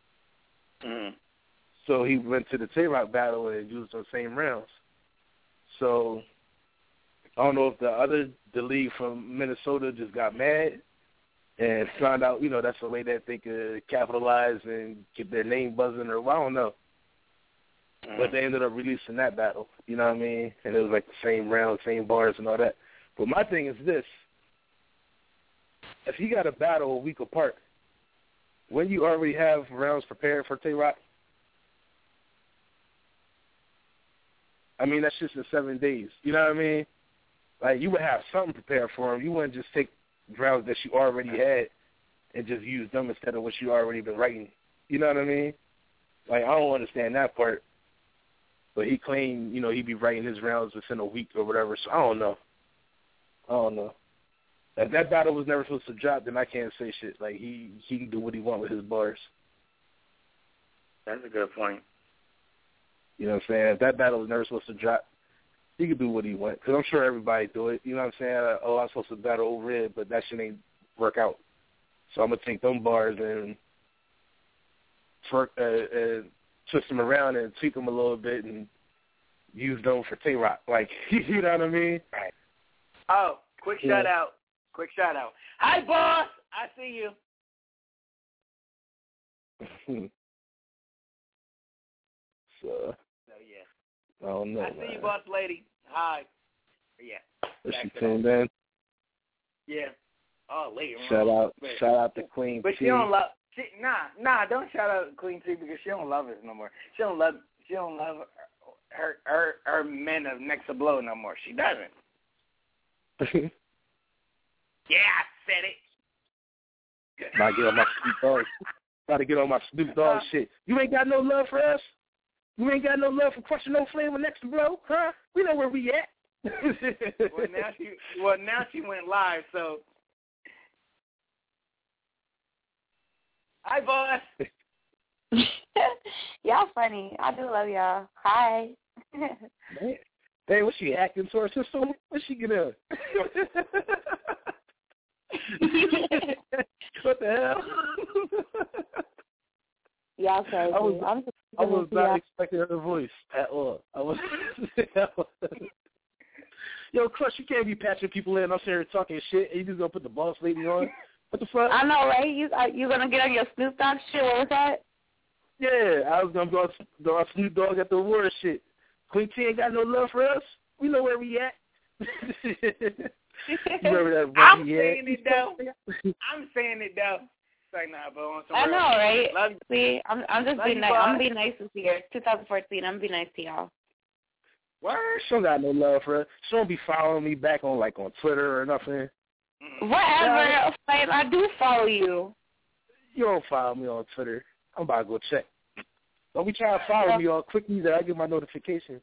So he went to the Tay-Rock battle and used those same rounds. So I don't know if the league from Minnesota just got mad and found out, you know, that's the way that they could capitalize and get their name buzzing, or I don't know. But they ended up releasing that battle, you know what I mean? And it was like the same round, same bars and all that. But my thing is this. If he got a battle a week apart, when you already have rounds prepared for Tay-Rock, I mean, that's just in 7 days. You know what I mean? Like, you would have something prepared for him. You wouldn't just take rounds that you already had and just use them instead of what you already been writing. You know what I mean? Like, I don't understand that part. But he claimed, you know, he'd be writing his rounds within a week or whatever. So I don't know. If that battle was never supposed to drop, then I can't say shit. Like, he can do what he wants with his bars. That's a good point. You know what I'm saying? If that battle was never supposed to drop, he could do what he wants. Because I'm sure everybody do it. You know what I'm saying? Oh, I'm supposed to battle over it, but that shit ain't work out. So I'm going to take them bars and twist them around and tweak them a little bit and use them for Tay-Rock. Like, you know what I mean? Right. Oh, quick shout out. Hi, boss. I see you. So yeah. I don't know. I see you, boss lady. Hi. Yeah. Is she tuned in? Yeah. Oh, lady. Shout out to Queen But T. she don't love. Don't shout out to Queen T because she don't love us no more. She don't love her men of next to blow no more. She doesn't. Yeah, I said it. About to get on my Snoop Dogg shit. You ain't got no love for us? You ain't got no love for Crushing No Flame with Next to Blow? Huh? We know where we at. now she went live, so. Hi, boss. Y'all funny. I do love y'all. Hi. Hey, what's she acting to her sister? What's she gonna? What the hell? Y'all crazy. I was not expecting her voice at all. Yo, Crush, you can't be patching people in. I'm sitting here talking shit, and you just gonna put the boss lady on. What the fuck? I know, right? You gonna get on your Snoop Dogg shit? What was that? Yeah, I was gonna go on Snoop Dogg at the war shit. Queen T ain't got no love for us. We know where we at. I'm saying it though. It's like, nah, but on I know, right? Love you. See, I'm just being nice. I'm being nice this year. It's 2014. I'm being nice to y'all. Word? She don't got no love for her. She don't be following me back on Twitter or nothing. Whatever. I do follow you. You don't follow me on Twitter. I'm about to go check. Don't be trying to follow me all quick either. I get my notification.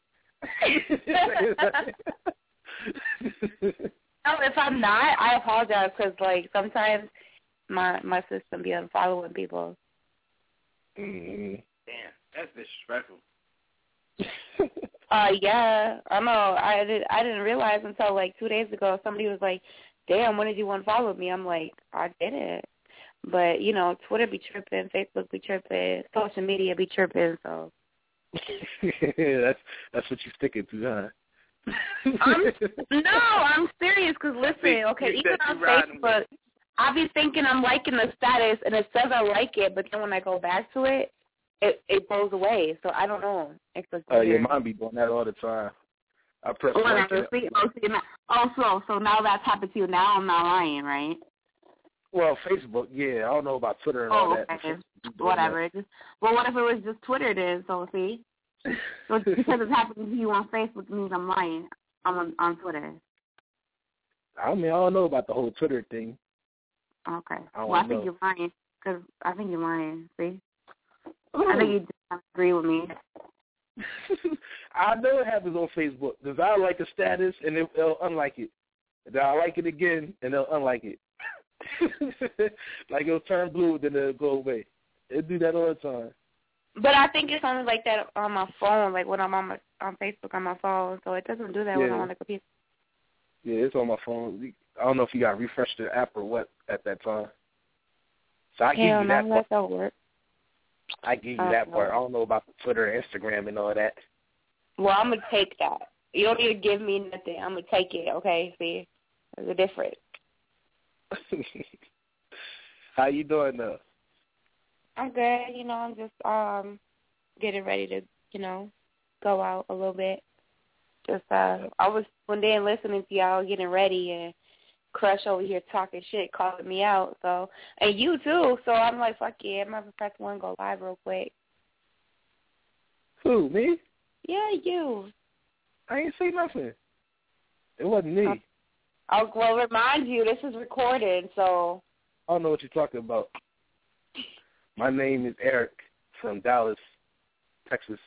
No, if I'm not, I apologize because sometimes my system be unfollowing people. Damn, that's disrespectful. Yeah, I know. I didn't realize until 2 days ago. Somebody was like, "Damn, when did you unfollow me?" I'm like, I didn't. But Twitter be tripping, Facebook be tripping, social media be tripping. So that's what you sticking to, huh? I'm serious. Cause listen, okay, even on Facebook, I be thinking I'm liking the status, and it says I like it, but then when I go back to it, it goes away. So I don't know. Yeah, mine be doing that all the time. I pressed Whatever. like So now that's happened to you. Now I'm not lying, right? Well, Facebook, yeah. I don't know about Twitter and all that. Okay. Whatever. What if it was just Twitter then? So see, so because it's happening to you on Facebook means I'm lying. I'm on Twitter. I mean, I don't know about the whole Twitter thing. Okay. I think you're lying. Because I think you're lying. See? I think you just agree with me. I know it happens on Facebook because I like a status and they'll unlike it. Then I like it again and they'll unlike it. Like it'll turn blue, then it'll go away. It'll do that all the time. But I think it's only like that on my phone, like when I'm on Facebook on my phone. So it doesn't do that when I'm on the computer. Yeah, it's on my phone. I don't know if you got to refresh the app or what at that time. So I give you that part. That'll work. I give you that part. I don't know about the Twitter and Instagram and all that. Well, I'm going to take that. You don't need to give me nothing. I'm going to take it, okay? See? There's a difference. How you doing now? I'm good. I'm just getting ready to, go out a little bit. Just I was one day listening to y'all getting ready and Crush over here talking shit, calling me out. So and you too. So I'm like, fuck yeah, I'm gonna press one, go live real quick. Who, me? Yeah, you. I ain't say nothing. It wasn't me. I'll remind you, this is recorded, so. I don't know what you're talking about. My name is Eric from Dallas, Texas.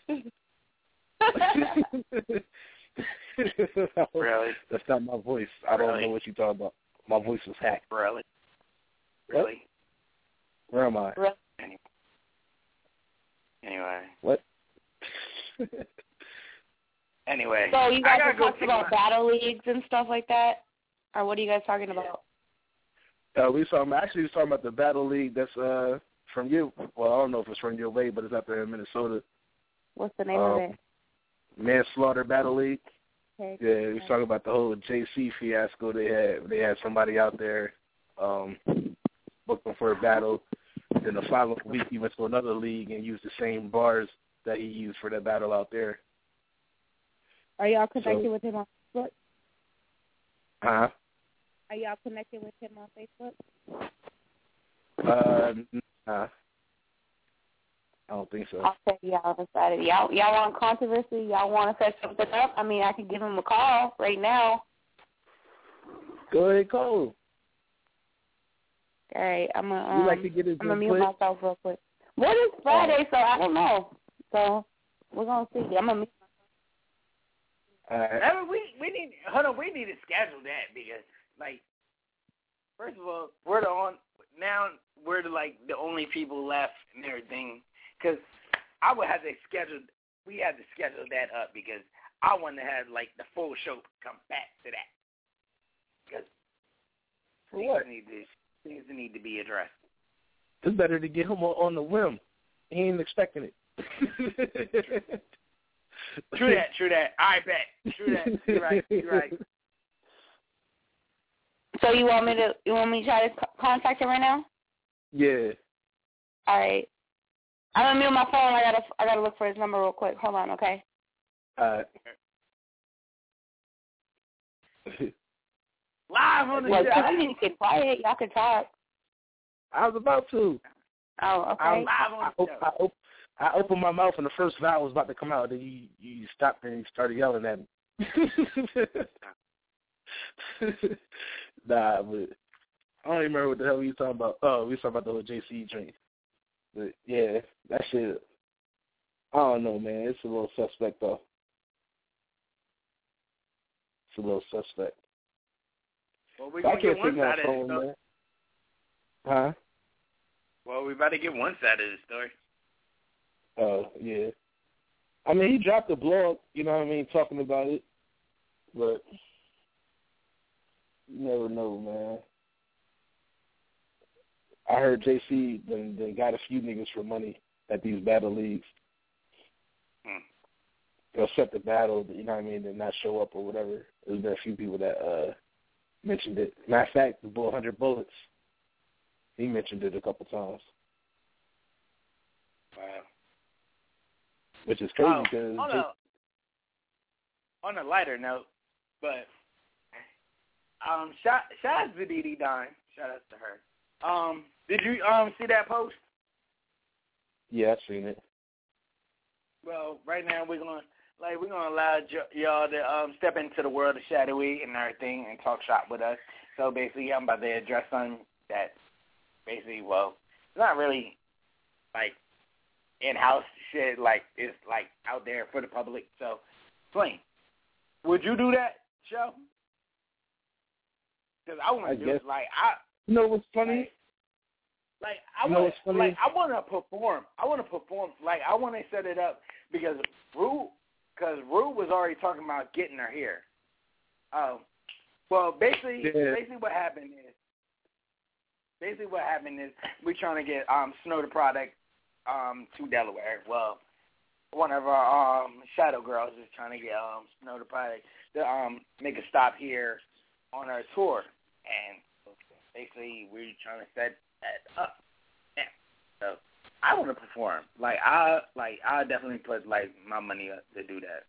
Really? That's not my voice. I don't know what you're talking about. My voice was hacked. Really? What? Where am I? Anyway. What? Anyway. So you guys are talking about battle leagues and stuff like that? Or what are you guys talking about? We was talking about the battle league that's from you. Well, I don't know if it's from your way, but it's out there in Minnesota. What's the name of it? Manslaughter Battle League. Okay. Yeah, we was talking about the whole JC fiasco. They had somebody out there booked them for a battle. Then the following week he went to another league and used the same bars that he used for that battle out there. Are y'all connected with him on Facebook? Huh? Are y'all connected with him on Facebook? Nah. I don't think so. I'll tell y'all decided. Y'all want controversy? Y'all want to set something up? I mean, I can give him a call right now. Go ahead, call. All right, I'm gonna like to get his mute myself real quick. What is Friday? So I don't know. So we're gonna see. I'm gonna mute myself. We need to schedule that because, like, first of all, we're the only people left and everything. Because we had to schedule that up because I want to have, like, the full show come back to that. Because things need to be addressed. It's better to get him on the whim. He ain't expecting it. True that. I bet. True that. You're right. So you want me to try to contact him right now? Yeah. All right. I'm gonna mute my phone. I gotta look for his number real quick. Hold on, okay? Live on the show. I need to get quiet. Y'all can talk. I was about to. Oh, okay. I opened my mouth and the first vowel was about to come out. Then you stopped and you started yelling at me. Nah, but I don't even remember what the hell we were talking about. Oh, we were talking about the whole JC drink. But yeah, that shit, I don't know, man. It's a little suspect, though. It's a little suspect. Well, we're going to get one side of the story. Man. Huh? Well, we about to get one side of the story. Oh, yeah. I mean, he dropped a blog, you know what I mean, talking about it. But you never know, man. I heard JC then got a few niggas for money at these battle leagues. They'll set the battle, you know what I mean, and not show up or whatever. There's been a few people that mentioned it. Matter of fact, the Bull 100 Bullets, he mentioned it a couple times. Wow. Which is crazy because on a lighter note, but shout out to Dee Dee Dine. Shout out to her. Did you see that post? Yeah, I've seen it. Well, right now we're gonna allow y'all to step into the world of Shadowy and everything and talk shop with us. So basically, I'm about to address something that basically, well, it's not really like in-house shit. Like it's like out there for the public. So, Flame, would you do that, Show? Because I want to do it. Like You know what's funny? I want to perform. Like I want to set it up because Rue was already talking about getting her here. Well, basically what happened is we're trying to get Snow the Product to Delaware. Well, one of our Shadow Girls is trying to get Snow the Product to make a stop here on our tour, and basically we're trying to set that up. Yeah. So I want to perform. I definitely put my money up to do that.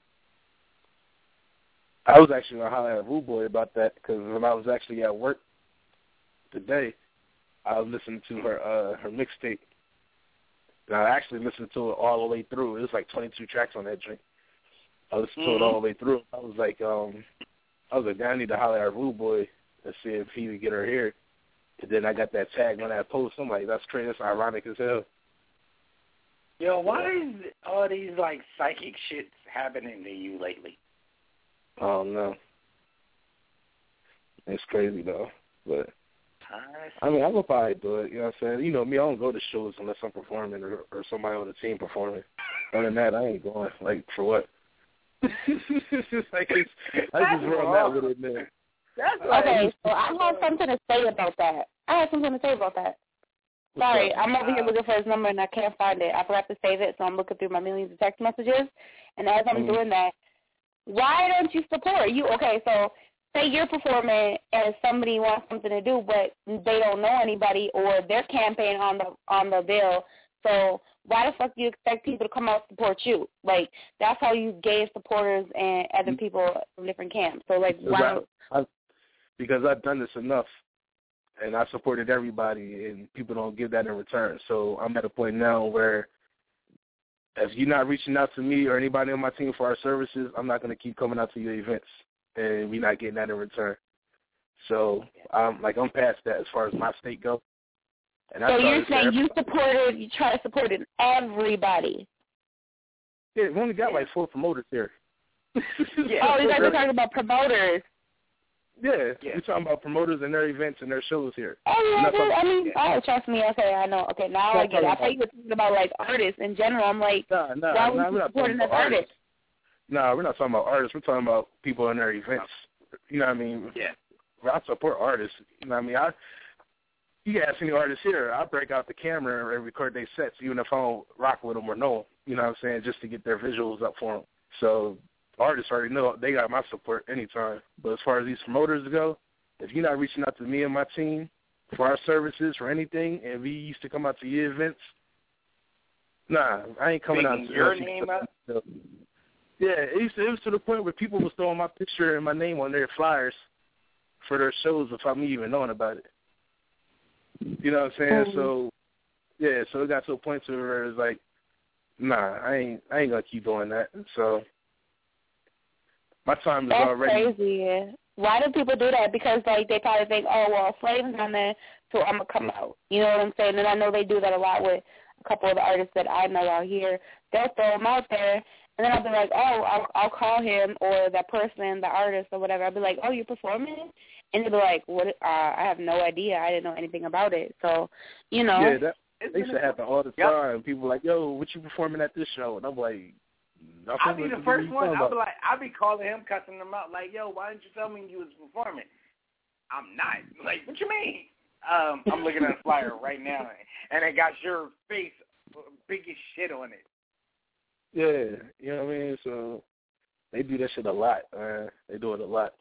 I was actually going to holler at Rude Boy about that because when I was actually at work today, I was listening to her mixtape. And I actually listened to it all the way through. It was like 22 tracks on that joint. I listened to it all the way through. I was like, I need to holler at Rude Boy and see if he would get her here. And then I got that tag on that post. I'm like, that's crazy. That's ironic as hell. Yo, why is all these psychic shits happening to you lately? I don't know. It's crazy though, but I mean, I would probably do it. You know what I'm saying? You know me, I don't go to shows unless I'm performing or somebody on the team performing. Other than that, I ain't going. Like for what? I just run that with it, man. Okay, so I have something to say about that. Sorry, I'm over here looking for his number and I can't find it. I forgot to save it, so I'm looking through my millions of text messages. And as I'm doing that, why don't you support? So say you're performing and somebody wants something to do, but they don't know anybody or they're campaigning on the bill. So why the fuck do you expect people to come out and support you? Like, that's how you gain supporters and other people from different camps. So, why? Because I've done this enough, and I supported everybody, and people don't give that in return. So I'm at a point now where if you're not reaching out to me or anybody on my team for our services, I'm not going to keep coming out to your events, and we're not getting that in return. So I'm past that as far as my state goes. So you're saying you try to support everybody? Yeah, we only got 4 promoters here. You guys are talking about promoters. Yeah, we're talking about promoters and their events and their shows here. Trust me. Okay, I know. Okay, now I get it. I thought you were talking about artists in general. I'm like, why would you supporting as artists? No, we're not talking about artists. We're talking about people in their events. You know what I mean? Yeah. I support artists. You know what I mean? You can ask any artist here, I break out the camera and record their sets, even if I don't rock with them or know them, you know what I'm saying, just to get their visuals up for them. So artists already know they got my support anytime. But as far as these promoters go, if you're not reaching out to me and my team for our services, for anything, and we used to come out to your events, nah, I ain't coming out to your name out? Yeah, it was to the point where people was throwing my picture and my name on their flyers for their shows without me even knowing about it. You know what I'm saying? So, yeah, so it got to a point to where it's like, nah, I ain't gonna keep doing that. So my time is already. That's crazy. Why do people do that? Because they probably think, oh well, Flame's on there, so I'm gonna come out. You know what I'm saying? And I know they do that a lot with a couple of the artists that I know out here. They'll throw them out there, and then I'll be like, oh, I'll call him or that person, the artist or whatever. I'll be like, oh, you're performing? And they'll be like, what? I have no idea. I didn't know anything about it. So, you know. Yeah, that used to happen all the time. People like, yo, what you performing at this show? And I'm like, nothing. I'll be the first one. I'll be calling him, cussing him out, like, yo, why didn't you tell me you was performing? I'm not. Like, what you mean? I'm looking at a flyer right now, and it got your face big as shit on it. Yeah, you know what I mean? So they do that shit a lot, man. They do it a lot.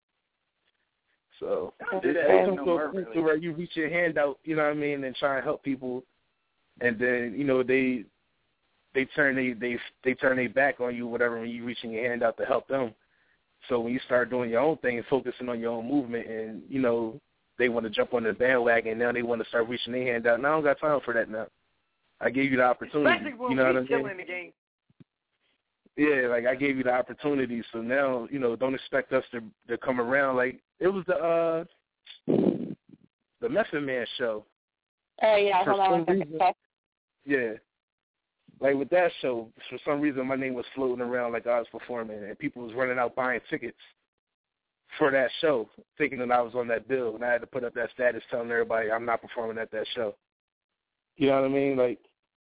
So it's to where you reach your hand out, you know what I mean, and try and help people, and then you know they turn their back on you, whatever, when you reaching your hand out to help them, So when you start doing your own thing and focusing on your own movement, and you know they want to jump on the bandwagon, now they want to start reaching their hand out. Now I don't got time for that now. I gave you the opportunity. Especially when you know what I'm killing saying? the game. Yeah, like I gave you the opportunity, so now don't expect us to come around. Like it was the Method Man show. Oh yeah, hold on one second. Yeah. Like with that show, for some reason my name was floating around like I was performing, and people was running out buying tickets for that show, thinking that I was on that bill, and I had to put up that status telling everybody I'm not performing at that show. You know what I mean? Like,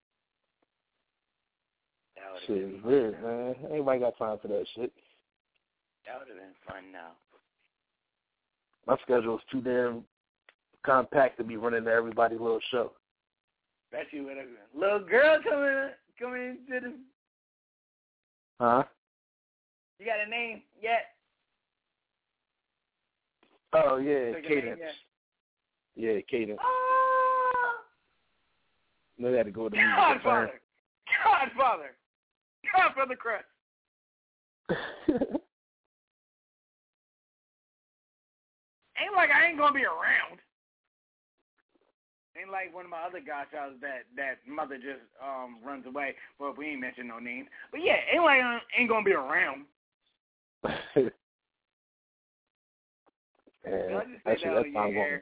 shit is weird, man. Ain't got time for that shit. That would have been fun now. My schedule is too damn compact to be running to everybody's little show. Especially with a little girl coming into the... Huh? You got a name yet? Oh, yeah, Cadence. Yeah, Cadence. No, they had to go to the music. Godfather Crest. Ain't like I ain't gonna be around. Ain't like one of my other godfathers that mother just runs away. Well, we ain't mention no names. But yeah, ain't like I ain't gonna be around. Yeah, that's not going.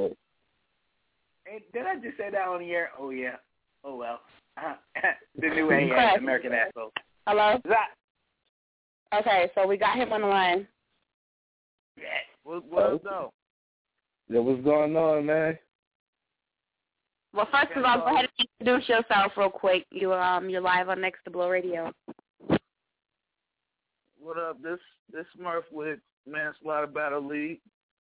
Did I just say that on the air? Oh yeah. Oh well. The new American asshole. Hello? Okay, so we got him on the line. Yeah. What's up? Yeah, what's going on, man? Well, first of all, go ahead and introduce yourself real quick. You're live on Next to Blow Radio. What up? This Smurf with Manslaughter Battle League.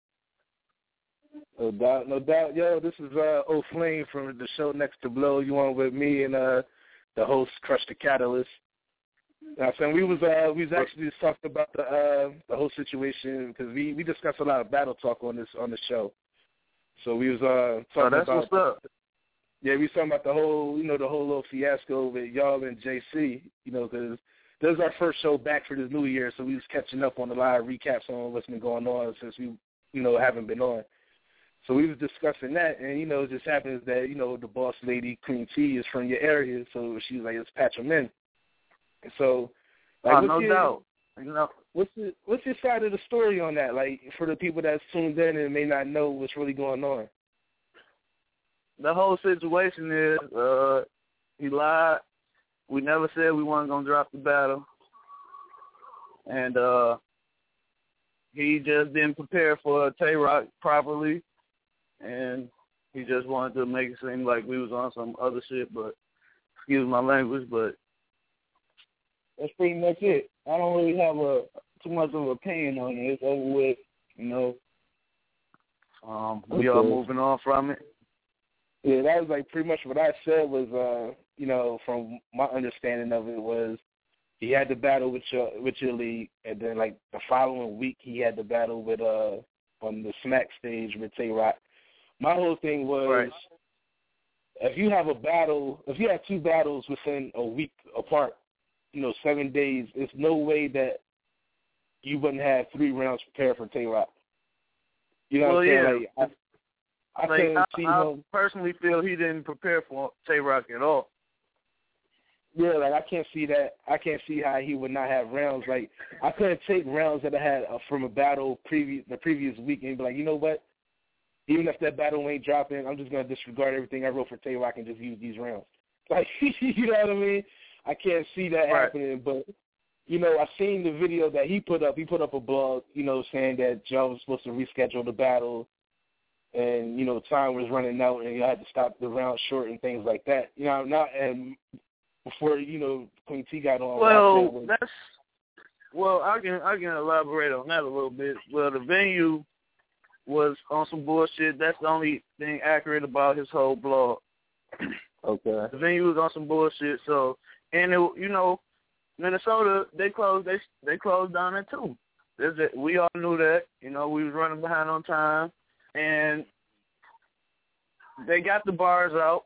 No doubt. Yo, this is O'Flame from the show Next to Blow. You on with me and the host Crush the Catalyst. Now, so we was actually just talking about the whole situation because we discussed a lot of battle talk on the show. So we was talking that's about what's up. Yeah, we was talking about the whole little fiasco with y'all and JC. Because this is our first show back for this new year, so we was catching up on a lot of recaps on what's been going on since we haven't been on. So we was discussing that, and it just happens that the boss lady Queen T is from your area, so she was like, let's patch them in. And so, like, no doubt. What's your side of the story on that? Like, for the people that's tuned in and may not know what's really going on. The whole situation is he lied. We never said we weren't gonna drop the battle, and he just didn't prepare for Tay-Rock properly. And he just wanted to make it seem like we was on some other shit, but excuse my language, but that's pretty much it. I don't really have too much of an opinion on it. It's over with, we are moving on from it. Yeah, that was like pretty much what I said was, from my understanding of it was he had the battle with your league, and then like the following week he had the battle with on the Smack stage with Tay-Rock. My whole thing was, right, if you have two battles within a week apart, 7 days, it's no way that you wouldn't have 3 rounds prepared for Tay-Rock. You know what I'm saying? I personally feel he didn't prepare for Tay-Rock at all. Yeah, like I can't see that. I can't see how he would not have rounds. Like I couldn't take rounds that I had from a battle the previous week and be like, you know what? Even if that battle ain't dropping, I'm just gonna disregard everything I wrote for Tay-Rock and just use these rounds. Like, you know what I mean? I can't see that happening. But I seen the video that he put up. He put up a blog, saying that y'all was supposed to reschedule the battle, and time was running out, and you had to stop the round short and things like that. And before Queen T got on. I can elaborate on that a little bit. Well, the venue was on some bullshit. That's the only thing accurate about his whole blog. Okay. The venue was on some bullshit. So, and Minnesota, they closed down at 2. We all knew that. We was running behind on time, and they got the bars out.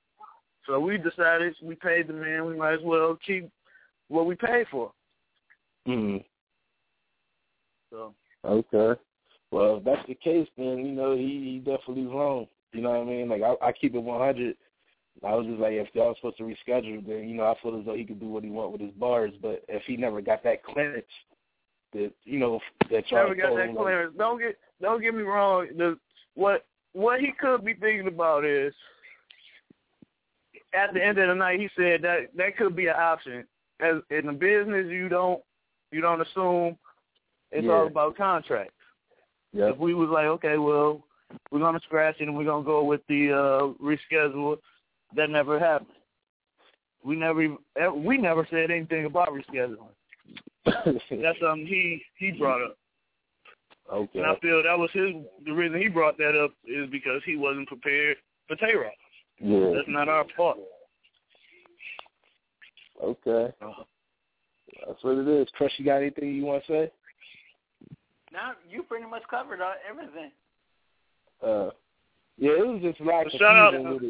So we decided we paid the man. We might as well keep what we paid for. Mm. So. Okay. Well, if that's the case, then, you know, he definitely wrong. You know what I mean? Like, I keep it 100. I was just like, if y'all was supposed to reschedule, then, you know, I feel as though he could do what he want with his bars. But if he never got that clearance, that, you know, that y'all never got that clearance. Like, don't get me wrong. What he could be thinking about is, at the end of the night, he said that could be an option. As in the business, you don't assume it's all about contracts. Yeah. If we was like, okay, well, we're gonna scratch it and we're gonna go with the reschedule, that never happened. We never said anything about rescheduling. That's something he brought up. Okay. And I feel that was the reason he brought that up is because he wasn't prepared for Tay-Rock. Yeah. That's not our fault. Okay. That's what it is. Crush, you got anything you want to say? No, you pretty much covered everything. Yeah, it was just lack of shout confusion out with it.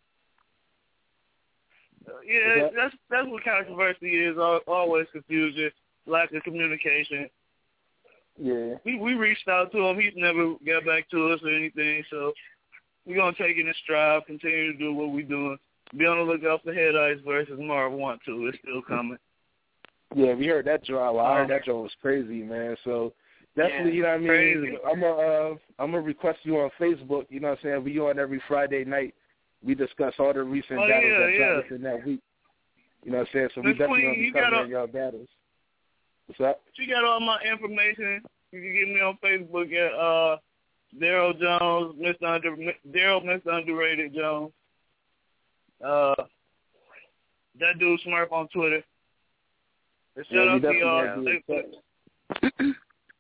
Yeah, that's what controversy is. Always confusion, lack of communication. Yeah. We reached out to him. He's never got back to us or anything. So we're gonna take it in stride, continue to do what we're doing. Be on the lookout for Head Ice versus Marv 1-2. It's still coming. Yeah, we heard that draw. Well, I heard that draw was crazy, man. So definitely, you know what I mean? Crazy. I'm gonna request you on Facebook, you know what I'm saying? We on every Friday night. We discuss all the recent battles that dropped within that week. You know what I'm saying? So we definitely gonna be covering y'all battles. What's that? She got all my information. You can get me on Facebook at Daryl Jones, Mr. Underrated Jones. That dude Smurf on Twitter. And shout out to y'all.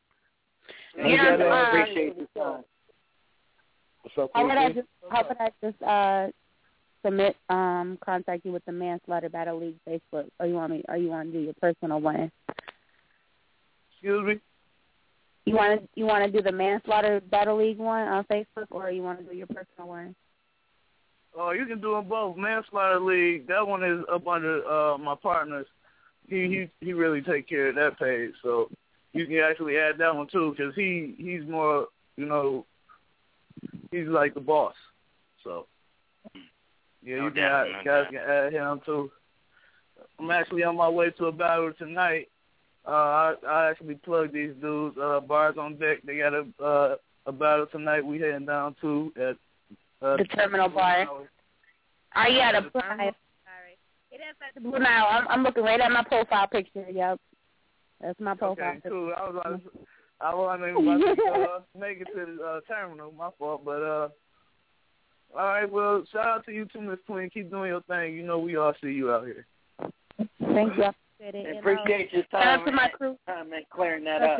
I appreciate the time. What's up, how could I just submit contact you with the Manslaughter Battle League Facebook? Or you want to do your personal one? Excuse me? You want to do the Manslaughter Battle League one on Facebook, or you want to do your personal one? Oh, you can do them both. Manslaughter League, that one is up under my partners. He really take care of that page, so you can actually add that one too, because he's more, you know, he's like the boss. So yeah, you guys can add him too. I'm actually on my way to a battle tonight. I actually plugged these dudes. Bars on Deck. They got a battle tonight. We heading down to at the Terminal Bar. Oh yeah, the Blue Nile. Sorry, it is at the Blue Nile. I'm looking right at my profile picture. Yep, that's my profile. Okay, cool. I wasn't even about to make it to the terminal. My fault, but all right. Well, shout out to you too, Miss Queen. Keep doing your thing. You know we all see you out here. Thank you. Appreciate your time. Shout out to my crew. Time and clearing that up.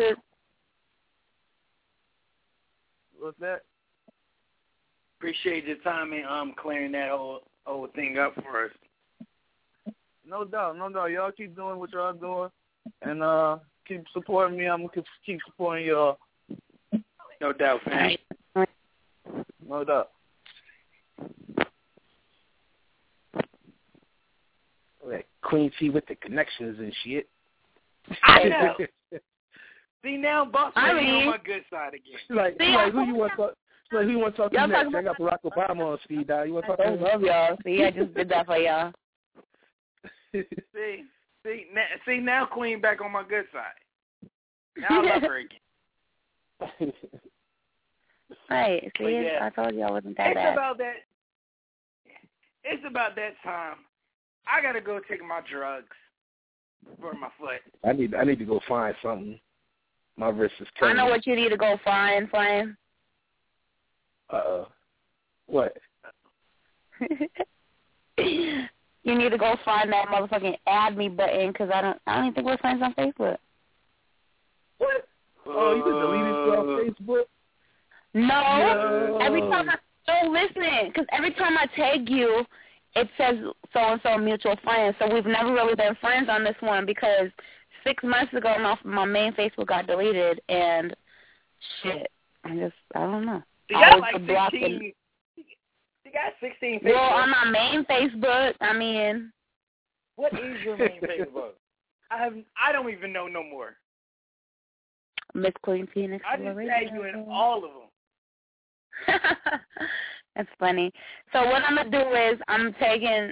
What's that? Appreciate your time and clearing that whole thing up for us. No doubt. Y'all keep doing what y'all doing, and keep supporting me. I'm gonna keep supporting y'all. No doubt, fam. No doubt. Queen T with the connections and shit. I know. See now, Buck's on my good side again. Like who you want to talk? Like who you want to talk to next? I got Barack Obama on speed dial. You want to talk to him? I love y'all. See, I just did that for y'all. See now, Queen back on my good side. Now I love her again. Right. See, yeah, I told you I wasn't that bad. It's about that time. I gotta go take my drugs for my foot. I need to go find something. My wrist is killing I know what you need to go find, Flame. What? You need to go find that motherfucking add me button, because I don't even think we're friends on Facebook. What? Oh, you can delete it off Facebook? No. Every time every time I tag you, it says so-and-so mutual friends. So we've never really been friends on this one, because 6 months ago my main Facebook got deleted, and shit, I don't know. You got like 16. You got 16 Facebook. Well, on my main Facebook, I mean. What is your main Facebook? I don't even know no more. Miss Queen Phoenix. I just tag you in all of them. That's funny. So what I'm gonna do is I'm taking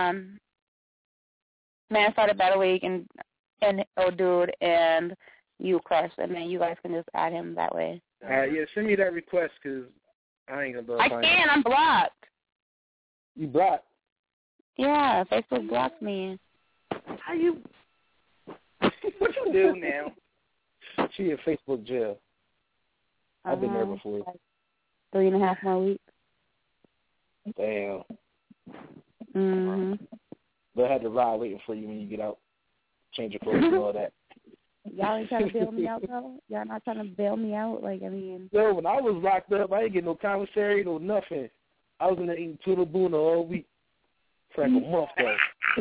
Man Started Battle Week and Dude and you, Crush, and then you guys can just add him that way. Yeah, send me that request because I ain't gonna do it. I can't. I'm blocked. You blocked? Yeah, Facebook blocked me. How you? What you do now? She in Facebook jail. I've been there before. 3.5 more weeks. Damn. Mhm. They'll have to ride waiting for you when you get out. Change your clothes and all that. Y'all ain't trying to bail me out, though? Y'all not trying to bail me out? Like, I mean... Yo, when I was locked up, I didn't get no commissary, no nothing. I was in there eating tuna boona all week for like a month, though.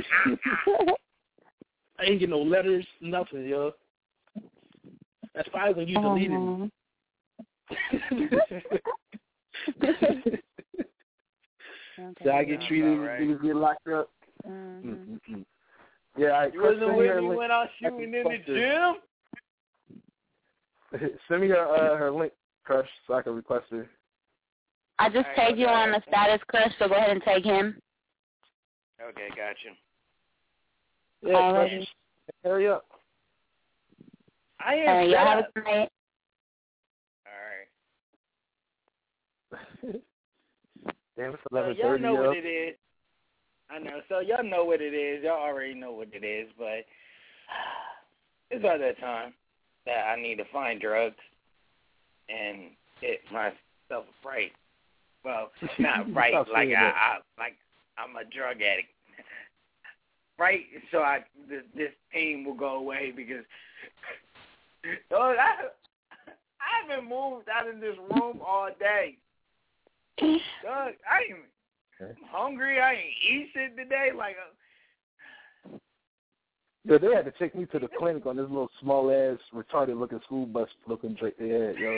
I didn't get no letters, nothing, yo. That's probably when you deleted me. So I get treated as niggas get locked up. Mm-hmm. Yeah, you wasn't with me when I was shooting in the gym? Send me her link, Crush, so I can request her. I just tagged you on the status, Crush, so go ahead and tag him. Okay, gotcha. Yeah, Crush, hurry up. I am y'all have a good night. All right. Damn, it's 11:30. Y'all know what it is. I know. So y'all know what it is. Y'all already know what it is, but it's about that time that I need to find drugs and get myself right. Well, not right like I'm a drug addict. Right, so this pain will go away because I haven't moved out of this room all day. Doug, I ain't hungry. I ain't eat shit today. Like, yo, they had to take me to the clinic on this little small ass retarded looking school bus looking drink they had, yo.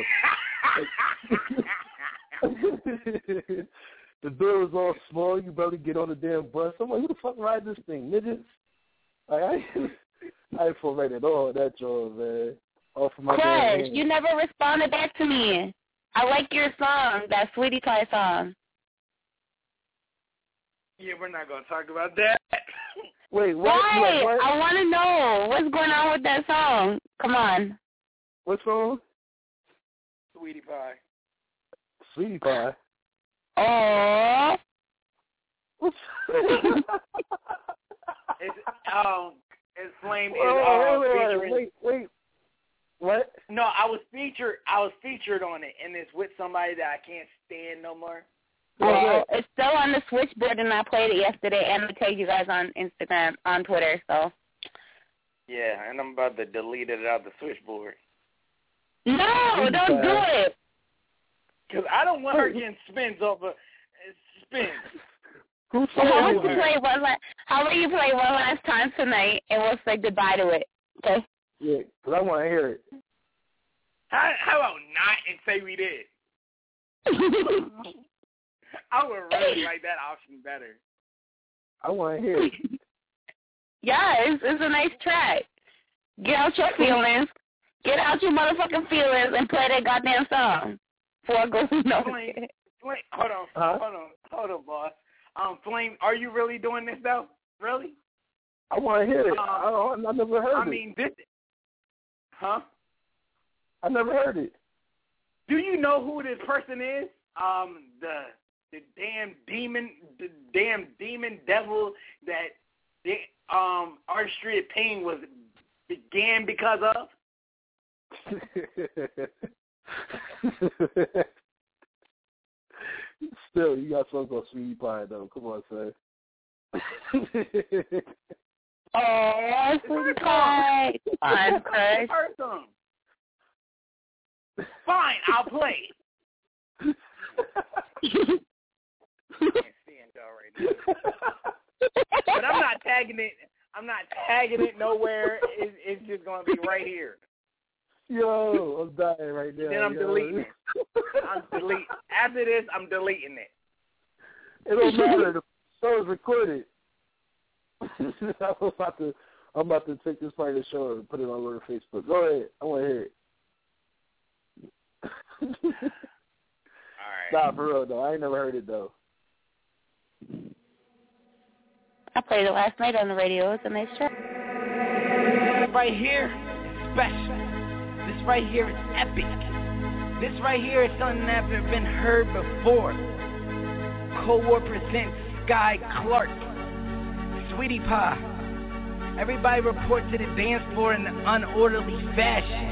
The door was all small. You barely get on the damn bus. I'm like, who the fuck ride this thing, midgets? Like, I ain't feel right at all that job, man. All for my damn Crush, you never responded back to me. I like your song, that Sweetie Pie song. Yeah, we're not going to talk about that. Wait, what? Why? What? I want to know. What's going on with that song? Come on. What song? Sweetie Pie. Sweetie Pie? Oh. It's Flame is featuring. Wait. What? No, I was featured on it, and it's with somebody that I can't stand no more. Well, it's still on the switchboard, and I played it yesterday, and I tagged you guys on Instagram, on Twitter, so. Yeah, and I'm about to delete it out the switchboard. No, don't do it. Because I don't want her getting spins over spins. Well, how about you play one last time tonight, and we'll say goodbye to it, okay? Yeah, because I want to hear it. How about not and say we did? I would really like that option better. I want to hear it. Yeah, it's a nice track. Get out your feelings. Get out your motherfucking feelings and play that goddamn song before I go no. Flame, hold on, boss. Flame, are you really doing this though? Really? I want to hear it. I never heard it. I mean, huh? I never heard it. Do you know who this person is? The damn demon devil that Artistry of Pain began because of. Still, you got something called Sweetie Pie though. Come on, son. Oh, Sweetie Pie. Fine, Chris. Fine, I'll play it. Can't stand y'all right now. But I'm not tagging it. I'm not tagging it nowhere. It's just gonna be right here. Yo, I'm dying right now. Then I'm deleting it. After this, I'm deleting it. It don't matter. The show is recorded. I'm I'm about to take this part of the show and put it all over Facebook. Go ahead. I want to hear it. All right. Nah, for real, though. I ain't never heard it, though. I played it last night on the radio. It's a nice track. Right here is special. This right here is epic. This right here is something that's never been heard before. Cold War presents Sky Clark, Sweetie Pie. Everybody report to the dance floor in an unorderly fashion.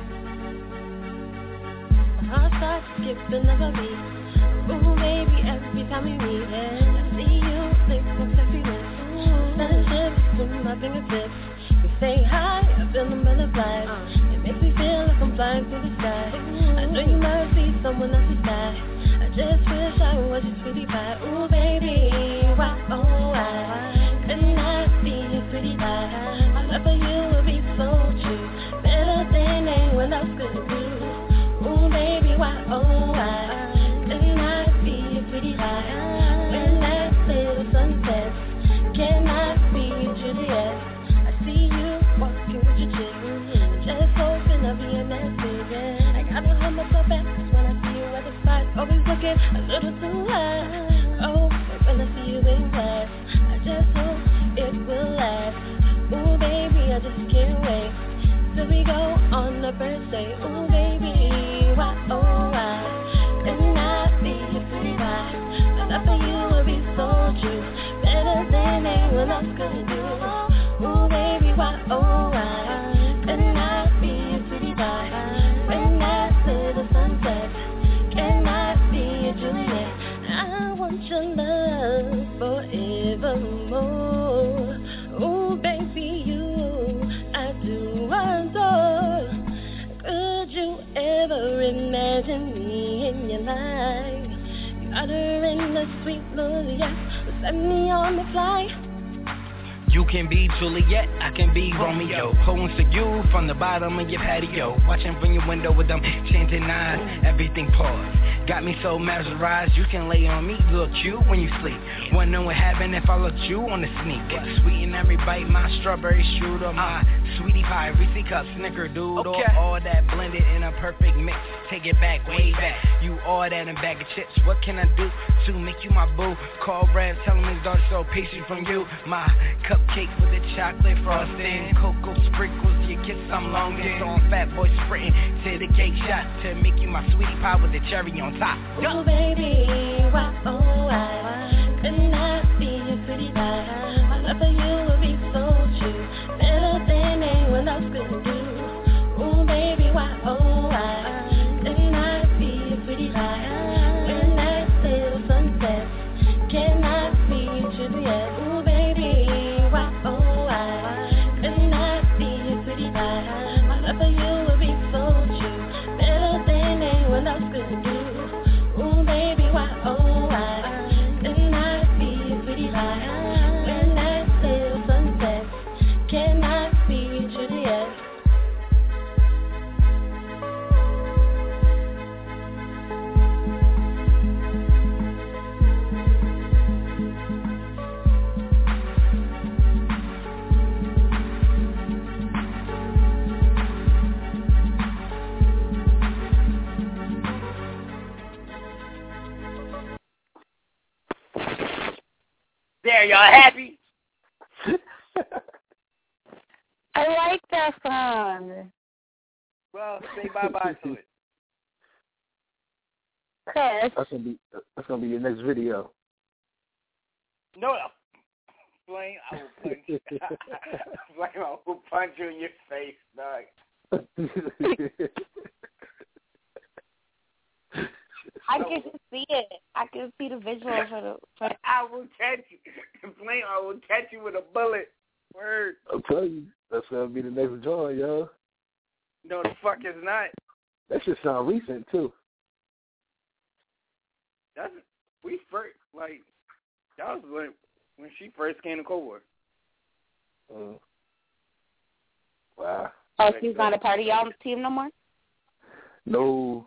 Heart starts skipping of a beat. Ooh, baby, every time we meet, I see you flick some sexiness. Friendships with my fingertips. We say hi, I feel them butterflies. It makes me feel like I'm flying through the sky. I know you might see someone else's sky. I just wish I was your sweetie pie. Ooh, baby, why, oh, why couldn't I be your sweetie pie? My love for you would be so true, better than anyone else could do. Ooh, baby, why, oh, why couldn't I be your sweetie pie? When that little sun sets, can I be your Juliet? I see you walking with your chick, just hoping I'll be in that season. I gotta hold myself back, 'cause when I see you at the spot, always looking a little too high. Oh, but when I see you in class, I just hope it will last. Ooh, baby, I just can't wait till we go on the first date. Ooh, baby, why, oh, why couldn't I be your sweetie pie? My love for you will be so true, better than anyone else could do. Ooh, baby, why, oh, why couldn't I be your sweetie pie? When that little sun sets, can I be your Juliet? I want your love forevermore. Ooh, baby, you I do adore. Could you ever imagine me in your life? You uttering the sweet little yes, set me on the fly. You can be Juliet, I can be Romeo. Holding to you from the bottom of your patio. Watching from your window with them chanting eyes. Everything paused. Got me so mesmerized, you can lay on me, look you when you sleep. Wanna know what happened if I looked you on the sneak? Sweet in every bite, my strawberry strudel, my sweetie pie, Reese's cup, snickerdoodle. Okay. All that blended in a perfect mix. Take it back, way back. You all that in a bag of chips. What can I do to make you my boo? Call Rev, tell him his daughter so patient from you. My cupcake with the chocolate frosting, cocoa sprinkles, your kiss I'm longing. So I'm fat boy sprinting to the cake shop to make you my sweetie pie with the cherry on top. Oh, baby, why, oh, why couldn't I be your sweetie pie? My love for you will be so true, better than anyone else could do. Ooh, baby, why, oh, why couldn't I be your sweetie pie? When that little sun sets, can I be your Juliet? Ooh, baby, why, oh, why couldn't I be your sweetie pie? My love for you will be so true, better than anyone else could do. Ooh, baby, why, oh, why couldn't I be your sweetie pie? When that little sun sets, can I be your Juliet? There, y'all happy? I like that song. Well, say bye-bye to it. Chris. That's gonna be your next video. No. Flame, I will punch you. Flame, I will punch you in your face, dog. I can just see it. I can see the visual for I will catch you. Flame, I will catch you with a bullet. Word. I'll tell you, that's gonna be the next joint, yo. No, the fuck is not. That shit sound recent too. That's we first like that was when she first came to Cold War. Wow. Oh, she's not a part of y'all's team no more? No.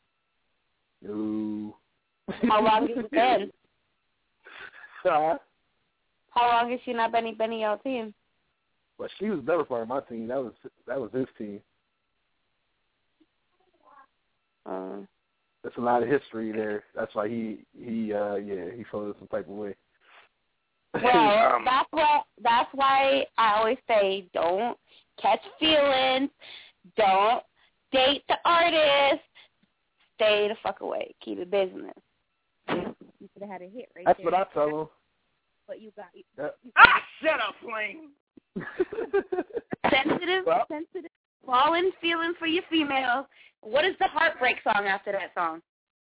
How long has it been? Huh? How long has she not been in y'all team? But she was never part of my team. That was his team. There's a lot of history there. That's why he felt some type of way. Well, that's why I always say don't catch feelings, don't date the artist, stay the fuck away, keep it business. You could have had a hit right That's there. what I tell him. But you got shut up, Flame. Sensitive, falling feeling for your females. What is the heartbreak song after that song?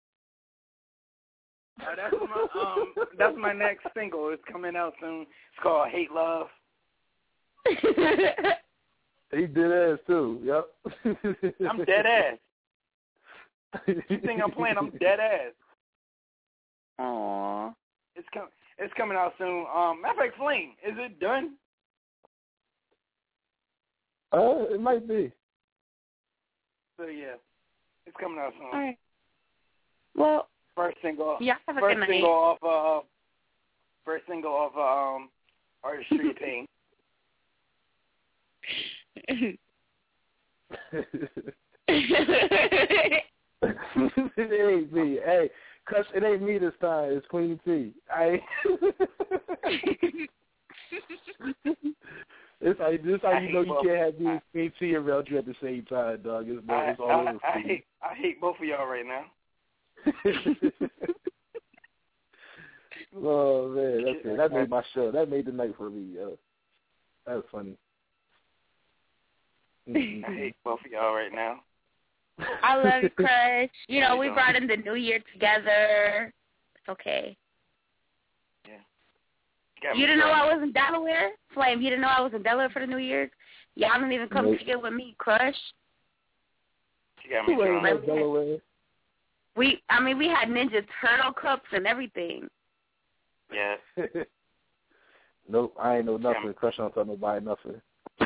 That's my next single. It's coming out soon. It's called Hate Love. He did ass too. Yep. I'm dead ass. You think I'm playing? I'm dead ass. Aww. It's coming out soon. Matter of fact, Flame, is it done? It might be. So yeah, it's coming out soon. All right. Well, first single. Yeah, have a first good night. single off. First single off. Artistry Pain. It ain't me. Hey, cuz it ain't me this time. It's Queen T. This how you know you can't have me and Queen T around you at the same time, dog. It's all over. I hate both of y'all right now. Oh man, that's it. That made my show. That made the night for me, yo. That was funny. I hate both of y'all right now. I love you, Crush. You know, we brought in the new year together. It's okay. Yeah. You didn't know I was in Delaware? Flame, you didn't know I was in Delaware for the New Year's? Y'all didn't even come to get with me, Crush. She got me drunk. Delaware. We had Ninja Turtle cups and everything. Yeah. Nope, I ain't know nothing. Crush don't tell nobody nothing.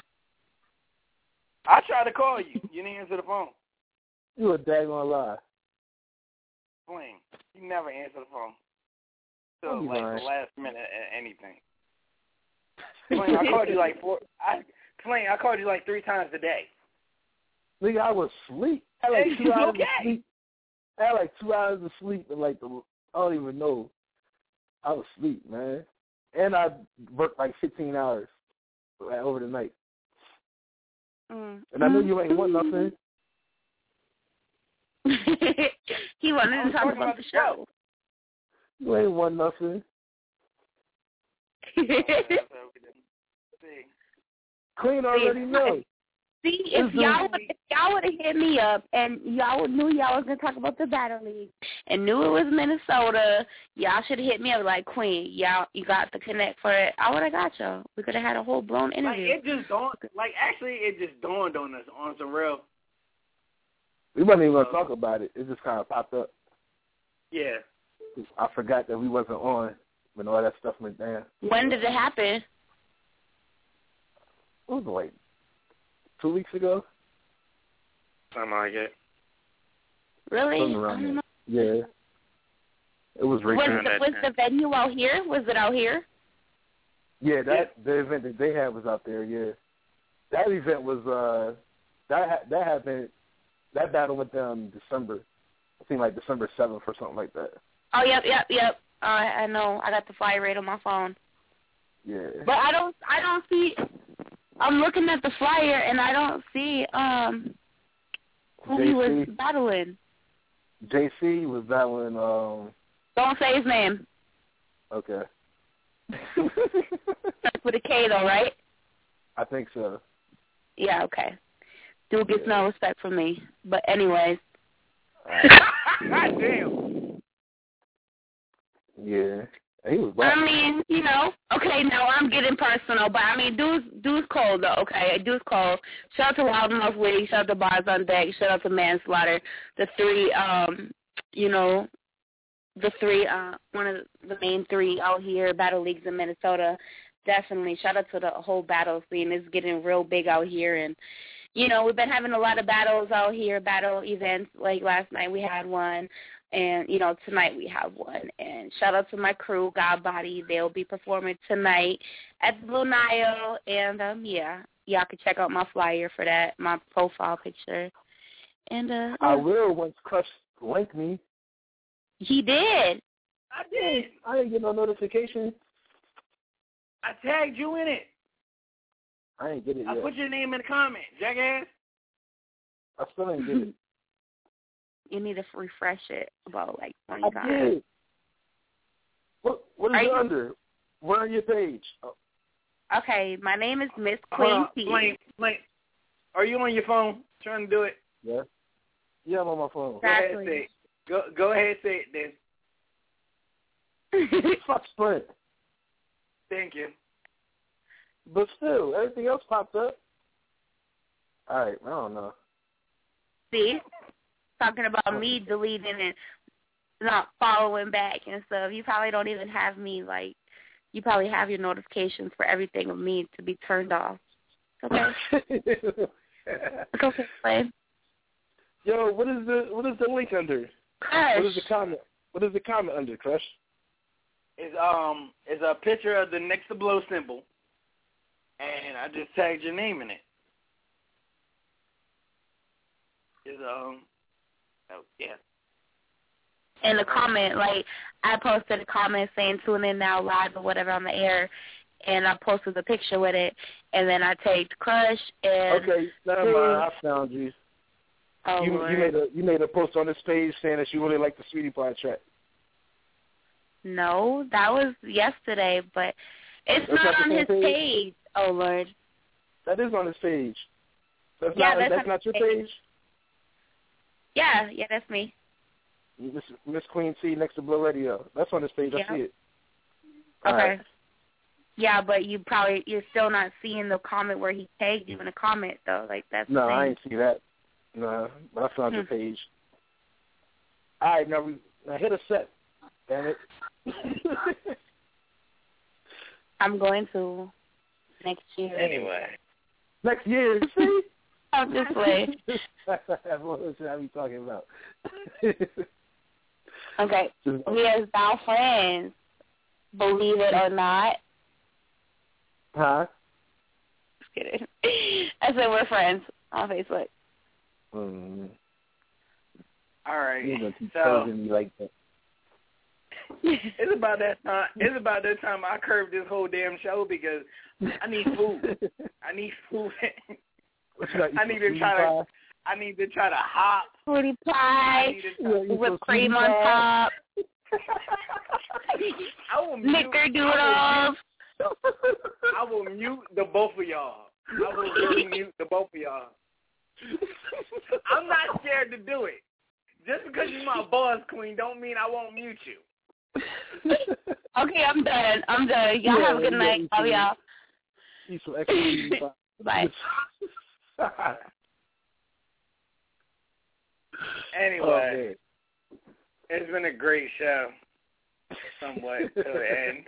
I tried to call you. You didn't answer the phone. You a daggone lie. Flame, you never answer the phone. Till the last minute anything. Flame, I called you I called you like 3 times a day. Nigga, I was asleep. I had like 2 hours of sleep. I had like 2 hours of sleep and I don't even know. I was asleep, man. And I worked like 15 hours over the night. And I knew you ain't want nothing. He wanted to talk about the show. You ain't want nothing. Queen already knows. See, if y'all would have hit me up and y'all knew y'all was gonna talk about the Battle League and knew it was Minnesota, y'all should have hit me up like, Queen, you got the connect for it. I would have got y'all. We could have had a whole blown interview. It just dawned on us on some real. We wasn't even gonna talk about it. It just kind of popped up. Yeah. I forgot that we wasn't on when all that stuff went down. When did it happen? It was like 2 weeks ago. Something like it. Really? Something around there. Yeah. It was right Was the venue out here? Was it out here? Yeah, the event that they had was out there, yeah. That event was that happened. That battle went down in December. I think like December 7th or something like that. Oh, yep. I know. I got the flyer rate on my phone. Yeah. But I don't see. I'm looking at the flyer and I don't see who he was battling. JC was battling. Don't say his name. Okay. That's with a K though, right? I think so. Yeah. Okay. Dude gets no respect from me. But anyways. God damn. Yeah. He was I mean, you know, okay, now I'm getting personal, but I mean, dude's cold though, okay? Dude's cold. Shout out to Loudmouth Witty, shout out to Bars on Deck, shout out to Manslaughter, the three, one of the main 3 out here, battle leagues in Minnesota. Definitely, shout out to the whole battle scene. It's getting real big out here, and you know, we've been having a lot of battles out here, battle events. Like last night we had one. And, you know, tonight we have one. And shout out to my crew, God Body. They'll be performing tonight at the Blue Nile. And, y'all can check out my flyer for that, my profile picture. And I will once Crush link me. He did. I did. I didn't get no notification. I tagged you in it. I ain't get it I yet. put your name in the comment, jackass. I still ain't get it. You need to refresh it about like 20 I times. did. What is it under? Where on your page? Oh. Okay, my name is Miss Queen T. Flame. Are you on your phone trying to do it? Yeah. Yeah, I'm on my phone. Exactly. Go ahead, say it then. Fuck Sprint. Thank you. But still, everything else popped up. All right, I don't know. See? Talking about me deleting and not following back and stuff. You probably don't even have me, like, you probably have your notifications for everything of me to be turned off. Okay? It's okay, Flame. Yo, what is the link under? Crush. What is the comment? What is the comment under, Crush? It's a picture of the next to blow symbol, and I just tagged your name in it. Yeah. In the comment, like, I posted a comment saying tune in now live or whatever on the air, and I posted the picture with it, and then I tagged Crush and... Okay, never mind. I found you. Oh, you made a post on this page saying that you really like the Sweetie Pie track. No, that was yesterday, but it's not on his page. Oh, Lord. That is on his page. That's not your page? Yeah, that's me. Miss Queen C next to Blow Radio. That's on his page. Yeah. I see it. Okay. Right. Yeah, but you're still not seeing the comment where he tagged you in a comment, though. Like, that's No, the thing. I ain't see that. No, but I found your page. All right, now hit a set. Damn it. I'm going to next year. Anyway. Next year, see? Obviously. What should I be talking about? Okay. We are now friends. Believe it or not. Huh? Just kidding. I said we're friends on Facebook. Mm-hmm. All right. You're gonna keep so posing me like that. It's about that time. It's about that time I curved this whole damn show because I need food. I need food. I need to try to hop. Sweetie pie with cream on top. Snickerdoodles. I will mute the both of y'all. I will really mute the both of y'all. I'm not scared to do it. Just because you're my boss, Queen, don't mean I won't mute you. Okay, I'm done. Y'all have a good night. Love y'all. Eat some extra Bye. Anyway, it's been a great show, somewhat to the end.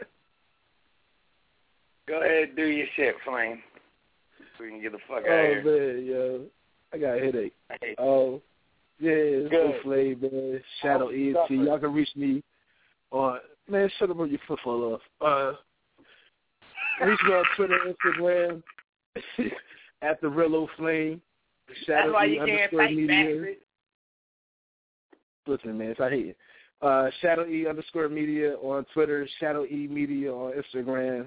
Go ahead and do your shit, Flame. So we can get the fuck out of here. Oh, man, yo. I got a headache. Oh, yeah, it's good Flame, man. Shadow ENT. Y'all can reach me on, man, shut up on your foot fall off. Reach me on Twitter, Instagram, at the Real Flame. That's why you can't fight back. Listen, man, I hate it. Shadow E _media on Twitter, Shadow E Media on Instagram,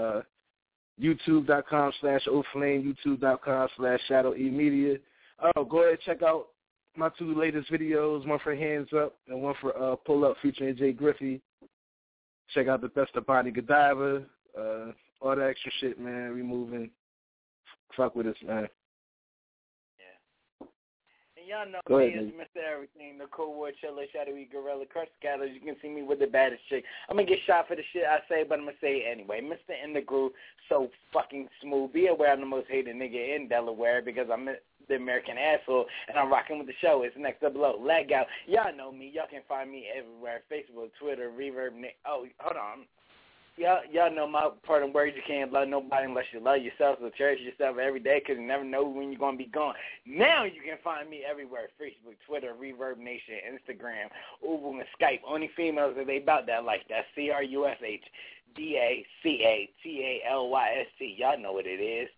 YouTube.com/OFlame, YouTube.com/Shadow E Media. Oh, go ahead and check out my 2 latest videos, one for Hands Up and one for Pull Up featuring Jay Griffey. Check out the Best of Bonnie Godiva, all that extra shit, man. We moving. Fuck with us, man. Y'all know Go me ahead, as Mr. Everything, the Cold War Chiller, Shadowy Gorilla, Curse Gatherers. You can see me with the baddest chick. I'm going to get shot for the shit I say, but I'm going to say it anyway. Mr. In the Groove, so fucking smooth. Be aware I'm the most hated nigga in Delaware because I'm the American asshole, and I'm rocking with the show. It's Next Up Below. Leg out. Y'all know me. Y'all can find me everywhere. Facebook, Twitter, Reverb, Nick. Oh, hold on. Y'all know my part of words. You can't love nobody unless you love yourself. So cherish yourself every day because you never know when you're going to be gone. Now you can find me everywhere. Facebook, Twitter, Reverb Nation, Instagram, Uber, and Skype. Only females that they about that like that. CRUSHDACATALYSC. Y'all know what it is.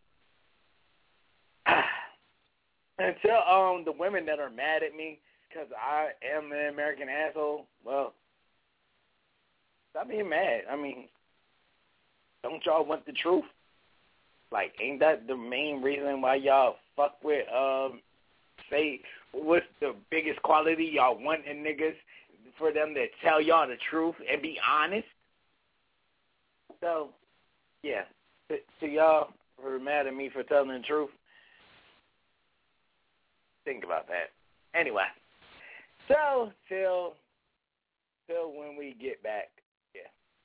Until the women that are mad at me because I am an American asshole, well, stop being mad. I mean, don't y'all want the truth? Like, ain't that the main reason why y'all fuck with, say, what's the biggest quality y'all want in niggas? For them to tell y'all the truth and be honest? So, yeah, to y'all who are mad at me for telling the truth, think about that. Anyway, so till when we get back, yeah.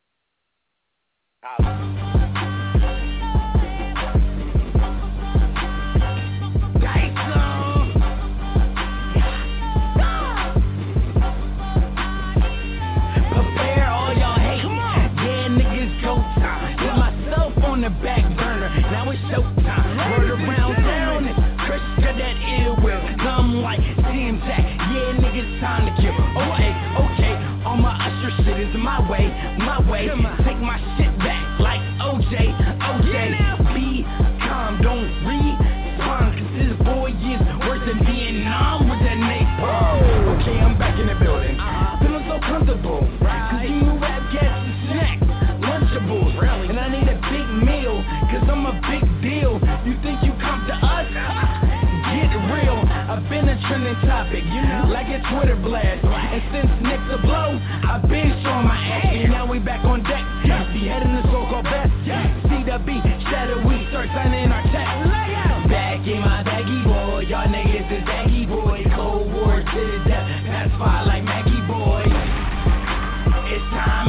Prepare all y'all hate. Yeah, niggas go time. Put myself on the back burner. Now it's showtime. Word around town is Chris got that ill will. I'm like Team Jack. Yeah, niggas time to kill. Okay. All my usher shit is my way. Take my shit back like OJ. Be calm, don't respond. Cause this boy is worse than Vietnam with that napalm. Okay, I'm back in the building. Feeling so comfortable. Cause you new rap cats and snacks. Lunchables. And I need a big meal. Cause I'm a big deal. You think you come to us? Get real. I've been a trending topic, like a Twitter blast. And since Nick's a blow, I've been showing my ass. And now we back on deck. Be heading the so-called best. CW, shadowy, start signing our checks. Back in my baggy boy, y'all niggas is baggy boys. Cold war to the death, pacify like Maggie boy. It's time.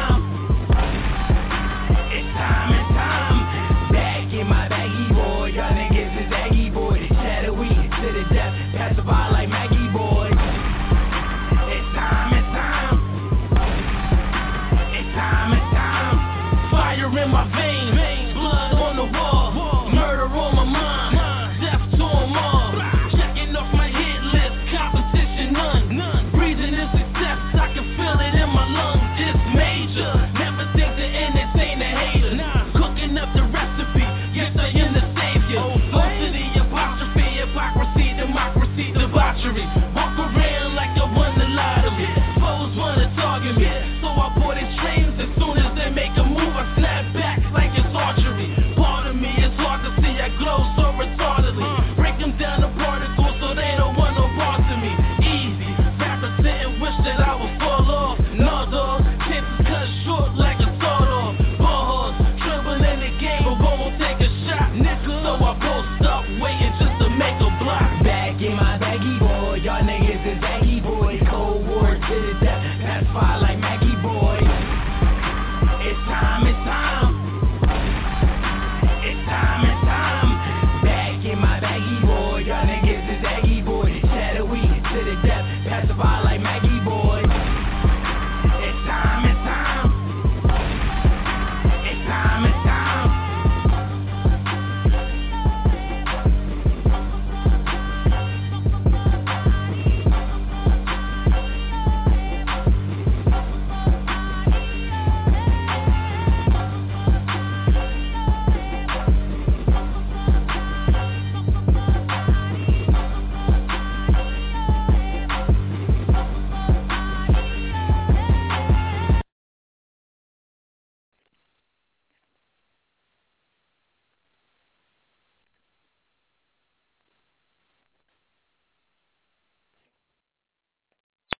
Back in my baggy boy, y'all niggas is baggy boys. Shadowy to the death, pacify like Maggie boy. It's time. Fire in my veins.